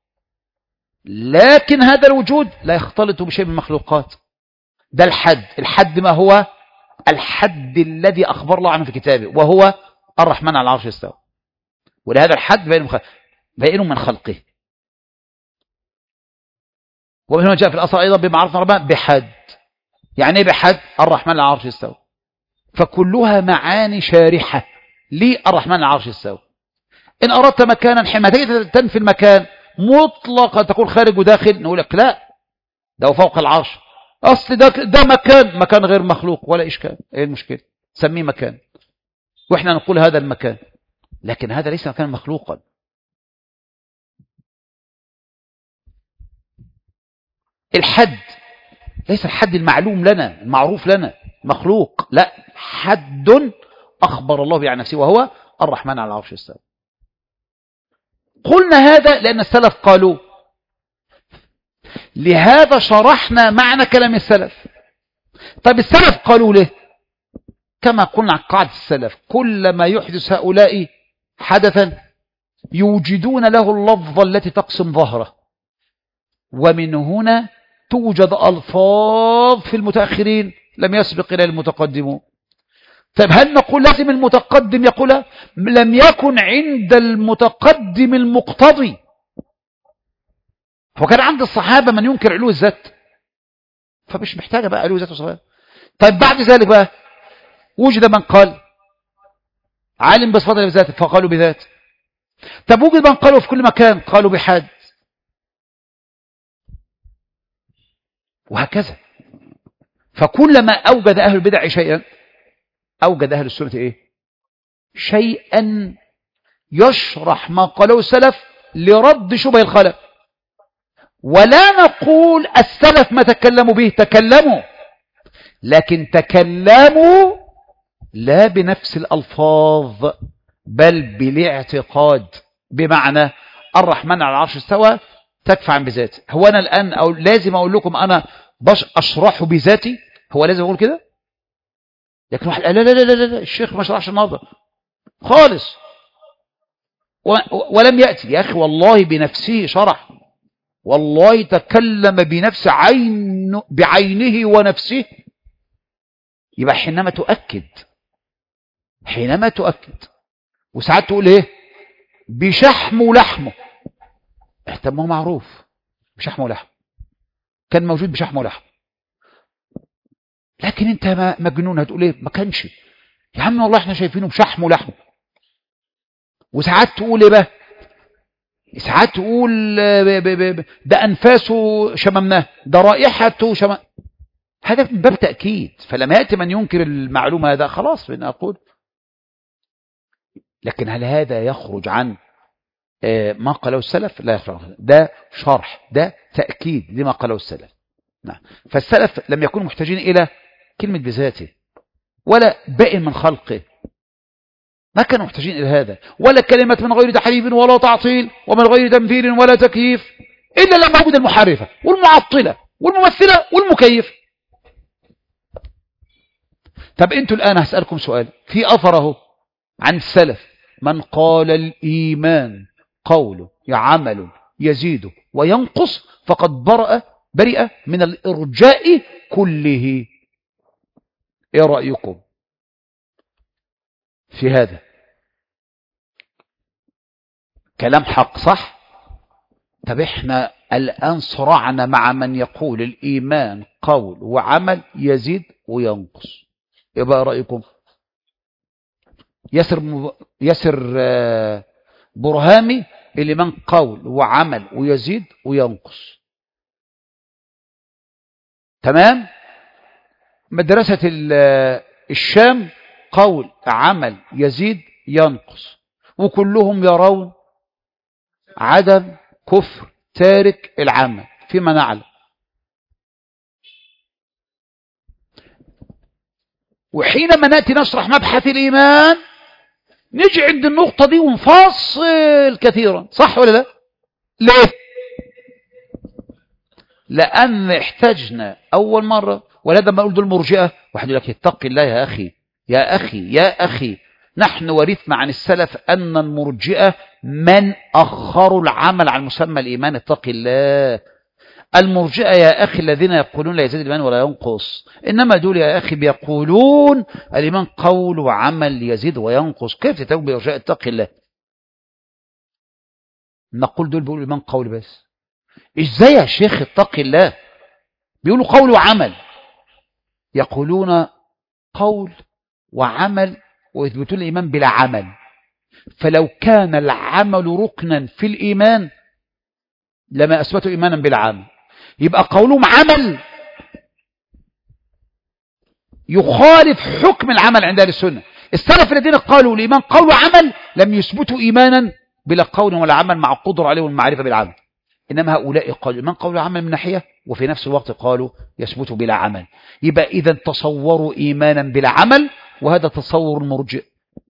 لكن هذا الوجود لا يختلط بشيء من المخلوقات. ده الحد. الحد ما هو؟ الحد الذي أخبر الله عنه في كتابه، وهو الرحمن على العرش استوى. ولهذا الحد بائن من خلقه. ومن هنا جاء في الأصل أيضا بما عرفنا ربنا بحد. يعني ايه بحد؟ الرحمن على العرش استوى. فكلها معاني شارحة للرحمن على العرش استوى. إن أردت مكانا حماية تنفي المكان مطلقا، تقول خارج وداخل، نقول لك لا، ده هو فوق العرش. أصل ده مكان غير مخلوق، ولا إشكال. إيه المشكلة؟ سميه مكان، وإحنا نقول هذا المكان، لكن هذا ليس مكان مخلوقا. الحد ليس الحد المعلوم لنا المعروف لنا مخلوق، لا، حد أخبر الله به عن نفسه، وهو الرحمن على العرش استوى. قلنا هذا لأن السلف قالوا، لهذا شرحنا معنى كلام السلف. طيب السلف قالوا له، كما قلنا عن قاعدة السلف، كلما يحدث هؤلاء حدثا يوجدون له اللفظة التي تقسم ظهره، ومن هنا توجد ألفاظ في المتأخرين لم يسبق إلى المتقدمون. طيب هل نقول لازم المتقدم يقولها؟ لم يكن عند المتقدم المقتضي. وكان عند الصحابة من ينكر علو الذات، فمش محتاجة بقى علو الذات وصفات. طيب بعد ذلك بقى وجد من قال عالم بصفات بذاته فقالوا بذات. طب وجد من قالوا في كل مكان قالوا بحد، وهكذا. فكلما أوجد أهل البدع شيئا أوجد أهل السنة إيه؟ شيئا يشرح ما قاله السلف لرد شبه الخلف. ولا نقول السلف ما تكلموا به، تكلموا، لكن تكلموا لا بنفس الألفاظ بل بالاعتقاد. بمعنى الرحمن على العرش استوى تكفى عن بذاته. هو أنا الآن أو لازم أقول لكم أنا أشرحه بذاتي؟ هو لازم أقول كده؟ لكن واحد لا لا لا لا لا الشيخ ما شرحش النهارده خالص ولم يأتي. يا أخي والله بنفسه شرح، والله تكلم بنفس بعينه ونفسه. يبقى حينما تؤكد وساعات تقول ايه بشحمه ولحمه، اهتمه معروف بشحمه ولحمه، كان موجود بشحمه ولحمه. لكن انت مجنون هتقول ايه ما كانش يا عم والله احنا شايفينه بشحمه ولحمه. وساعات تقول ايه بقى، ساعات تقول ده انفاسه شممناه، ده رائحته هذا من باب تأكيد. فلما يأتي من ينكر المعلومة هذا خلاص فإن أقول. لكن هل هذا يخرج عن ما قاله السلف؟ لا يخرج عنه. ده شرح، ده تأكيد لما قاله السلف. نعم. فالسلف لم يكونوا محتاجين إلى كلمة بذاته ولا بائن من خلقه، ما كانوا محتاجين إلى هذا، ولا كلمة من غير تحريف ولا تعطيل ومن غير تمثيل ولا تكييف، إلا لما وجد المحرفة والمعطلة والممثلة والمكيف. طب انتوا الآن هسألكم سؤال، في أثره عن السلف من قال الإيمان قول عمل يزيد وينقص فقد برئ من الإرجاء كله. ايه رأيكم في هذا؟ كلام حق صح؟ طب احنا الآن صراعنا مع من يقول الإيمان قول وعمل يزيد وينقص. ايه بقى رأيكم؟ ياسر برهامي الإيمان قول وعمل ويزيد وينقص، تمام. مدرسة الشام قول عمل يزيد ينقص، وكلهم يرون عدم كفر تارك العمل فيما نعلم. وحينما نأتي نشرح مبحث الإيمان نجي عند النقطة دي ونفصل كثيرا، صح ولا لا؟ ليه؟ لأن احتاجنا أول مرة، ولذا ما أقول دول مرجئة واحد يقول لك اتق الله يا أخي يا أخي يا أخي، نحن ورثنا عن السلف أن المرجئة من أخروا العمل عن مسمى الإيمان. اتق الله. المرجئة يا أخي الذين يقولون لا يزيد الإيمان ولا ينقص، إنما دول يا أخي بيقولون الإيمان قول وعمل يزيد وينقص. كيف تتوب برجاء اتق الله؟ نقول دول بيقولوا الإيمان قول بس. إزاي يا شيخ اتق الله؟ بيقولوا قول وعمل، يقولون قول وعمل ويثبتون الإيمان بلا عمل. فلو كان العمل ركنا في الإيمان لما أثبتوا إيمانا بلا عمل، يبقى قولهم عمل يخالف حكم العمل عند أهل السنة. السلف الذين قالوا الإيمان قول وعمل لم يثبتوا إيمانا بلا قول ولا عمل مع القدرة عليه والمعرفة بالعمل، إنما هؤلاء قالوا الإيمان قول وعمل من ناحية، وفي نفس الوقت قالوا يثبتوا بلا عمل. يبقى إذا تصوروا إيمانا بلا عمل، وهذا تصور المرجئ.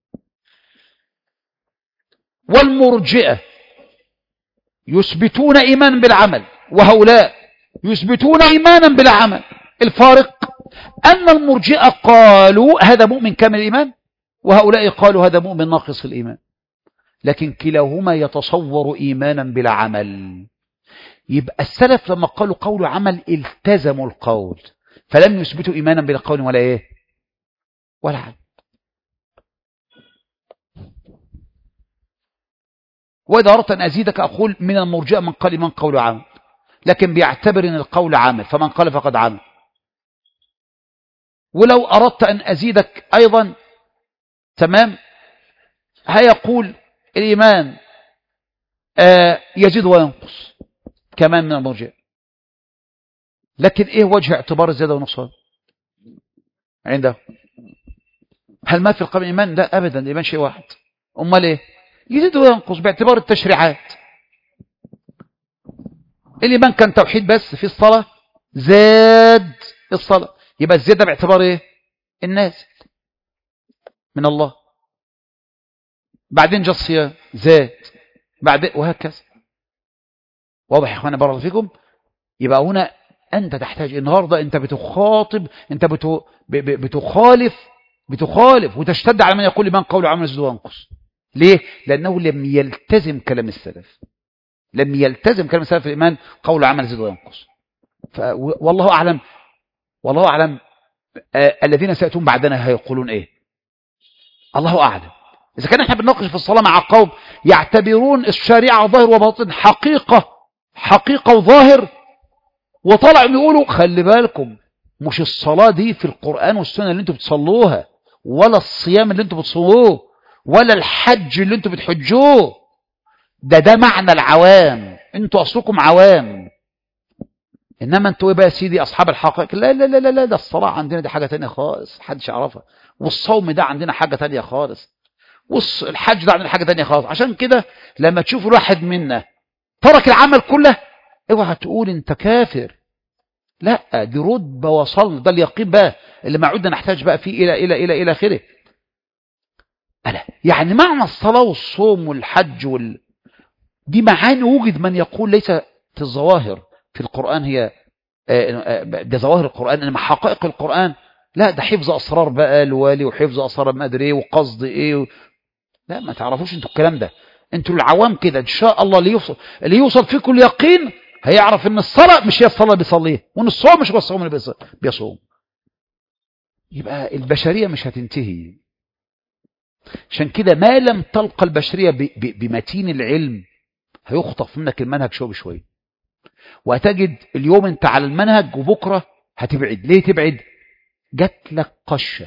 والمرجئة يثبتون إيمانا بالعمل، وهؤلاء يثبتون إيمانا بلا عمل. الفارق أن المرجئة قالوا هذا مؤمن كامل الإيمان، وهؤلاء قالوا هذا مؤمن ناقص الإيمان، لكن كلاهما يتصور إيمانا بلا عمل. يبقى السلف لما قالوا قول وعمل التزموا القول، فلم يثبتوا إيمانا بلا قول ولا إيه ولا عمل. وإذا أردت أن أزيدك أقول من المرجئة من قال من قول عمل، لكن بيعتبر أن القول عمل، فمن قال فقد عمل. ولو أردت أن أزيدك أيضا تمام، هيقول الإيمان يزيد وينقص كمان من المرجئة. لكن إيه وجه اعتبار الزيادة والنقصان؟ عنده. هل ما في القلب إيمان؟ لا أبدا، الإيمان شيء واحد. أمال إيه؟ يزيد وينقص باعتبار التشريعات. الإيمان كان توحيد بس في الصلاة، زاد الصلاة، يبقى الزيادة باعتبار إيه؟ النازل من الله. بعدين جاء الصيام زاد، بعدين وهكذا. واضح يا اخوانا بارك الله فيكم؟ يبقى هنا انت تحتاج النهارده، انت بتخاطب، انت بتخالف وتشتد على من يقول لمن قول عمل يزيد وينقص. ليه؟ لانه لم يلتزم كلام السلف، لم يلتزم كلام السلف في الايمان قول عمل يزيد وينقص. والله اعلم، والله اعلم الذين سياتون بعدنا هيقولون ايه، الله اعلم. إذا كان احنا بنناقش في الصلاة مع قوم يعتبرون الشريعة ظاهر وباطن، حقيقة وظاهر، وطلعوا يقولوا خلي بالكم مش الصلاة دي في القرآن والسنة اللي انتوا بتصلوها، ولا الصيام اللي انتوا بتصوموه، ولا الحج اللي انتوا بتحجوه، ده معنى العوام، انتوا أصلكم عوام، إنما انتوا ايه بقى يا سيدي أصحاب الحقائق. لا لا لا لا، ده الصلاة عندنا دي حاجة تانية خالص محدش يعرفها، والصوم ده عندنا حاجة تانية خالص، والحج ده عندنا حاجة تانية خالص. عشان كده لما تشوف الواحد منا ترك العمل كله، اوعى تقول انت كافر، لا، دي رتبة وصلنا، ده اليقين بقى اللي ما عدنا نحتاج بقى فيه إلى آخره. ألا يعني معنى الصلاة والصوم والحج دي معاني وجد من يقول ليست الظواهر في القرآن هي ده ظواهر القرآن، انما حقائق القرآن لا، ده حفظ أسرار بقى الوالي، وحفظ أسرار ما أدري ايه، وقصد ايه لا، ما تعرفوش انتوا الكلام ده، انتوا العوام كده. ان شاء الله اللي يوصل فيكم اليقين هيعرف ان الصلاة مش هي الصلاة اللي بيصليها، وان الصوم مش هو الصوم اللي بيصوم. يبقى البشرية مش هتنتهي. عشان كده ما لم تلقى البشرية بمتين العلم هيخطف منك المنهج شوية بشوية، وهتجد اليوم انت على المنهج وبكرة هتبعد. ليه تبعد؟ جات لك قشة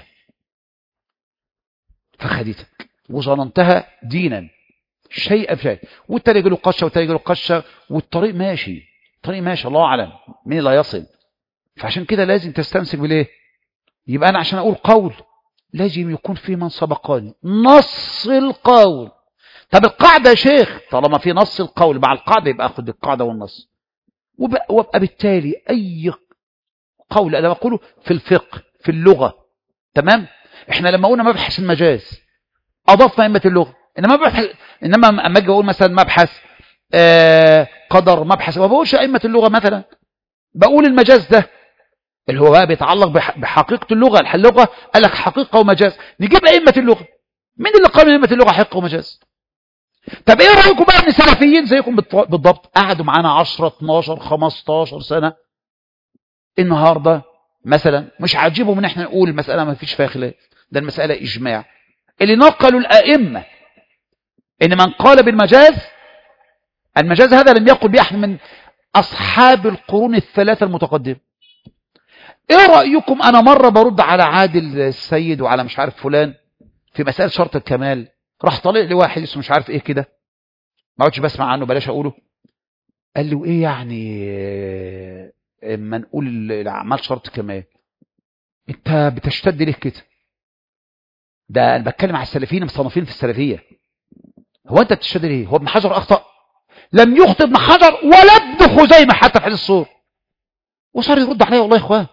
فخدتك وظننتها دينا شيء بشيء، والتاني يجي له قشة والتاني يجي له قشة، والطريق ماشي، الطريق ماشي، الله أعلم مين اللي هيصل. فعشان كده لازم تستمسك بالإيه؟ يبقى أنا عشان أقول قول لازم يكون في من سبقاني نص القول. طب القاعدة يا شيخ، طالما في نص القول مع القاعدة يبقى أخذ القاعدة والنص، وابقى بالتالي أي قول أنا بقوله في الفقه في اللغة تمام. احنا لما قلنا مبحث المجاز أضفنا أئمة اللغة، إنما أما أجي أقول مثلا مبحث قدر، مبحث، ما بقولش أئمة اللغة مثلا، بقول المجاز ده اللي هو بقى بيتعلق بحقيقة اللغة. اللغة قال لك حقيقة ومجاز، نجيب أئمة اللغة. مين اللي قال أئمة اللغة حقيقة ومجاز؟ طب إيه رأيكم بقى إن سلفيين زيكم بالضبط قعدوا معانا 10 12 15 سنة، النهاردة مثلا مش عاجبهم ان احنا نقول المسألة ما فيش فيها خلاف، ده المسألة إجماع. اللي نقلوا الأئمة إن من قال بالمجاز، المجاز هذا لم يقل بأحد من أصحاب القرون الثلاثة المتقدمة. إيه رأيكم؟ أنا مرة برد على عادل السيد وعلى مش عارف فلان في مسألة شرط الكمال، راح طالع لي واحد اسمه مش عارف إيه كده، ما عودش بسمع عنه بلاش أقوله، قال لي وإيه يعني اما نقول الأعمال شرط كمال أنت بتشتد ليه كده؟ ده أنا بتكلم على السلفيين مصنفين في السلفية، هو أنت بتشتد ليه؟ هو ابن حجر أخطأ؟ لم يخطئ ابن حجر ولا ابن خزيمة حتى في حديث الصور، وصار يرد عليا والله يا إخوان.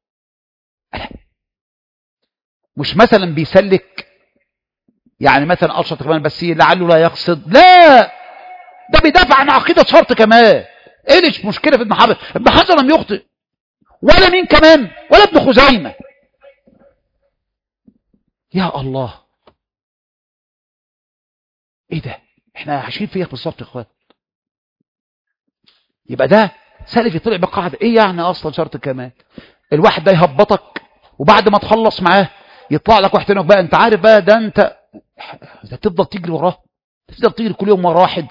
مش مثلا بيسلك يعني مثلا شرط كمال بس لعله لا يقصد، لا، ده بيدافع عن عقيدة شرط كمال. ايه اللي مشكلة في ابن حجر؟ ابن حجر لم يخطئ ولا مين كمان ولا ابن خزيمة. يا الله، ايه ده؟ احنا عايشين فيها بالظبط يا اخوان. يبقى ده سلفي طلع بقاعدة ايه يعني اصلا شرط كمال؟ الواحد ده يهبطك وبعد ما تخلص معاه يطلع لك واحد تاني بقى انت عارف بقى ده انت تفضل تجري وراه، تفضل تجري كل يوم ورا واحد.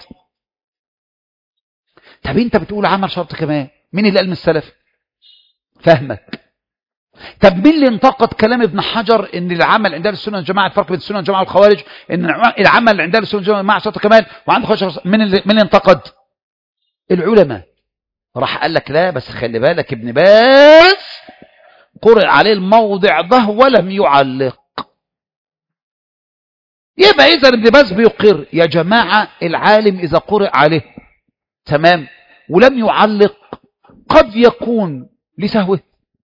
طب انت بتقول عمل شرط كمال، مين اللي قال من السلف؟ فهمك. طب مين اللي انتقد كلام ابن حجر ان العمل عند اهل السنه والجماعه، الفرق بين السنه والجماعه والخوارج ان العمل عند اهل السنه والجماعه شرط كمال وعند خوارج؟ مين اللي انتقد؟ العلماء. راح قال لك لا بس خلي بالك ابن باز قرئ عليه الموضع ده ولم يعلق، يبقى إذا ابن باز بيقر. يا جماعة العالم إذا قرئ عليه تمام ولم يعلق قد يكون لسهوه،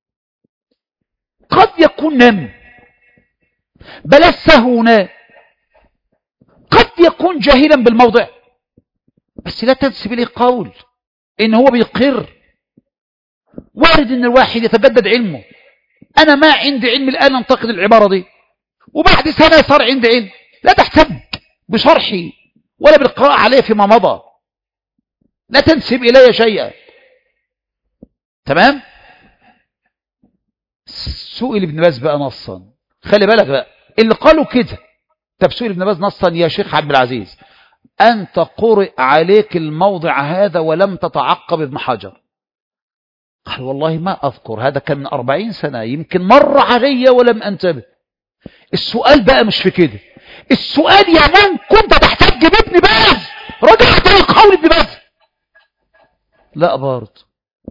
قد يكون نم، بلاش سهونا، قد يكون جاهلا بالموضع، بس لا تنسب إليه قول إن هو بيقر. وارد إن الواحد يتجدد علمه. أنا ما عندي علم الآن أنتقد العبارة دي، وبعد سنة صار عندي علم، لا تحتج بشرحي ولا بالقراءة عليه فيما مضى، لا تنسب إلي شيئا. تمام. سئل ابن باز بقى نصا، خلي بالك بقى اللي قالوا كده. طب سئل ابن باز نصا يا شيخ عبد العزيز أنت قرئ عليك الموضع هذا ولم تتعقب ابن حجر؟ قال والله ما أذكر، هذا كان من 40 سنة، يمكن مر علي ولم أنتبه. السؤال بقى مش في كده، السؤال يا من كنت تحتج بابن باز رجعت لقول ابن باز؟ لا برضه.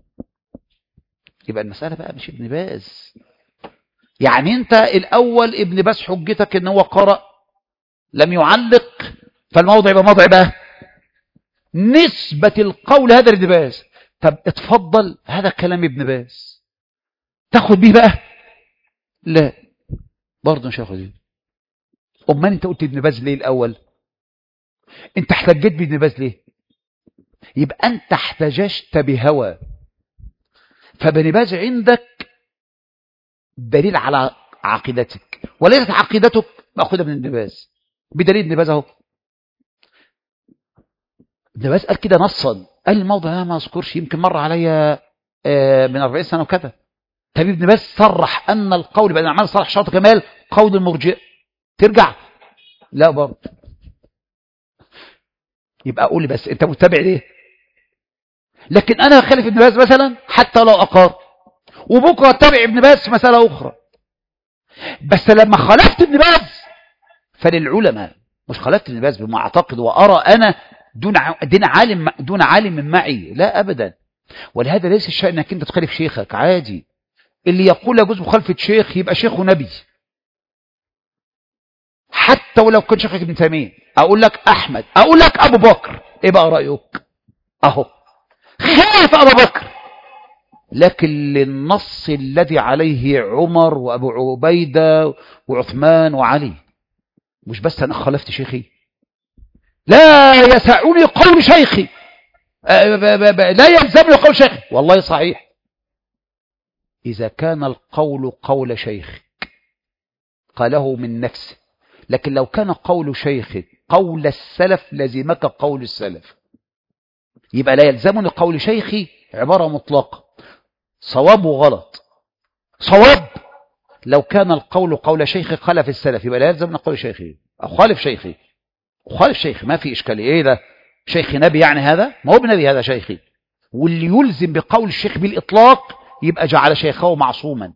يبقى المسألة بقى مش ابن باز. يعني انت الأول ابن باز حجتك ان هو قرأ لم يعلق، فالموضع يبقى موضع بقى نسبة القول هذا لابن باز. طب اتفضل هذا كلام ابن باز تاخد بيه بقى؟ لا برضه مش هاخد بيه. امال انت قلت ابن باز ليه الاول؟ انت احتجيت بابن باز ليه؟ يبقى انت احتججت بهوى. فابن باز عندك دليل على عقيدتك، وليست عقيدتك ماخوذه من ابن باز بدليل ابن باز اهو. ابن باز قال كده نصا، قال الموضوع ده ما اذكرش، يمكن مر عليا من 40 سنه وكذا. طب ابن باز صرح ان القول بان الاعمال صالح شرط كمال قول المرجئه، ترجع؟ لا برضه. يبقى قول لي بس انت متبع ليه؟ لكن انا خالف ابن باز مثلا حتى لو اقر، وبكره اتبع ابن باز في مساله اخرى. بس لما خالفت ابن باز فللعلماء، مش خالفت ابن باز بما اعتقد وارى انا دون عالم معي، لا ابدا. ولهذا ليس الشيء انك انت تخالف شيخك، عادي. اللي يقول يجوز مخالفه شيخ يبقى شيخه نبي، حتى ولو كان شيخك ابن تيميه. اقول لك احمد، اقول لك ابو بكر، ايه بقى رايك؟ اهو خالف ابو بكر، لكن للنص الذي عليه عمر وابو عبيده وعثمان وعلي. مش بس انا خالفت شيخي، لا يسعني قول شيخي، لا يلزمني قول شيخي. والله صحيح اذا كان القول قول شيخك قاله من نفسه، لكن لو كان قول شيخك قول السلف لزمك قول السلف. يبقى لا يلزمني قول شيخي عبارة مطلقة صواب وغلط. صواب لو كان القول قول شيخي خالف السلف، يبقى لا يلزمني قول شيخي، أخالف شيخي، أخالف شيخي، ما في إشكالية. إيه ده شيخي نبي يعني؟ هذا ما هو بنبي، هذا شيخي. واللي يلزم بقول الشيخ بالإطلاق يبقى جعل شيخه معصوما.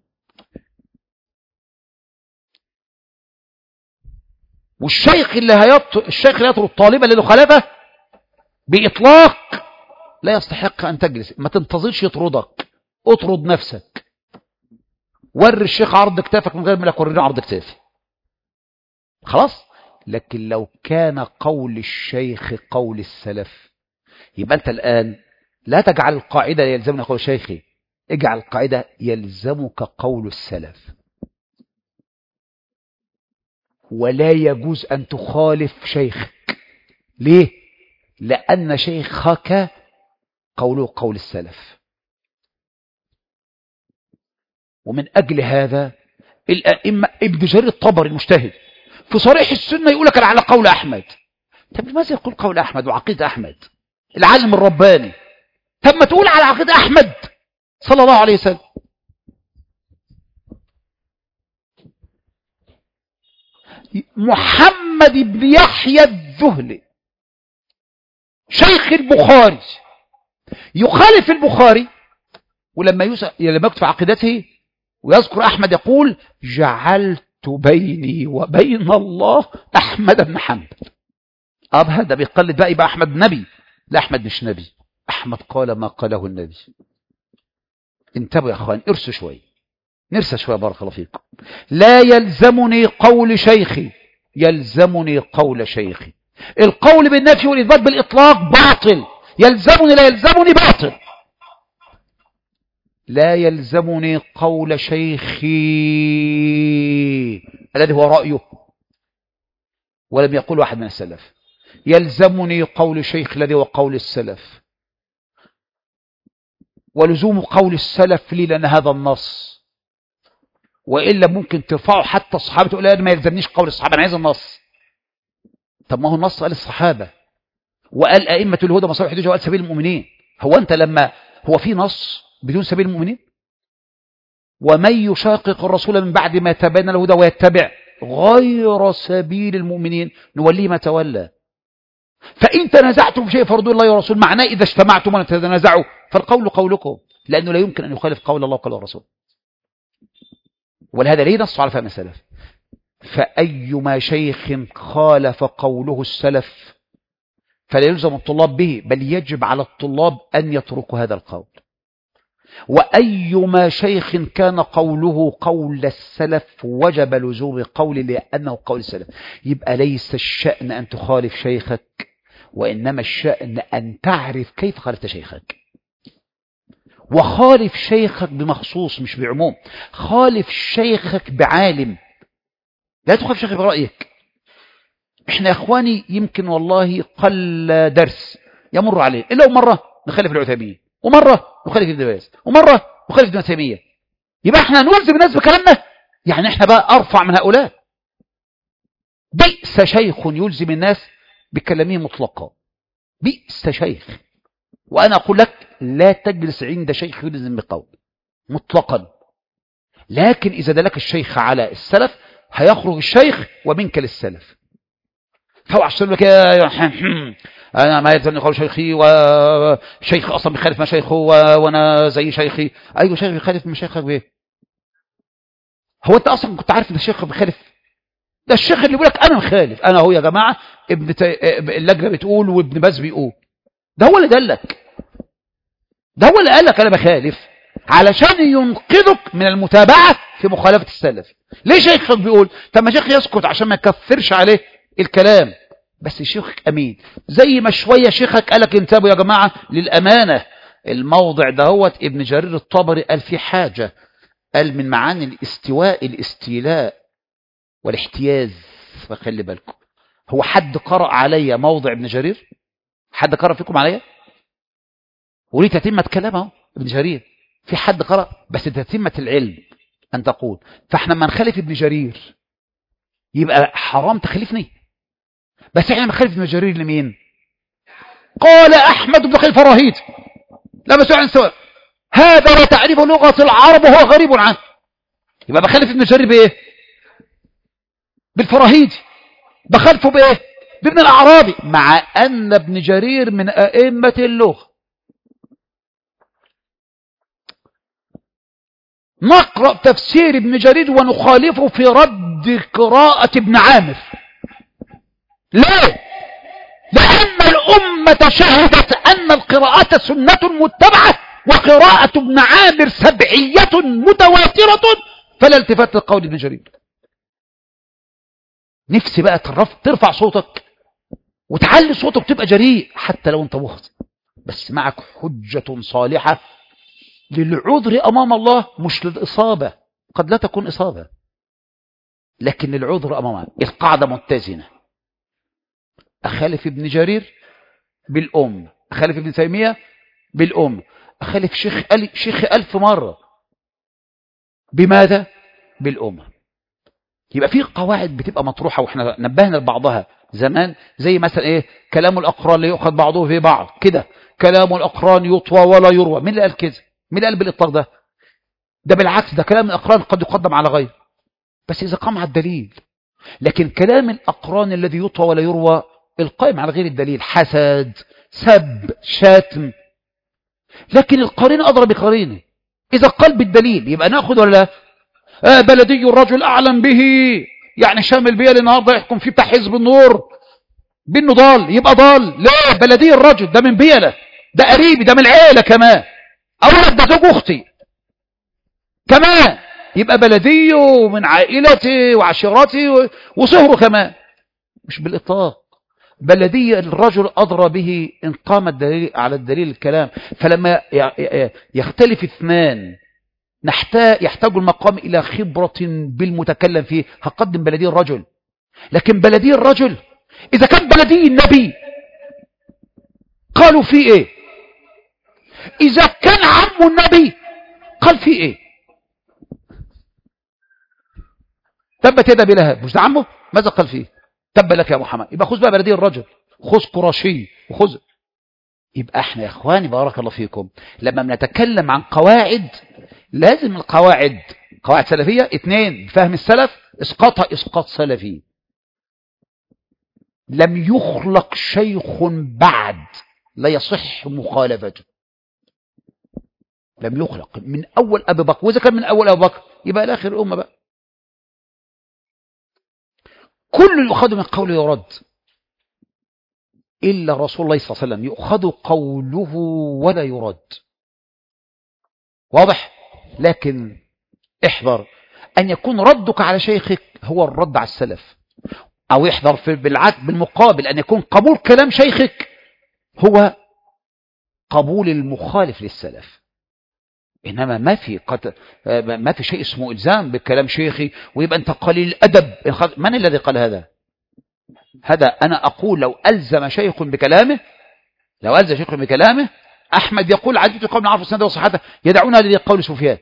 والشيخ اللي الشيخ اللي يطرد الطالب اللي خالفه بإطلاق لا يستحق أن تجلس. ما تنتظرش يطردك، اطرد نفسك، وري الشيخ عرض كتافك من غير ما يوريني عرض كتافي، خلاص. لكن لو كان قول الشيخ قول السلف، يبقى أنت الآن لا تجعل القاعدة يلزمنا قول شيخي، اجعل القاعدة يلزمك قول السلف. ولا يجوز أن تخالف شيخك. ليه؟ لأن شيخك قوله قول السلف. ومن أجل هذا الأئمة ابن جرير الطبري المجتهد في صريح السنة يقول لك على قول أحمد. طب لماذا يقول قول أحمد وعقيدة أحمد العالم الرباني؟ طب ما تقول على عقيدة أحمد صلى الله عليه وسلم. محمد بن يحيى الذهلي شيخ البخاري يخالف البخاري، ولما يكتب في عقيدته ويذكر أحمد يقول جعلت بيني وبين الله أحمد بن حنبل. هذا بيقلد بقى يبقى أحمد نبي. لا، أحمد مش نبي، أحمد قال ما قاله النبي. انتبهوا يا أخوان، ارسوا شوي، نرسى شوية بارك الله فيكم. لا يلزمني قول شيخي، يلزمني قول شيخي. القول بالنفي والإثبات بالإطلاق باطل، يلزمني لا يلزمني باطل. لا يلزمني قول شيخي الذي هو رأيه ولم يقول واحد من السلف، يلزمني قول شيخ الذي هو قول السلف. ولزوم قول السلف لي لأن هذا النص، وإلا ممكن ترفعوا حتى الصحابة تقول لا ما يلزمنيش قول الصحابة، أنا عايز النص. طب ما هو النص قال الصحابة وقال أئمة الهدى مصالح الحجة وقال سبيل المؤمنين. هو أنت لما هو في نص بدون سبيل المؤمنين؟ ومن يشاقق الرسول من بعد ما تبين له الهدى ويتبع غير سبيل المؤمنين نوليه ما تولى. فإن تنازعتم في شيء فردوا الله ورسول، معناه إذا اجتمعتم ولا تتنازعوا فالقول قولكم، لأنه لا يمكن أن يخالف قول الله وقول الرسول. ولهذا ليه نص على فهم السلف. فأيما شيخ خالف قوله السلف فلا يلزم الطلاب به، بل يجب على الطلاب أن يتركوا هذا القول. وأيما شيخ كان قوله قول السلف وجب لزوم قول لأنه قول السلف. يبقى ليس الشأن أن تخالف شيخك، وإنما الشأن أن تعرف كيف خالفت شيخك. وخالف شيخك بمخصوص مش بعموم، خالف شيخك بعالم، لا تخالف شيخك برأيك. احنا يا اخواني يمكن والله قل درس يمر عليه إلا مرة نخالف العثيمين، ومرة نخالف ابن باز، ومرة نخالف ابن تيمية. يبقى احنا نلزم الناس بكلامنا؟ يعني احنا بقى أرفع من هؤلاء؟ بئس شيخ يلزم الناس بكلامه مطلقا، بئس شيخ. وأنا أقول لك لا تجلس عند شيخ يلزم بقول مطلقا، لكن إذا دلك الشيخ على السلف هيخرج الشيخ ومنك للسلف. فهو عشان لك أنا ما يلزمني قول شيخي، وشيخ أصلا بيخالف ما شيخه وأنا زي شيخي. أيوة شيخ بيخالف ما شيخك بيه؟ هو أنت أصلا كنت عارف إن الشيخ بيخالف؟ ده الشيخ اللي بيقول لك أنا مخالف، أنا هو يا جماعة اللجنة بتقول وابن باز بيقول، ده هو اللي دلك، ده هو اللي قال لك أنا بخالف علشان ينقذك من المتابعة في مخالفة السلف. ليه شيخك بيقول؟ طب ما شيخ يسكت عشان ما يكفرش عليه الكلام، بس شيخك أمين. زي ما شوية شيخك قالك انتبهوا يا جماعة للأمانة. الموضع دهوت ابن جرير الطبري قال في حاجة، قال من معاني الاستواء الاستيلاء والاحتياز. فخلي بالكم، هو حد قرأ عليا موضع ابن جرير؟ حد قرأ فيكم عليا؟ وليه تتمة كلامه ابن جرير؟ في حد قرأ؟ بس تتمة العلم أن تقول. فاحنا ما نخالف ابن جرير يبقى حرام تخلفني، بس احنا نخالف ابن جرير لمين؟ قال أحمد بن خليفة الراهيدي لما سئل عن سواء هذا لا تعرف لغة العرب وهو غريب عنه، يبقى بخالف ابن جرير بإيه؟ بالفراهيدي. بخالفه بإيه؟ بابن الأعرابي، مع أن ابن جرير من أئمة اللغة. نقرأ تفسير ابن جرير ونخالفه في رد قراءة ابن عامر. ليه؟ لأن الأمة شهدت أن القراءة سنة متبعة، وقراءة ابن عامر سبعية متواترة، فلا التفات لقول ابن جرير. نفسي بقى ترفع صوتك وتعلي صوتك وتبقى جريء حتى لو انت مخطئ، بس معك حجة صالحة للعذر أمام الله، مش للإصابة. قد لا تكون إصابة، لكن للعذر أمام الله. القاعدة متزنة، أخالف ابن جرير بالأم، أخالف ابن تيمية بالأم، أخالف شيخ 1000 مرة. بماذا؟ بالأم. يبقى في قواعد بتبقى مطروحة، وإحنا نبهنا لبعضها زمان، زي مثلا إيه؟ كلام الأقران لا يؤخذ بعضه في بعض كده، كلام الأقران يطوى ولا يروى. مين اللي قال كده؟ مين اللي قال بالإطلاق ده؟ ده بالعكس، ده كلام الأقران قد يقدم على غيره بس إذا قام على الدليل. لكن كلام الأقران الذي يطوى ولا يروى القائم على غير الدليل حسد، سب، شاتم. لكن القرين أضرب بقرينه، إذا قال بالدليل يبقى نأخذ ولا لا؟ بلدي الرجل أعلم به، يعني شامل بيه النهارده يحكم فيه بتاع حزب النور بأنه ضال، يبقى ضال. لا، بلدي الرجل ده من بيله، ده قريبي، ده من العيلة كمان، أقول لك ده زوج أختي كمان، يبقى بلدي ومن عائلتي وعشيرتي وصهره كمان. مش بالإطلاق، بلدي الرجل أضرى به إن قام الدليل على الدليل الكلام. فلما يختلف اثنان يحتاج المقام إلى خبرة بالمتكلم فيه، هقدم بلدي الرجل. لكن بلدي الرجل إذا كان بلدي النبي قالوا فيه إيه؟ إذا كان عم النبي قال فيه إيه؟ تبت يد أبي لهب، مش ده عمه؟ ماذا قال فيه؟ تب لك يا محمد. يبقى خذ بقى بلدي الرجل، خذ قرشي وخذ. يبقى احنا يا اخواني بارك الله فيكم لما بنتكلم عن قواعد لازم القواعد قواعد سلفية. اثنين، فهم السلف، اسقاطها اسقاط سلفي. لم يخلق شيخ بعد لا يصح مخالفته. لم يخلق من اول ابي بكر، واذا كان من اول ابي بكر يبقى لاخر الامه بقى. كل يؤخذ من قوله يرد إلا رسول الله صلى الله عليه وسلم يؤخذ قوله ولا يرد. واضح؟ لكن احذر أن يكون ردك على شيخك هو الرد على السلف، أو يحذر بالمقابل أن يكون قبول كلام شيخك هو قبول المخالف للسلف. إنما ما في شيء اسمه إلزام بكلام شيخي ويبقى أنت قليل الأدب. من الذي قال هذا؟ هذا أنا أقول لو ألزم شيخ بكلامه، أحمد يقول عدت قوم عرفوا السنة وصحته يدعون لذي قول سفيان،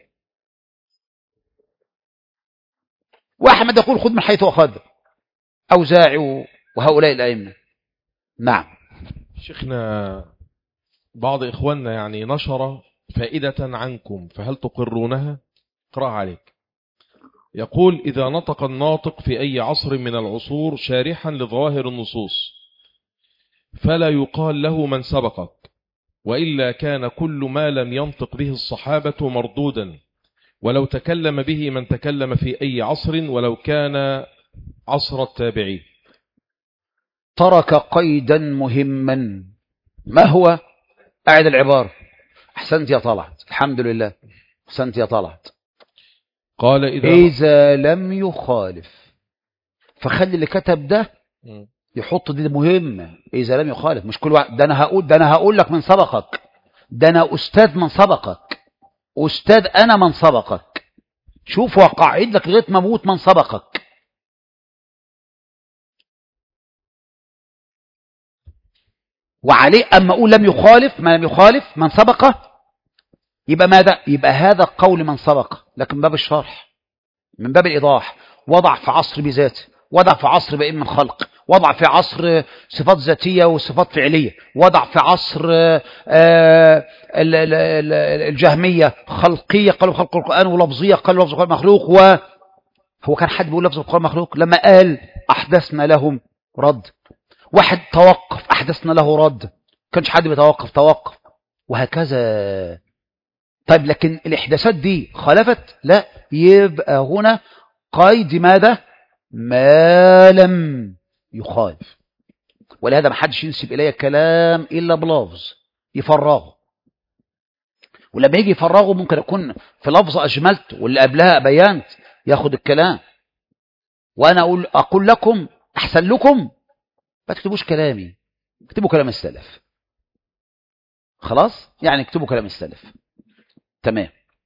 وأحمد يقول خذ من حيث أخذ، أوزاعي وهؤلاء الأئمة. نعم شيخنا، بعض إخواننا يعني نشر فائدة عنكم فهل تقرونها؟ اقرأ عليك. يقول: إذا نطق الناطق في أي عصر من العصور شارحا لظواهر النصوص فلا يقال له من سبقك، وإلا كان كل ما لم ينطق به الصحابة مردودا، ولو تكلم به من تكلم في أي عصر ولو كان عصر التابعين. ترك قيدا مهما. ما هو؟ أعد العبارة. أحسنت يا طلعت، الحمد لله، أحسنت يا طلعت. قال إذا لم يخالف، فخلي اللي كتب ده يحط دي مهمة. إذا لم يخالف، مش كل واحد. ده أنا هقول لك من سبقك، ده أنا أستاذ من سبقك، أستاذ أنا من سبقك. شوف وقاعد لك لغاية ما موت من سبقك. وعليه أما أقول لم يخالف، ما لم يخالف من سبقه، يبقى ماذا؟ يبقى هذا قول من سبقه، لكن من باب الشرح، من باب الإيضاح. وضع في عصر بذاته، وضع في عصر بإن من خلق، وضع في عصر صفات ذاتية وصفات فعلية، وضع في عصر الجهمية خلقية قالوا خلق القرآن، ولفظية قالوا لفظ القرآن مخلوق. وهو كان حد بيقول لفظ القرآن مخلوق لما قال أحدثنا لهم رد؟ واحد توقف أحدثنا له رد، كانش حد توقف وهكذا. طيب لكن الإحداثات دي خالفت؟ لا، يبقى هنا قيد ماذا؟ ما لم يخالف. ولهذا ما حدش ينسب إليه كلام إلا بلفظ يفرغه، ولما يجي يفرغه ممكن يكون في لفظ أجملت واللي قبلها بيانت، ياخد الكلام. وأنا أقول لكم أحسن لكم ما تكتبوش كلامي، اكتبوا كلام السلف. خلاص؟ يعني اكتبوا كلام السلف. تمام.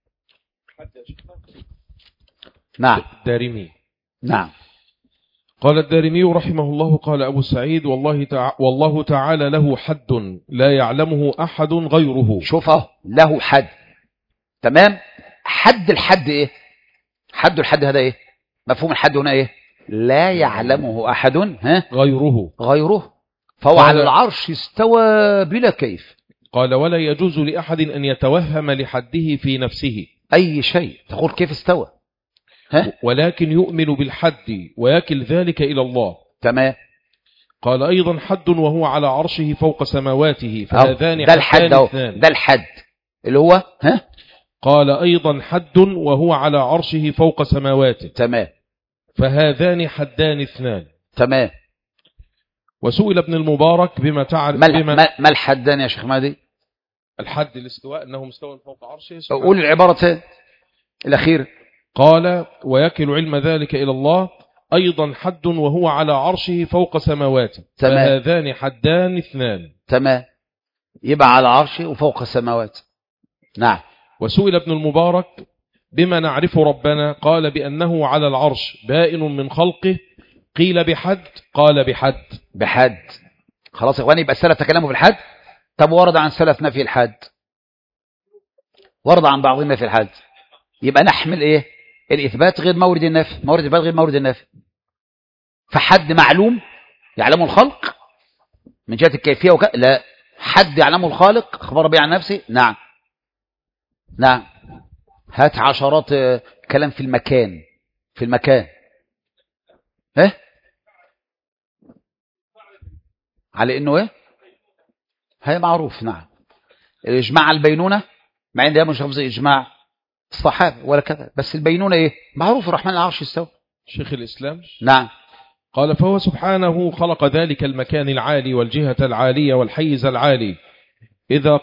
نعم. الدارمي. نعم. قال الدارمي رحمه الله: قال أبو سعيد: والله تعالى له حد لا يعلمه أحد غيره. شوفه، له حد. تمام. الحد إيه؟ الحد هذا إيه؟ مفهوم الحد هنا إيه؟ لا يعلمه أحد غيره. فهو على العرش استوى بلا كيف. قال: ولا يجوز لأحد أن يتوهم لحده في نفسه أي شيء. تقول كيف استوى؟ ولكن يؤمن بالحد ويكل ذلك إلى الله. تمام. قال أيضا: حد وهو على عرشه فوق سماواته، فهذان ده الحد اللي هو قال أيضا: حد وهو على عرشه فوق سماواته. تمام. فهذان حدان اثنان. تمام. وسئل ابن المبارك بما تعرف ما الحدان يا شيخ مهدي؟ الحد الاستواء، أنه مستوى فوق عرشه. قول العبارة الأخيرة. قال ويكل علم ذلك إلى الله أيضا حد وهو على عرشه فوق سماواته، فهذان حدان اثنان. تمام، يبقى على عرشه وفوق السماوات. نعم. وسئل ابن المبارك بما نعرف ربنا، قال بأنه على العرش بائن من خلقه. قيل بحد، قال بحد. خلاص يا اخواني، يبقى السلف تكلموا بالحد. طب ورد عن سلفنا في الحد، ورد عن بعضنا في الحد، يبقى نحمل ايه؟ الاثبات غير مورد النفي، مورد الاثبات غير مورد النفي. فحد معلوم يعلمه الخلق من جهة الكيفية لا، حد يعلمه الخالق اخبر به عن نفسه. نعم نعم. هات عشرات كلام في المكان، في المكان ايه على انه ايه؟ هي معروف. نعم. الاجماع البينونة، مع ان ده مش لفظ اجماع الصحابة ولا كذا، بس البينونة ايه؟ معروف، الرحمن العرش استوى. شيخ الإسلام نعم. قال فهو سبحانه خلق ذلك المكان العالي والجهة العالية والحيز العالي إذا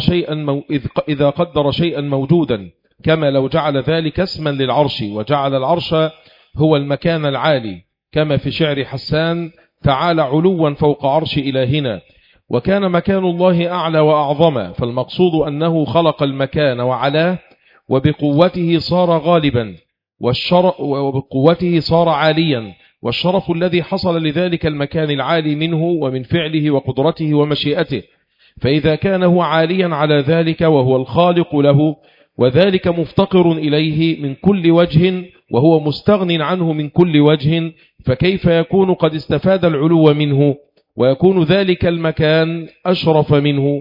قدر شيئا موجودا، كما لو جعل ذلك اسما للعرش وجعل العرش هو المكان العالي، كما في شعر حسان تعالى علوا فوق عرش إلهنا. وكان مكان الله أعلى وأعظم، فالمقصود أنه خلق المكان وعلاه، وبقوته صار غالبا، وبقوته صار عاليا، والشرف الذي حصل لذلك المكان العالي منه ومن فعله وقدرته ومشيئته. فإذا كان هو عاليا على ذلك وهو الخالق له، وذلك مفتقر إليه من كل وجه وهو مستغن عنه من كل وجه، فكيف يكون قد استفاد العلو منه ويكون ذلك المكان أشرف منه؟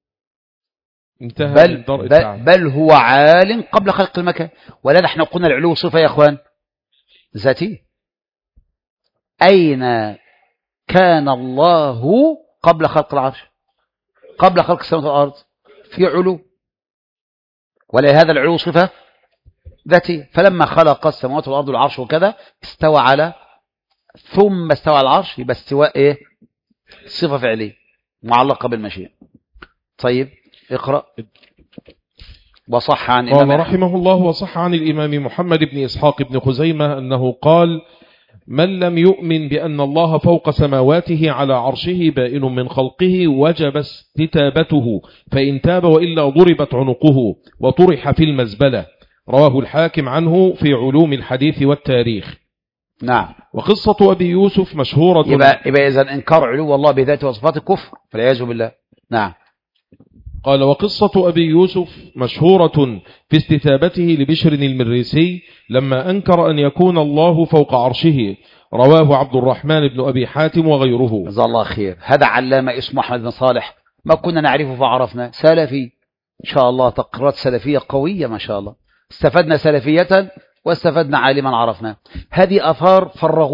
انتهى. بل هو عال قبل خلق المكان. ولا نحن قلنا العلو صفة يا أخوان ذاتي. أين كان الله قبل خلق العرش، قبل خلق السماوات والأرض؟ في علو، ولهذا العلو صفة ذاتية. فلما خلق السماوات والأرض والعرش وكذا استوى على، ثم استوى على العرش، يبقى استواء ايه؟ صفة فعلية معلقة بالمشيئة. طيب اقرأ. وصح عن قال رحمه الله وصح عن الإمام محمد بن إسحاق بن خزيمة أنه قال من لم يؤمن بأن الله فوق سماواته على عرشه بائن من خلقه وجب استتابته، فإن تاب وإلا ضربت عنقه وطرح في المزبلة. رواه الحاكم عنه في علوم الحديث والتاريخ. نعم. وقصة أبي يوسف مشهورة. يبقى إذن إنكار علو الله بذاته وصفاته كفر، فالعياذ بالله. نعم. قال وقصة أبي يوسف مشهورة في استتابته لبشر المريسي لما أنكر أن يكون الله فوق عرشه. رواه عبد الرحمن بن أبي حاتم وغيره. جزاه الله خير. هذا علامة اسمه أحمد بن صالح، ما كنا نعرفه فعرفنا، سلفي إن شاء الله، تقريرات سلفية قوية ما شاء الله. استفدنا سلفية واستفدنا عالما عرفنا. هذه أثار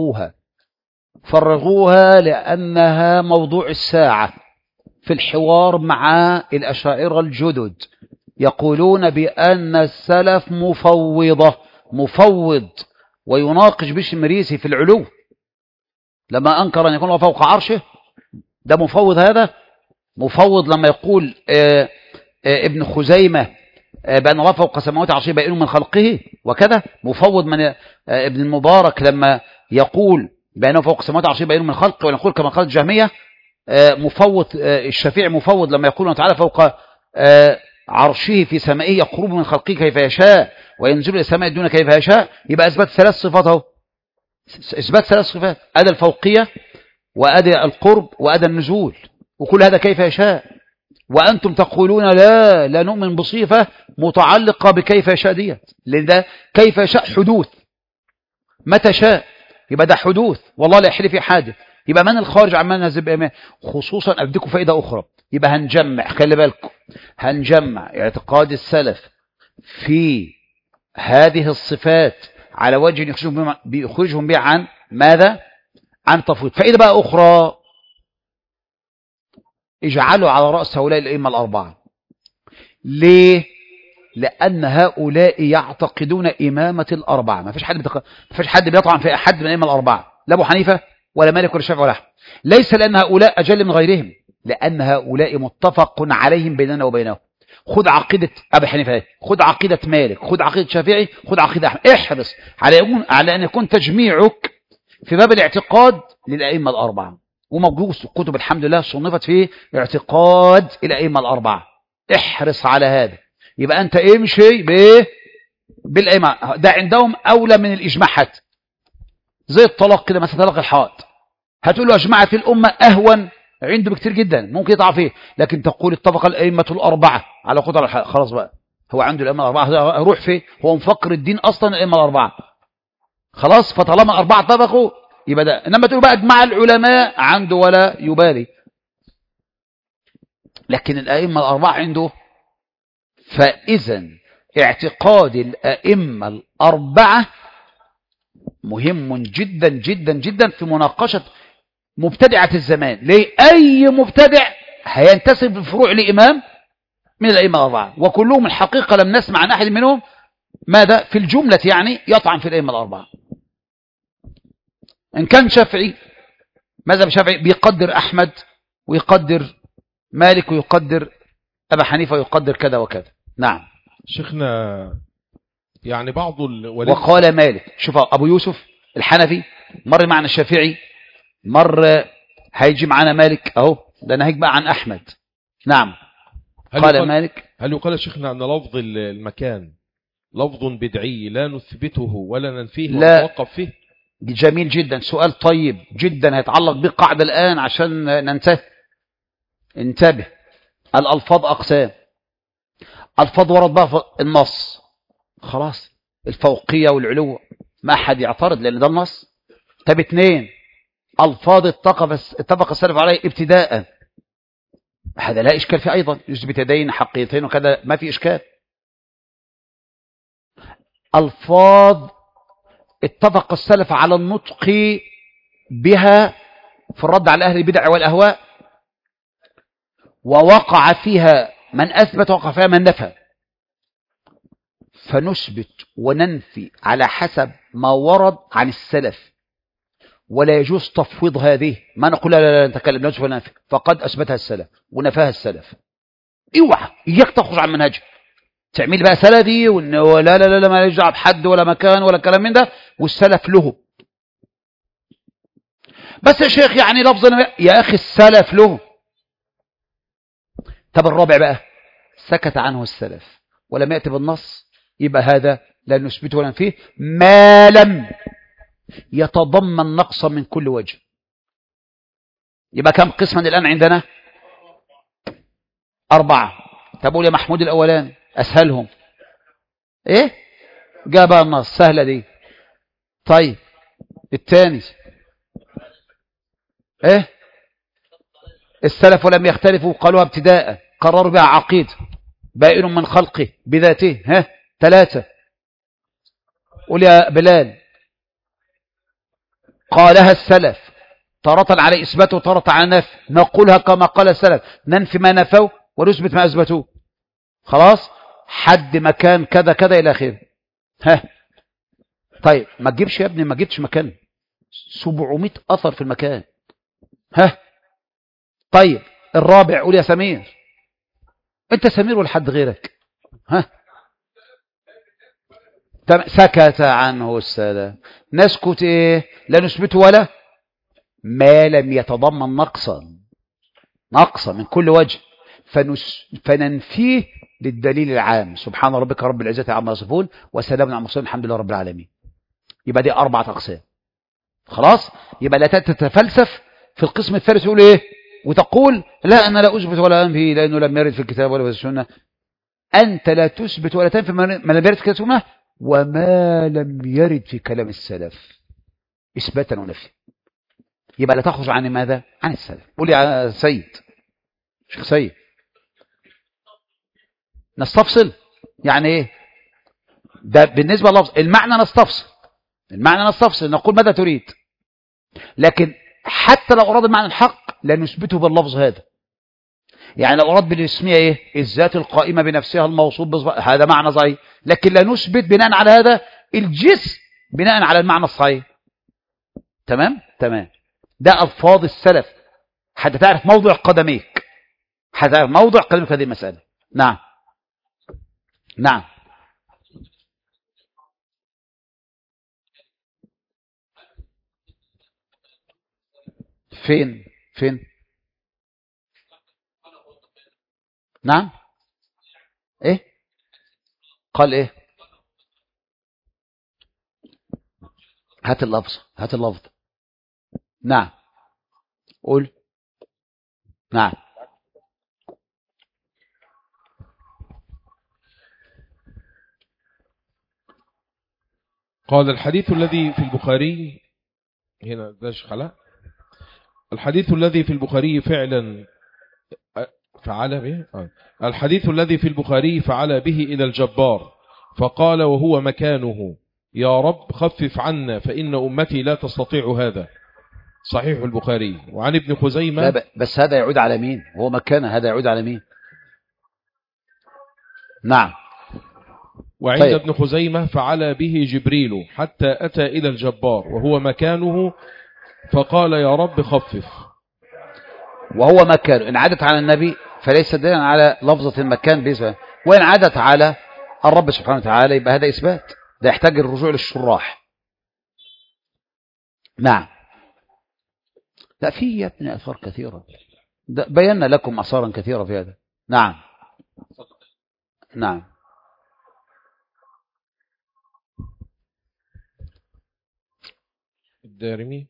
فرغوها لأنها موضوع الساعة في الحوار مع الأشاعرة الجدد. يقولون بأن السلف مفوض، ويناقش بشر المريسي في العلو لما أنكر أن يكون الله فوق عرشه. ده مفوض، هذا مفوض لما يقول ابن خزيمة بأن الله فوق سماوات عرشه بائن من خلقه وكذا. مفوض من ابن المبارك لما يقول بأنه فوق سماوات عرشه بائن من خلقه، ونقول كما قال الجهمية. مفوض الشافعي مفوض لما يقول تعالى فوق عرشه في سمائه يقرب من خلقه كيف يشاء وينزل إلى السماء الدنيا كيف يشاء. يبقى أثبت ثلاث صفات اهو، إثبات ثلاث صفات: أدى الفوقية، وأدى القرب، وأدى النزول، وكل هذا كيف يشاء. وأنتم تقولون لا نؤمن بصفة متعلقة بكيف يشاء ديت، لأن ده كيف يشاء حدوث، متى شاء، يبقى ده حدوث والله لا يحل في حادث. يبقى من الخارج عن منهج الإمام. خصوصا أديكم فائدة أخرى، يبقى هنجمع، خلي بالكم، هنجمع اعتقاد السلف في هذه الصفات على وجه يخرجهم بها عن ماذا؟ عن تفويض. فائدة بقى أخرى، اجعلوا على رأس هؤلاء الأئمة الأربعة. ليه؟ لأن هؤلاء يعتقدون إمامة الأربعة. ما فيش حد بيطعن في أحد من الأئمة الأربعة، لا أبو حنيفة ولا مالك ولا الشافعي ولا أحمد. ليس لأن هؤلاء أجل من غيرهم، لأن هؤلاء متفق عليهم بيننا وبينهم. خد عقيدة أبي حنيفة، خد عقيدة مالك، خد عقيدة شافعي، خد عقيدة أحمد. احرص على أن يكون تجميعك في باب الاعتقاد للأئمة الأربعة، وموجود كتب الحمد لله صنفت في اعتقاد الأئمة الأربعة. احرص على هذا. يبقى أنت امشي بالأئمة، ده عندهم أولى من الإجماع حتى. زي الطلاق كده مثلا، طلاق الحائط، هتقول له أجمعت الأمة أهون عنده بكتير جدا، ممكن يضع فيه، لكن تقول اتفق الأئمة الأربعة على قطع الحائط، خلاص بقى هو عنده الأئمة الأربعة، هروح فيه؟ هو مفكر الدين أصلا الأئمة الأربعة، خلاص. فطالما الأربعة اتفقوا يبقى ده. إنما تقول بقى اجمع العلماء، عنده ولا يبالي، لكن الأئمة الأربعة عنده. فإذا اعتقاد الأئمة الأربعة مهم جدا جدا جدا في مناقشة مبتدعة الزمان. ليه؟ أي مبتدع هينتسب بالفروع لإمام من الأئمة الأربعة، وكلهم الحقيقة لم نسمع عن أحد منهم ماذا في الجملة يعني يطعن في الأئمة الأربعة. إن كان شافعي، ماذا شافعي بيقدر أحمد ويقدر مالك ويقدر أبا حنيفة ويقدر كذا وكذا. نعم شيخنا، يعني بعض وقال مالك، شوف أبو يوسف الحنفي مر معنا الشافعي، مر هيجي معنا مالك أهو، ده ناهيك بقى عن أحمد. نعم قال مالك. هل يقال شيخنا أن لفظ المكان لفظ بدعي لا نثبته ولا ننفيه ونتوقف فيه؟ جميل جدا، سؤال طيب جدا هيتعلق بالقاعدة الآن عشان ننتهي. انتبه، الألفاظ أقسام. ألفاظ ورد بقى في النص، خلاص الفوقية والعلو ما أحد يعترض لأن ده النص. طب اتنين، ألفاظ اتفق السلف عليه ابتداء، هذا لا إشكال فيه أيضا، يثبت يدين حقيقتين وكذا ما في إشكال. ألفاظ اتفق السلف على النطق بها في الرد على أهل البدع والأهواء، ووقع فيها من أثبت ووقع فيها من نفى، فنثبت وننفي على حسب ما ورد عن السلف، ولا يجوز تفويض هذه. ما نقول لا نتكلم نثبت وننفي، فقد أثبتها السلف ونفاها السلف. اوعى إياك تخرج عن منهجه، تعمل بقى سلفي ولا لا لا لا ما يرجع بحد ولا مكان ولا كلام من ده، والسلف له. بس يا شيخ يعني لفظنا يا أخي السلف له. طب الرابع بقى، سكت عنه السلف ولم يأتي بالنص، يبقى هذا لا نثبته ولا ننفيه ما لم يتضمن نقصا من كل وجه. يبقى كم قسما الآن عندنا؟ 4. تقول يا محمود الأولان أسهلهم إيه؟ جاب النص، سهلة دي. طيب الثاني إيه؟ السلف ولم يختلفوا قالوها ابتداء، قرروا بها عقيدة، بائن من خلقه بذاته. 3. قول يا بلال. قالها السلف تارة على إثبات وتارة على نفي، نقولها كما قال السلف، ننفي ما نفوا ونثبت ما أثبتوه. خلاص، حد مكان كذا كذا إلى آخره. طيب ما تجيبش يا ابني، ما جبتش مكان 700 أثر في المكان. طيب الرابع قول يا سمير. أنت سمير ولا حد غيرك؟ سكت عنه السلف. نسكت إيه؟ لا نثبته ولا ما لم يتضمن نقصا من كل وجه، فننفيه للدليل العام. سبحان ربك رب العزة عما يصفون وسلام على المرسلين الحمد لله رب العالمين. يبقى دي 4 أقسام. خلاص، يبقى لا تتفلسف في القسم الثالث تقول ايه وتقول لا انا لا اثبت ولا انفي لانه لم يرد في الكتاب ولا في السنه. انت لا تثبت ولا تنفي ما لم يرد في الكتاب والسنه وما لم يرد في كلام السلف اثباتا ونفيا. يبقى لا تخرج عن ماذا؟ عن السلف. قول يا سيد، شيخ سيد. نستفصل يعني ايه؟ ده بالنسبه للفظ المعنى نستفصل نقول ماذا تريد، لكن حتى لو أراد المعنى الحق لا نثبته باللفظ هذا. يعني لو أراد بالاسمية إيه؟ الذات القائمة بنفسها الموصوف هذا معنى صحيح، لكن لا نثبت بناء على هذا الجسم بناء على المعنى الصحيح. تمام؟ ده ألفاظ السلف حتى تعرف موضع قدميك، هذه المسألة. نعم نعم. فين نعم. ايه قال ايه؟ هات اللفظ. نعم قول. نعم. قال الحديث الذي في البخاري، هنا داش خلا، الحديث الذي في البخاري فعل به الحديث الذي في البخاري فعل به إلى الجبار فقال وهو مكانه يا رب خفف عنا فإن أمتي لا تستطيع هذا. صحيح البخاري. وعن ابن خزيمة. لا بس هذا يعود على مين؟ هو مكانه، هذا يعود على مين؟ نعم. وعند طيب. ابن خزيمة فعل به جبريل حتى أتى إلى الجبار وهو مكانه فقال يا رب خفف. وهو مكانه إن عادت على النبي فليس دليلا على لفظة المكان بإذن، وإن عادت على الرب سبحانه وتعالى يبقى هذا إثبات، ده يحتاج الرجوع للشراح. نعم. لا فيه يا ابني أثار كثيرة، بينا لكم أثارا كثيرة في هذا. نعم. نعم. الدارمي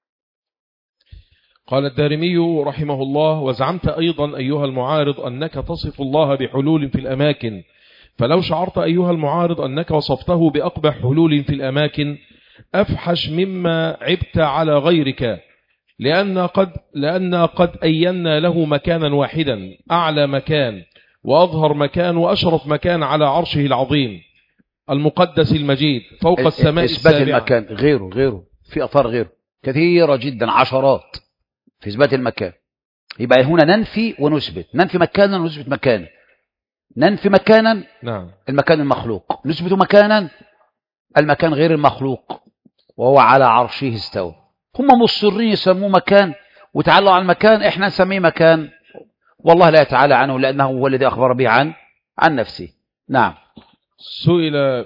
قال الدارمي رحمه الله وزعمت أيضا أيها المعارض أنك تصف الله بحلول في الأماكن، فلو شعرت أيها المعارض أنك وصفته بأقبح حلول في الأماكن أفحش مما عبت على غيرك، لأن قد أينا له مكانا واحدا أعلى مكان وأظهر مكان وأشرف مكان على عرشه العظيم المقدس المجيد فوق السماء إثبات السابعة. المكان غيره في أثار غيره كثيرة جدا، عشرات في إثبات المكان. يبقى هنا ننفي ونثبت، ننفي مكانا ونثبت مكانا. ننفي مكانا نعم المكان المخلوق، نثبت مكانا المكان غير المخلوق وهو على عرشه استوى. هم مصرين يسموه مكان وتعالوا على المكان، احنا نسميه مكان والله لا يتعالى عنه لأنه هو الذي أخبر به عن نفسه. نعم. سئل.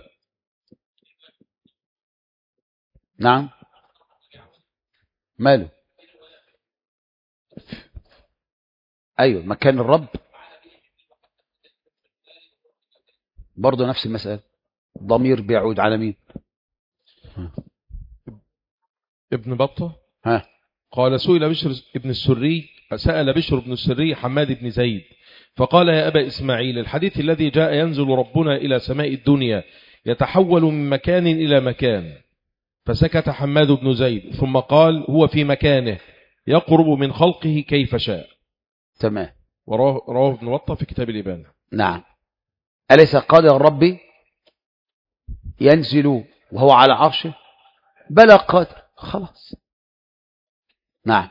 نعم. ماله؟ أيوه مكان الرب برضه نفس المسألة، ضمير بيعود على مين؟ ابن بطة ها. قال سئل سأل بشر بن السري حماد بن زيد فقال يا أبا إسماعيل الحديث الذي جاء ينزل ربنا إلى سماء الدنيا يتحول من مكان إلى مكان، فسكت حماد بن زيد ثم قال هو في مكانه يقرب من خلقه كيف شاء. تمام. رواه ابن بطة في كتاب الإبانة. نعم. أليس قال يا ربي ينزل وهو على عرشه؟ بلى قادر خلاص. نعم.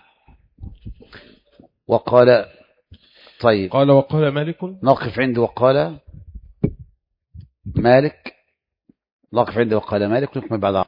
وقال طيب قال وقال مالك نقف عنده وقال مالك، نقف عنده وقال مالك نكمل بعد